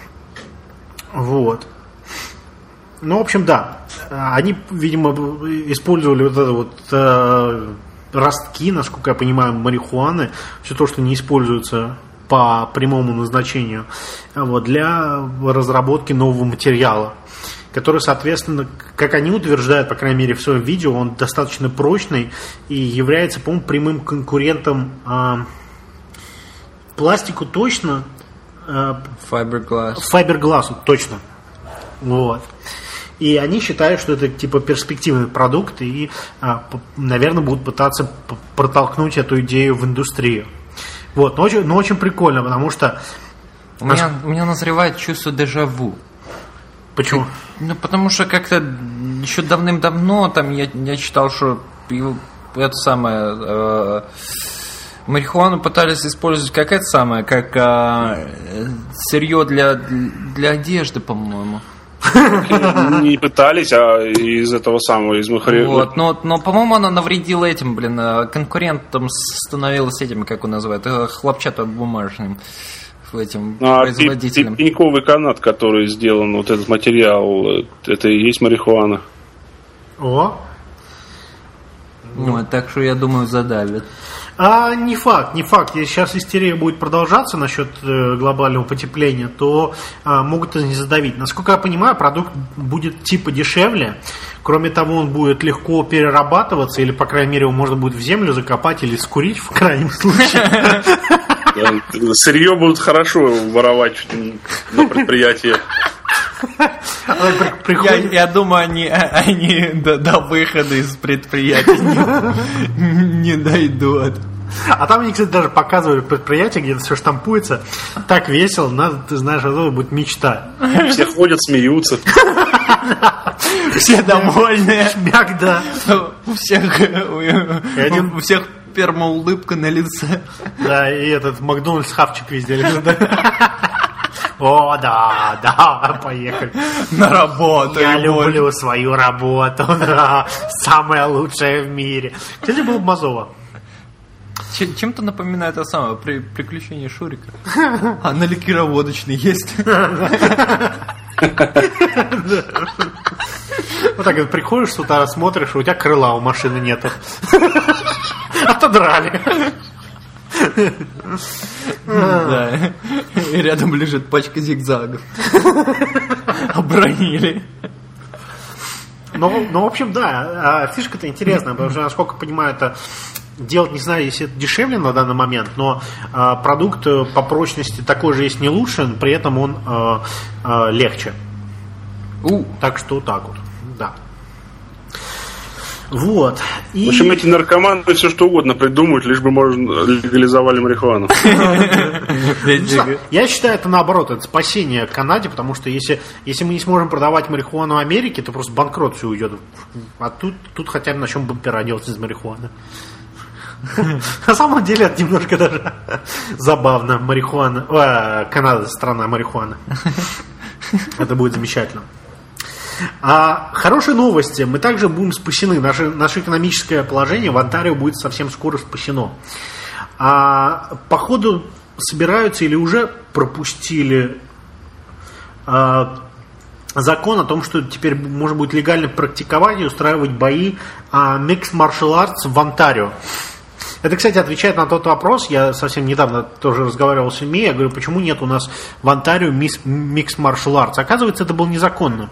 Вот. Ну, в общем, да. Они, видимо, использовали вот это вот э, ростки, насколько я понимаю, марихуаны, все то, что не используется по прямому назначению, вот, для разработки нового материала, который, соответственно, как они утверждают, по крайней мере, в своем видео, он достаточно прочный и является, по-моему, прямым конкурентом э, пластику точно. Э, Fiberglass. Fiberglass, точно. Вот. И они считают, что это типа перспективный продукт и, э, наверное, будут пытаться протолкнуть эту идею в индустрию. Вот. Но очень, но очень прикольно, потому что... У меня, у меня назревает чувство дежавю. Почему? Ну, потому что как-то еще давным-давно там я, я читал, что его, это самое э, марихуану пытались использовать как это самое, как э, сырье для, для одежды, по-моему. Не пытались, а из этого самого, из махари... Вот, но, но, по-моему, она навредила этим, блин, конкурентам становилась этим, как он называет, хлопчатобумажным. Этим а производителям. Пеньковый канат, который сделан, вот этот материал, это и есть марихуана. О! Ну, так что я думаю, задавят. А не факт, не факт. Если сейчас истерия будет продолжаться насчет э, глобального потепления, то э, могут и не задавить. Насколько я понимаю, продукт будет типа дешевле. Кроме того, он будет легко перерабатываться, или, по крайней мере, его можно будет в землю закопать или скурить в крайнем случае. Сырье будут хорошо воровать на предприятиях. Я, я думаю, они, они до, до выхода из предприятия не, не дойдут. А там они, кстати, даже показывали предприятие, где все штампуется. Так весело, надо, ты знаешь, это будет мечта. Все ходят, смеются. Все довольны. Шмяк, да. У всех, у всех пермоулыбка на лице. Да, и этот Макдональдс хавчик везде лежит. О, да, да, поехали. На работу. Я люблю свою работу, да, самая лучшая в мире. Кстати, был Мазова. Чем-то напоминает это самое при, приключение Шурика. А на ликероводочный есть. Вот так вот приходишь с утра, смотришь, у тебя крыла у машины нету. Отодрали. Да. И рядом лежит пачка зигзагов. Обронили. Ну, ну, в общем, да, фишка-то интересная, потому что, насколько я понимаю, это делать, не знаю, если это дешевле на данный момент, но а, продукт по прочности такой же, если не лучше, но при этом он а, а, легче. У. Так что так вот, да. Вот. И... В общем, эти наркоманы все что угодно придумают, лишь бы можно легализовали марихуану. Я считаю, это наоборот, это спасение Канаде, потому что если, если мы не сможем продавать марихуану в Америке, то просто банкрот все уйдет. А тут, тут хотя бы начнем бампера делать из марихуаны. На самом деле это немножко даже забавно. Марихуана, Канада страна марихуаны. Это будет замечательно. А, хорошие новости. Мы также будем спасены. Наше, наше экономическое положение в Онтарио будет совсем скоро спасено. А, походу собираются или уже пропустили а, закон о том, что теперь можно будет легально практиковать и устраивать бои а, Mixed Martial Arts в Онтарио. Это, кстати, отвечает на тот вопрос. Я совсем недавно тоже разговаривал с людьми. Я говорю, почему нет у нас в Онтарио Mixed Martial Arts? Оказывается, это было незаконно.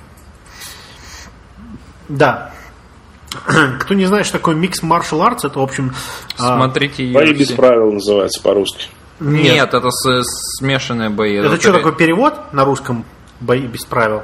Да. Кто не знает, что такое Mixed Martial Arts, это, в общем... Смотрите ю эф Бои си. без правил называется по-русски. Нет, Нет это с, смешанные бои. Это, это что, пере... такое перевод на русском? Бои без правил?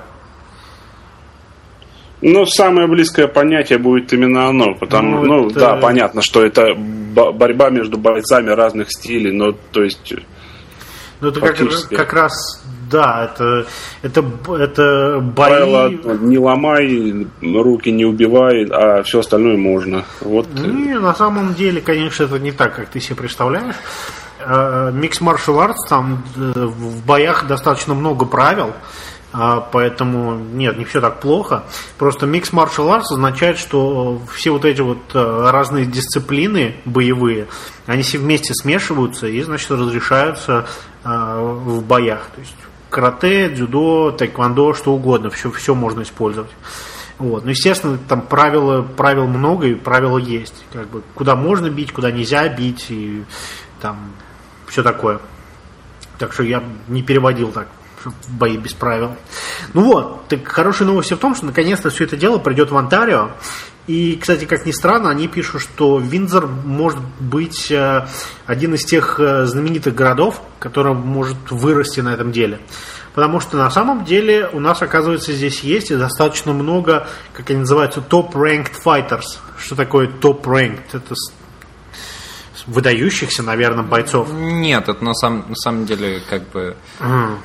Ну, самое близкое понятие будет именно оно. Потому, ну, ну это... да, понятно, что это борьба между бойцами разных стилей, но, то есть... Ну, это как, как раз... Да, это, это, это бои... Правило, не ломай, руки не убивай, а все остальное можно. Вот. Не, на самом деле, конечно, это не так, как ты себе представляешь. Mixed Martial Arts, там в боях достаточно много правил, поэтому нет, не все так плохо. Просто Mixed Martial Arts означает, что все вот эти вот разные дисциплины боевые, они все вместе смешиваются и, значит, разрешаются в боях. То есть карате, дзюдо, тэквондо, что угодно, все, все можно использовать. Вот. Ну, естественно, там правила, правил много и правила есть. Как бы, куда можно бить, куда нельзя бить, и там все такое. Так что я не переводил так, бои без правил. Ну вот, так хорошая новость в том, что наконец-то все это дело придет в Онтарио. И, кстати, как ни странно, они пишут, что Виндзор может быть один из тех знаменитых городов, который может вырасти на этом деле. Потому что на самом деле у нас, оказывается, здесь есть и достаточно много, как они называются, top-ranked fighters. Что такое top-ranked? Это выдающихся, наверное, бойцов. Нет, это на самом, на самом деле как бы... Mm.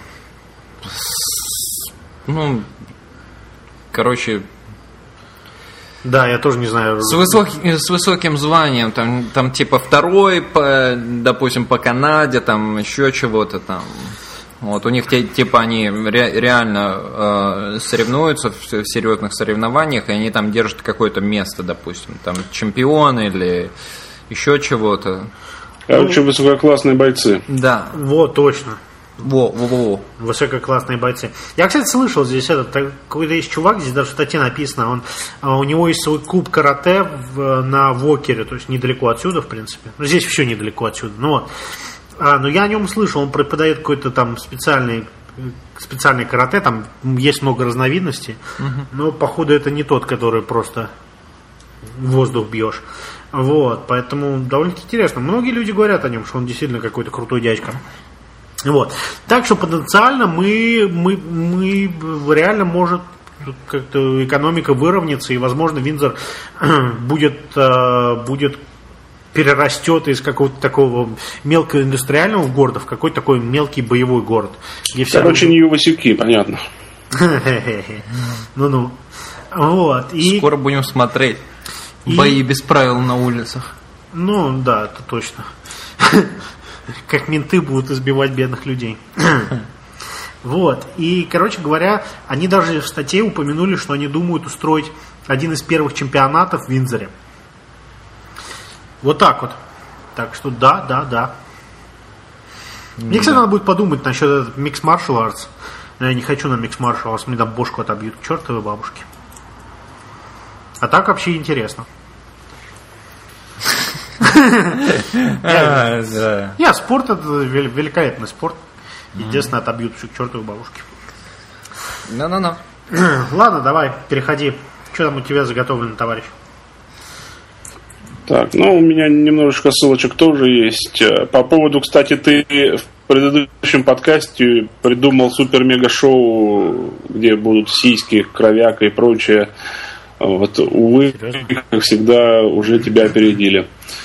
Ну, короче... Да, я тоже не знаю. С, высок, с высоким званием, там, там типа второй, по, допустим, по Канаде, там еще чего-то там. Вот, у них типа они ре, реально э, соревнуются в, в серьезных соревнованиях, и они там держат какое-то место, допустим, там чемпионы или еще чего-то. Короче, ну, высококлассные бойцы. Да. Вот, точно. Во, во, во. Высококлассные бойцы. Я, кстати, слышал здесь этот, какой-то есть чувак, здесь даже в статье написано, он, у него есть свой клуб карате в, на Вокере, то есть недалеко отсюда, в принципе. Ну, здесь все недалеко отсюда. Ну вот. А, но я о нем слышал, он преподает какой-то там специальный, специальный карате, там есть много разновидностей, угу. Но, походу, это не тот, который просто в воздух бьешь. Вот, поэтому довольно-таки интересно. Многие люди говорят о нем, что он действительно какой-то крутой дядька. Вот. Так что потенциально мы, мы, мы реально может как-то экономика выровняться, и, возможно, Виндзор будет, будет перерастет из какого-то такого мелкоиндустриального города в какой-то такой мелкий боевой город. Короче, не Васюки, понятно. Ну-ну. Вот. Скоро будем смотреть бои без правил на улицах. Ну, да, это точно. Как менты будут избивать бедных людей. Вот. И, короче говоря, они даже в статье упомянули, что они думают устроить один из первых чемпионатов в Виндзоре. Вот так вот. Так что да, да, да. Мне, кстати, надо будет подумать насчет этого Mixed Martial Arts. Но я не хочу на Mixed Martial Arts, мне там бошку отобьют к чертовой бабушке. А так вообще интересно. Я спорт, это великолепный спорт. Единственное, отобьют всю к чертовой бабушке. Ну-ну-ну. Ладно, давай, переходи. Что там у тебя заготовлено, товарищ? Так, ну, у меня немножечко ссылочек тоже есть. По поводу, кстати, ты в предыдущем подкасте придумал супер-мега-шоу, где будут сиськи, кровяка и прочее. Вот, увы, серьезно? Как всегда, уже тебя опередили.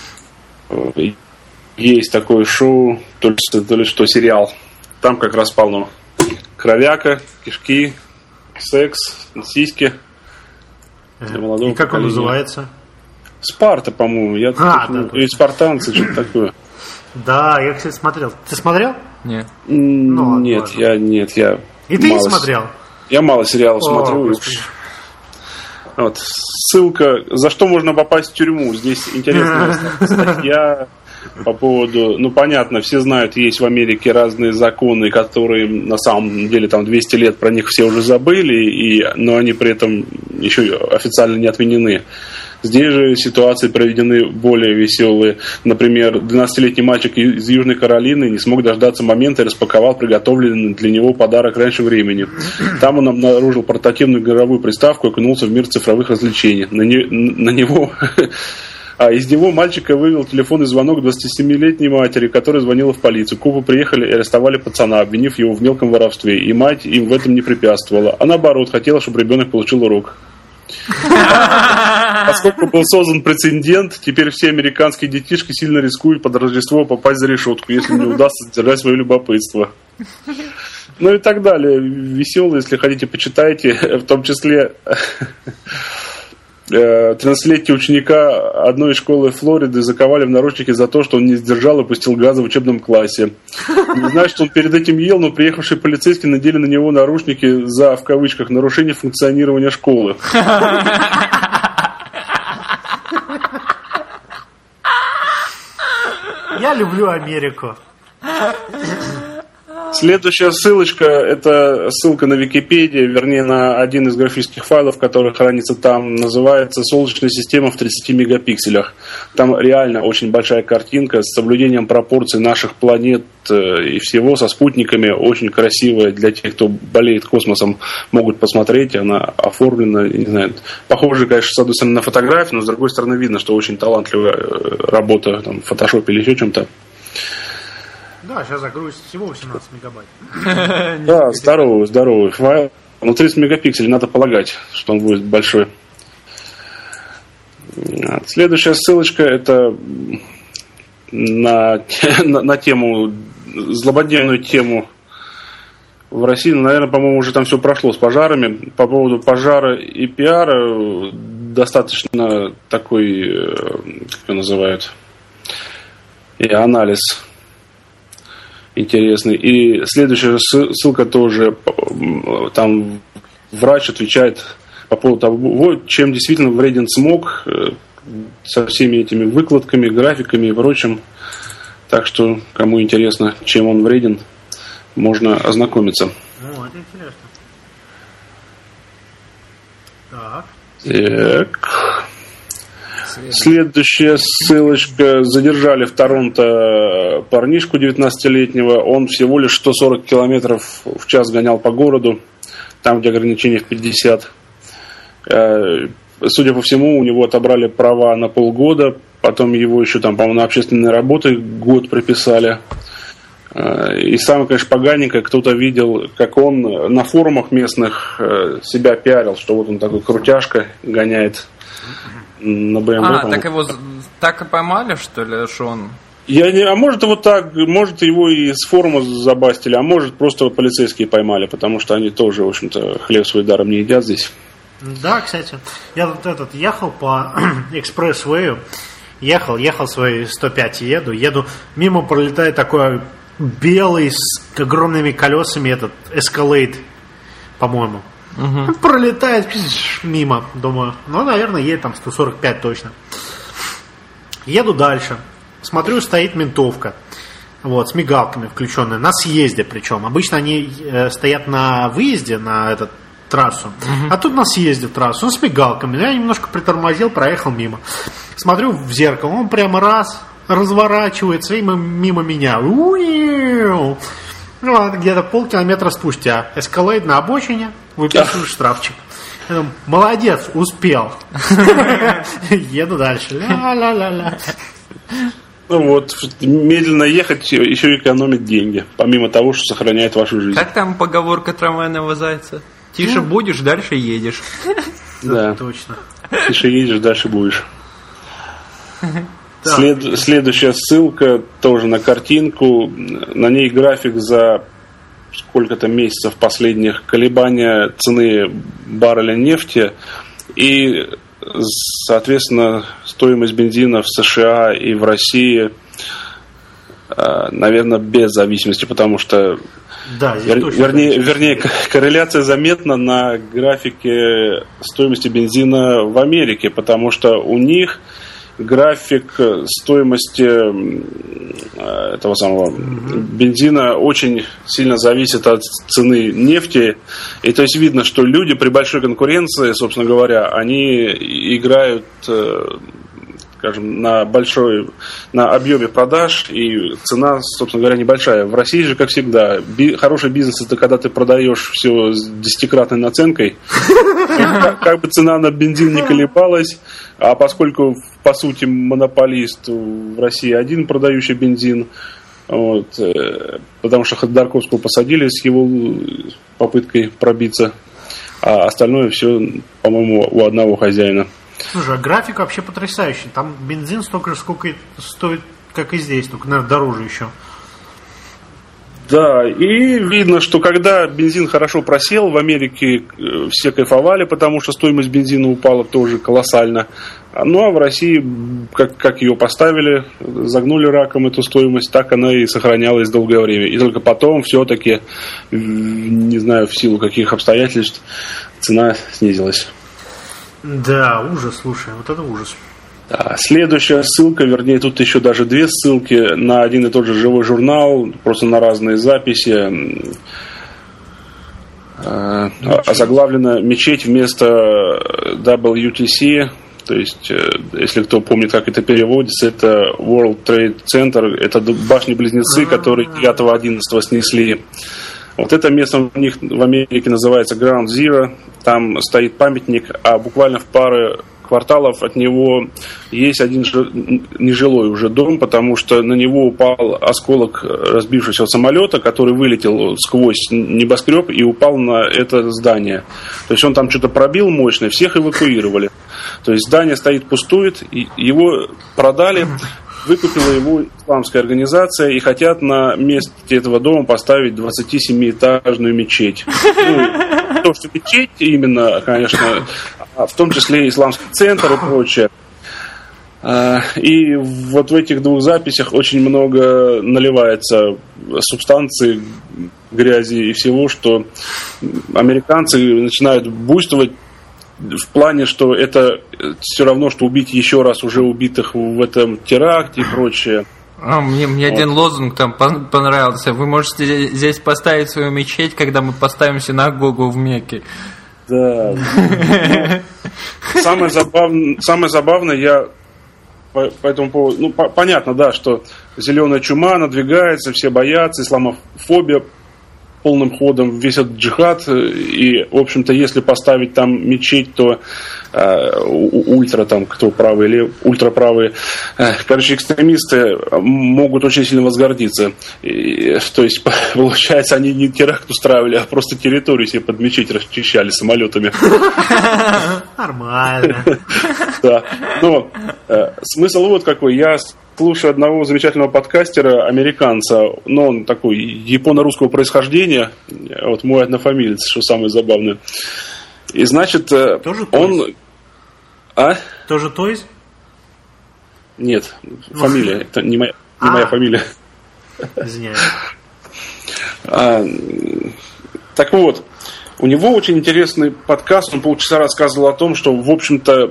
Есть такое шоу, то ли, то ли что, сериал. Там как раз полно. Кровяка, кишки, секс, сиськи. Для молодого И как поколения. Он называется? Спарта, по-моему. Я а, тут, да, или спартанцы, что-то такое. Да, я, кстати, смотрел. Ты смотрел? Нет. Ну, нет, ладно. я нет, я. И ты не смотрел? Я мало сериалов О, смотрю. Вот. Ссылка, за что можно попасть в тюрьму. Здесь интересная статья по поводу, ну понятно, все знают, есть в Америке разные законы, которые на самом деле там двести лет про них все уже забыли, и, но они при этом еще официально не отменены. Здесь же ситуации проведены более веселые. Например, двенадцатилетний мальчик из Южной Каролины не смог дождаться момента и распаковал приготовленный для него подарок раньше времени. Там он обнаружил портативную игровую приставку и окунулся в мир цифровых развлечений. На, не, на него... А из него мальчика вывел телефонный звонок двадцатисемилетней матери, которая звонила в полицию. Копы приехали и арестовали пацана, обвинив его в мелком воровстве. И мать им в этом не препятствовала. А наоборот, хотела, чтобы ребенок получил урок. Поскольку был создан прецедент, теперь все американские детишки сильно рискуют под Рождество попасть за решетку, если не удастся сдержать свое любопытство. Ну и так далее. Веселые, если хотите, почитайте. В том числе тринадцатилетнего ученика одной из школы Флориды заковали в наручники за то, что он не сдержал и пустил газы в учебном классе. Не знаю, что он перед этим ел, но приехавшие полицейские надели на него наручники за, в кавычках, нарушение функционирования школы. Я люблю Америку. Следующая ссылочка – это ссылка на Википедию, вернее, на один из графических файлов, который хранится там, называется «Солнечная система в тридцати мегапикселях». Там реально очень большая картинка с соблюдением пропорций наших планет и всего, со спутниками, очень красивая. Для тех, кто болеет космосом, могут посмотреть, она оформлена, не знаю, похоже, конечно, с одной стороны на фотографию, но с другой стороны видно, что очень талантливая работа там, в фотошопе или еще чем-то. Да, сейчас загрузится всего восемнадцать мегабайт. Да, здоровый, здоровый файл. Ну, тридцать мегапикселей, надо полагать, что он будет большой. Следующая ссылочка это на, на, на тему, злободневную тему в России. Наверное, по-моему, уже там все прошло с пожарами. По поводу пожара и пиара достаточно такой, как его называют, и анализ интересный. И следующая ссылка тоже, там врач отвечает по поводу того, чем действительно вреден смог, со всеми этими выкладками, графиками и прочим. Так что, кому интересно, чем он вреден, можно ознакомиться. Ну, это интересно. Так. Так. Следующая ссылочка. Задержали в Торонто парнишку девятнадцатилетнего. Он всего лишь сто сорок километров в час гонял по городу, там, где ограничение в пятьдесят. Судя по всему, у него отобрали права на полгода. Потом его еще там, по-моему, на общественные работы год приписали. И самое, конечно, поганенько, кто-то видел, как он на форумах местных себя пиарил, что вот он такой крутяшка гоняет на бэ эм вэ. А, так его так и поймали, что ли, что он... Я не, а может вот так, может его и с форума забастили, а может просто полицейские поймали, потому что они тоже, в общем-то, хлеб свой даром не едят здесь. Да, кстати, я тут этот ехал по экспресс-вэю, ехал, ехал свои сто пять, еду, еду, мимо пролетает такой белый с огромными колесами этот Escalade, по-моему. Угу. Пролетает мимо, думаю, ну, наверное, едет там сто сорок пять точно. Еду дальше, смотрю, стоит ментовка, вот, с мигалками включенная, на съезде причем. Обычно они э, стоят на выезде на этот трассу, uh-huh. а тут на съезде трассу, он с мигалками. Я немножко притормозил, проехал мимо. Смотрю в зеркало, он прямо раз разворачивается и мимо меня. Ну, где-то полкилометра спустя. Эскалейд на обочине, выписываю штрафчик. Я думаю, молодец, успел. Еду дальше. Ля-ля-ля-ля. Ну вот, медленно ехать еще экономит деньги, помимо того, что сохраняет вашу жизнь. Как там поговорка трамвайного зайца? Тише будешь, дальше едешь. Да, точно. Тише едешь, дальше будешь. След, следующая ссылка тоже на картинку. На ней график за сколько-то месяцев последних колебания цены барреля нефти и, соответственно, стоимость бензина в США и в России, наверное, без зависимости, потому что да, вер, вернее, вернее, корреляция заметна на графике стоимости бензина в Америке, потому что у них график стоимости этого самого бензина очень сильно зависит от цены нефти. И то есть видно, что люди при большой конкуренции, собственно говоря, они играют, скажем, на большой, на объеме продаж, и цена, собственно говоря, небольшая. В России же, как всегда, би, хороший бизнес — это когда ты продаешь все с десятикратной наценкой. Как бы цена на бензин не колебалась, а поскольку, по сути, монополист в России один продающий бензин, вот, потому что Ходорковского посадили с его попыткой пробиться, а остальное все, по-моему, у одного хозяина. Слушай, а график вообще потрясающий. Там бензин столько же, сколько стоит, как и здесь, только, наверное, дороже еще. Да, и видно, что когда бензин хорошо просел, в Америке все кайфовали, потому что стоимость бензина упала тоже колоссально. Ну а в России, как, как ее поставили, загнули раком эту стоимость, так она и сохранялась долгое время. И только потом все-таки, не знаю в силу каких обстоятельств, цена снизилась. Да, ужас, слушай, вот это ужас. Да, следующая ссылка, вернее, тут еще даже две ссылки на один и тот же живой журнал, просто на разные записи. Озаглавлена «Мечеть вместо дабл ю ти си». То есть, если кто помнит, как это переводится, это World Trade Center, это башни-близнецы, которые девятого одиннадцатого снесли. Вот это место у них в Америке называется Ground Zero. Там стоит памятник, а буквально в паре кварталов от него есть один нежилой уже дом, потому что на него упал осколок разбившегося самолета, который вылетел сквозь небоскреб и упал на это здание. То есть он там что-то пробил мощно, всех эвакуировали. То есть здание стоит, пустует, и его продали. Выкупила его исламская организация и хотят на месте этого дома поставить двадцатисемиэтажную мечеть. Ну, то, что мечеть именно, конечно, в том числе исламский центр и прочее. И вот в этих двух записях очень много наливается субстанции, грязи и всего, что американцы начинают буйствовать в плане, что это все равно, что убить еще раз уже убитых в этом теракте и прочее. А, мне мне вот один лозунг там понравился. Вы можете здесь поставить свою мечеть, когда мы поставим синагогу в Мекке. Да. Самое забавное, самое забавное, я по, по этому поводу, ну, по, понятно, да, что зеленая чума надвигается, все боятся, исламофобия полным ходом, весь этот джихад, и, в общем-то, если поставить там мечеть, то э, ультра, там, кто правый или ультраправые, э, короче, экстремисты могут очень сильно возгордиться. И, то есть, получается, они не теракт устраивали, а просто территорию себе под мечеть расчищали самолетами. Нормально. Да. Но смысл вот какой. Я слушаю одного замечательного подкастера, американца, но он такой японо-русского происхождения, вот мой однофамилец, что самое забавное. И значит, тоже он... Тойз? А? Тоже Тойз? Нет, фамилия, это не моя, не моя фамилия. Извиняюсь. А, так вот, у него очень интересный подкаст, он полчаса рассказывал о том, что, в общем-то,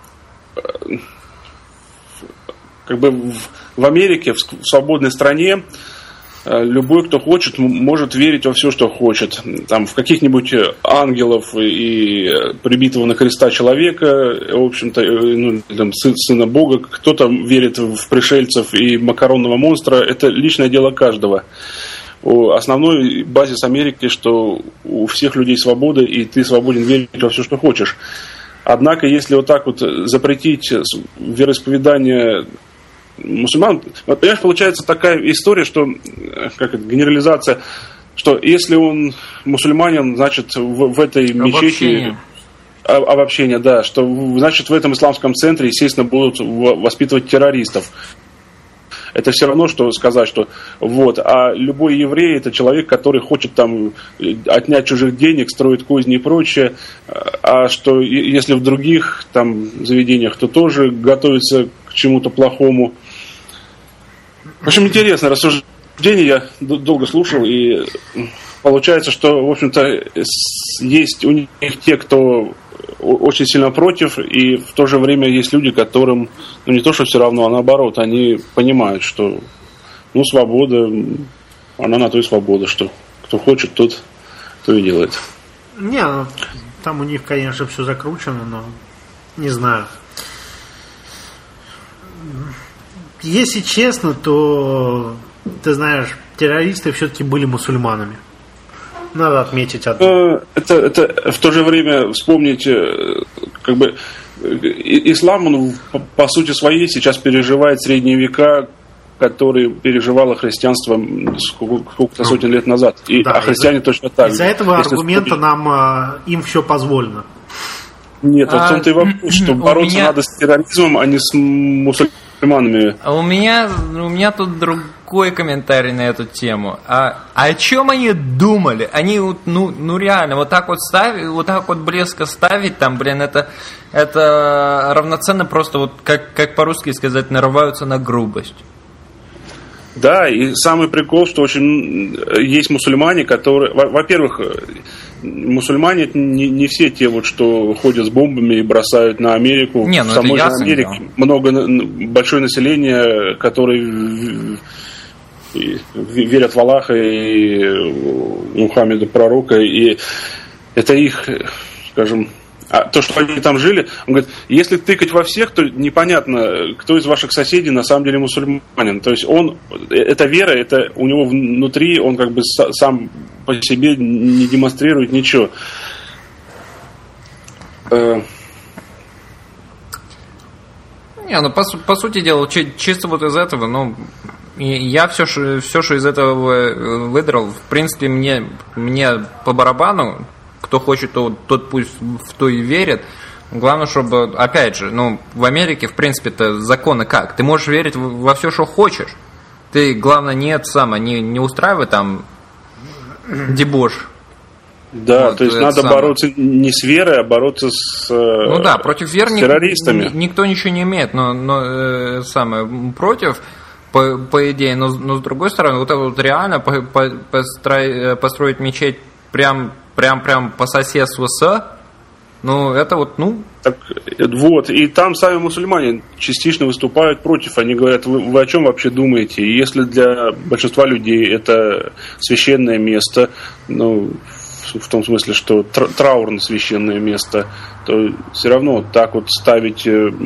как бы в, в Америке, в, в свободной стране, любой, кто хочет, может верить во все, что хочет. Там, в каких-нибудь ангелов и прибитого на креста человека, в общем-то, ну, там, сына Бога, кто-то верит в пришельцев и макаронного монстра. Это личное дело каждого. Основной базис Америки, что у всех людей свобода, и ты свободен верить во все, что хочешь. Однако, если вот так вот запретить вероисповедание мусульман, вот, понимаешь, получается такая история, что, как это, генерализация, что если он мусульманин, значит, в, в этой мечети обобщение, да, что, значит, в этом исламском центре, естественно, будут воспитывать террористов. Это все равно, что сказать, что вот, а любой еврей — это человек, который хочет там отнять чужих денег, строить козни и прочее, а что если в других там заведениях, то тоже готовится к чему-то плохому. В общем, интересное рассуждение, я долго слушал, и получается, что, в общем-то, есть у них те, кто очень сильно против, и в то же время есть люди, которым, ну, не то, что все равно, а наоборот, они понимают, что, ну, свобода, она на то и свобода, что кто хочет, тот то и делает. Не, ну, там у них, конечно, все закручено, но не знаю. Если честно, то, ты знаешь, террористы все-таки были мусульманами. Надо отметить одно. Это, это в то же время вспомнить, как бы, ислам, он по, по сути своей сейчас переживает средние века, которые переживало христианство сколько-то сотен лет назад. И, да, а христиане из-за, точно так же. Из-за этого Если аргумента вспомнить... нам им все позволено. Нет, а, в том-то и вопрос, что бороться меня... надо с терроризмом, а не с мусульманами. А у меня, у меня тут другой комментарий на эту тему. А, а о чем они думали? Они вот, ну, ну реально, вот так вот ставить, вот так вот близко ставить, там, блин, это, это равноценно просто, вот как, как по-русски сказать, нарываются на грубость. Да, и самый прикол, что очень есть мусульмане, которые, во-первых, мусульмане не, не все те, вот, что ходят с бомбами и бросают на Америку. Не, ну в самой это ясно, Америке да. много, большое население, которые верят в Аллаха и Мухаммеда пророка, и это их, скажем, а то, что они там жили, он говорит, если тыкать во всех, то непонятно, кто из ваших соседей на самом деле мусульманин. То есть он, эта вера, это у него внутри, он как бы сам по себе не демонстрирует ничего. Не, ну по, по сути дела, чисто вот из этого, ну, я все, все, что из этого выдрал, в принципе, мне, мне по барабану. Кто хочет, тот, тот пусть в то и верит. Главное, чтобы, опять же, ну, в Америке, в принципе-то, законы как? Ты можешь верить во все, что хочешь. Ты, главное, не это самое, не, не устраивай там дебош. Да, вот, то есть надо самое. бороться не с верой, а бороться с террористами. Ну да, против веры ни, никто ничего не имеет, но, но э, самое, против, по, по идее, но, но с другой стороны, вот это вот реально по, по, построить, построить мечеть прям Прям-прям по соседству с, ну, это вот, ну... Так, вот, и там сами мусульмане частично выступают против. Они говорят, вы, вы о чем вообще думаете? И если для большинства людей это священное место, ну, в том смысле, что траурно священное место, то все равно так вот ставить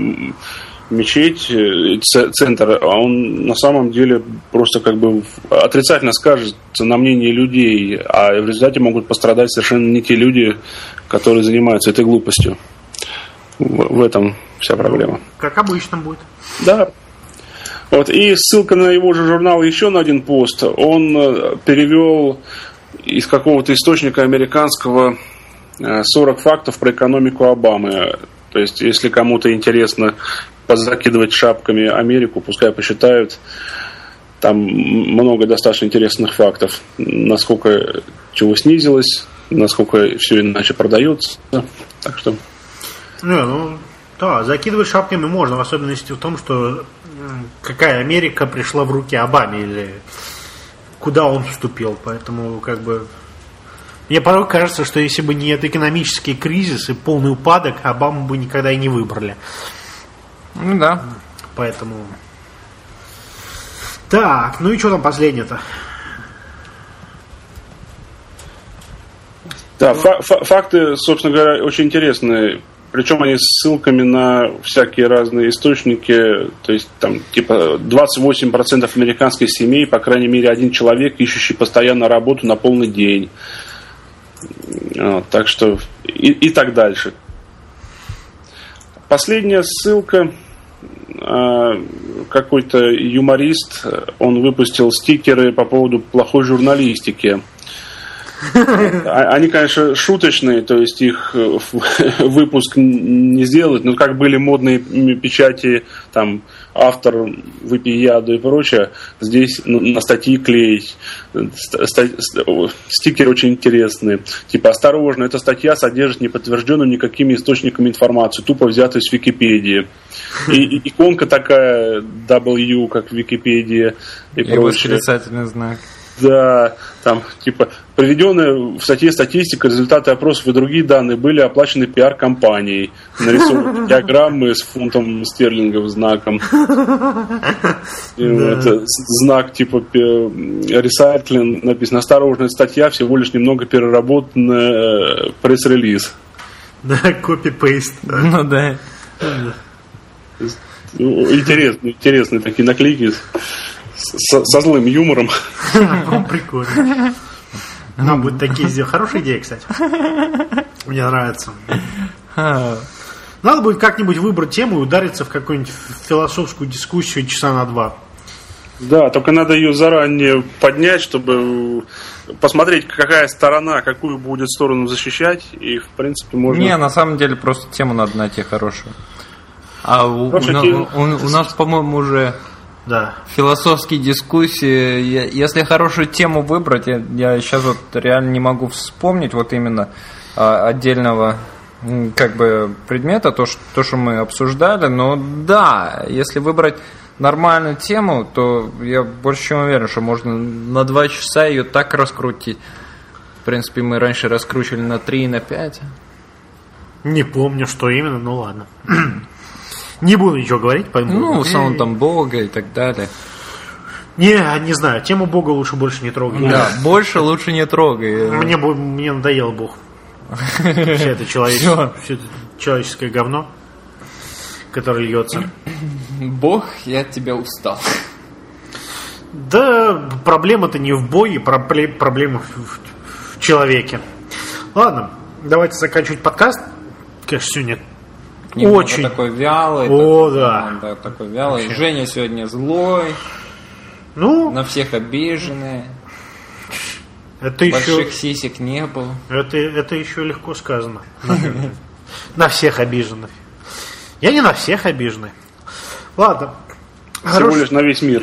мечеть, центр, а он на самом деле просто как бы отрицательно скажется на мнение людей, а в результате могут пострадать совершенно не те люди, которые занимаются этой глупостью. В, в этом вся проблема. Как обычно будет. Да. Вот, и ссылка на его же журнал еще на один пост. Он перевел из какого-то источника американского сорок фактов про экономику Обамы. То есть, если кому-то интересно позакидывать шапками Америку, пускай посчитают. Там много достаточно интересных фактов. Насколько чего снизилось, насколько все иначе продается. Так что... Не, ну, да, закидывать шапками можно, в особенности в том, что какая Америка пришла в руки Обаме или куда он вступил. Поэтому, как бы... Мне порой кажется, что если бы не этот экономический кризис и полный упадок, Обаму бы никогда и не выбрали. Ну да. Поэтому... Так, ну и что там последнее-то? Да, фа- фа- факты, собственно говоря, очень интересные. Причем они с ссылками на всякие разные источники. То есть там типа двадцать восемь процентов американских семей, по крайней мере, один человек, ищущий постоянно работу на полный день. Вот, так что и, и так дальше. Последняя ссылка. Какой-то юморист, он выпустил стикеры по поводу плохой журналистики. Они, конечно, шуточные, то есть их выпуск не сделать, но как были модные печати, там, автор выпей яду и прочее, здесь на статьи клеить. Стикеры очень интересные. Типа, осторожно, эта статья содержит неподтвержденную никакими источниками информацию, тупо взятую с Википедии. И иконка такая W, как в Википедии и, и прочее. Восклицательный знак. Да, там, типа, приведенная в статье статистика, результаты опросов и другие данные были оплачены пиар-компанией. Нарисованы диаграммы с фунтом стерлингов знаком. Это знак типа ресайклинг, написано, осторожная статья, всего лишь немного переработанная пресс-релиз. Да, копи-пейст. Ну да. Интересные, интересные такие наклейки. Со, со злым юмором. Прикольно. Ну, будет такие сделать. Хорошая идея, кстати. Мне нравится. Надо будет как-нибудь выбрать тему и удариться в какую-нибудь философскую дискуссию часа на два. Да, только надо ее заранее поднять, чтобы посмотреть, какая сторона, какую будет сторону защищать. И, в принципе, можно... Не, на самом деле, просто тему надо найти хорошую. А у, у, у, у нас, по-моему, уже... Да. Философские дискуссии. Если хорошую тему выбрать, я, я сейчас вот реально не могу вспомнить вот именно а, отдельного как бы предмета, то что, то, что мы обсуждали. Но да, если выбрать нормальную тему, то я больше чем уверен, что можно на два часа ее так раскрутить. В принципе, мы раньше раскручивали на три и на пять. Не помню, что именно, ну ладно. Не буду ничего говорить, пойму. Ну, в основном там Бога и так далее. Не, не знаю, тему Бога лучше больше не трогай. Да, больше лучше не трогай. Мне, мне надоел Бог. Все это человеческое, все это человеческое говно, которое льется. Бог, я от тебя устал. Да, проблема-то не в Боге, проблема в, в человеке. Ладно, давайте заканчивать подкаст. Конечно, сегодня немного очень такой вялый. О, такой, да. да. Такой вялый. Вообще. Женя сегодня злой. Ну, на всех обиженный. Это больших еще, сисек не было. Это, это еще легко сказано. На всех обиженных. Я не на всех обиженный. Ладно. Всего лишь на весь мир.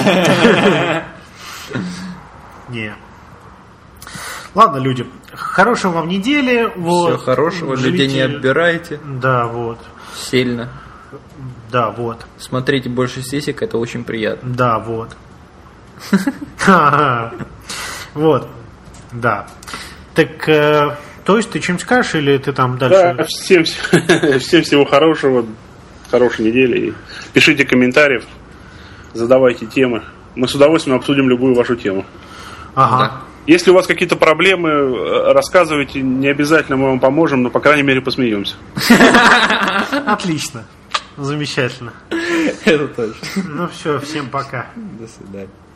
Не. Ладно, люди. Хорошего вам недели. Всего хорошего. Людей не отбирайте. Да, вот. Сильно. Да, вот. Смотрите больше сисек, это очень приятно. Да, вот. Вот. Да. Так, э, то есть ты чем скажешь, или ты там дальше? Да, всем, всем всего хорошего, хорошей недели. Пишите комментариев, задавайте темы. Мы с удовольствием обсудим любую вашу тему. Ага. Да. Если у вас какие-то проблемы, рассказывайте, не обязательно мы вам поможем, но, по крайней мере, посмеемся. Отлично. Замечательно. Это точно. Ну все, всем пока. До свидания.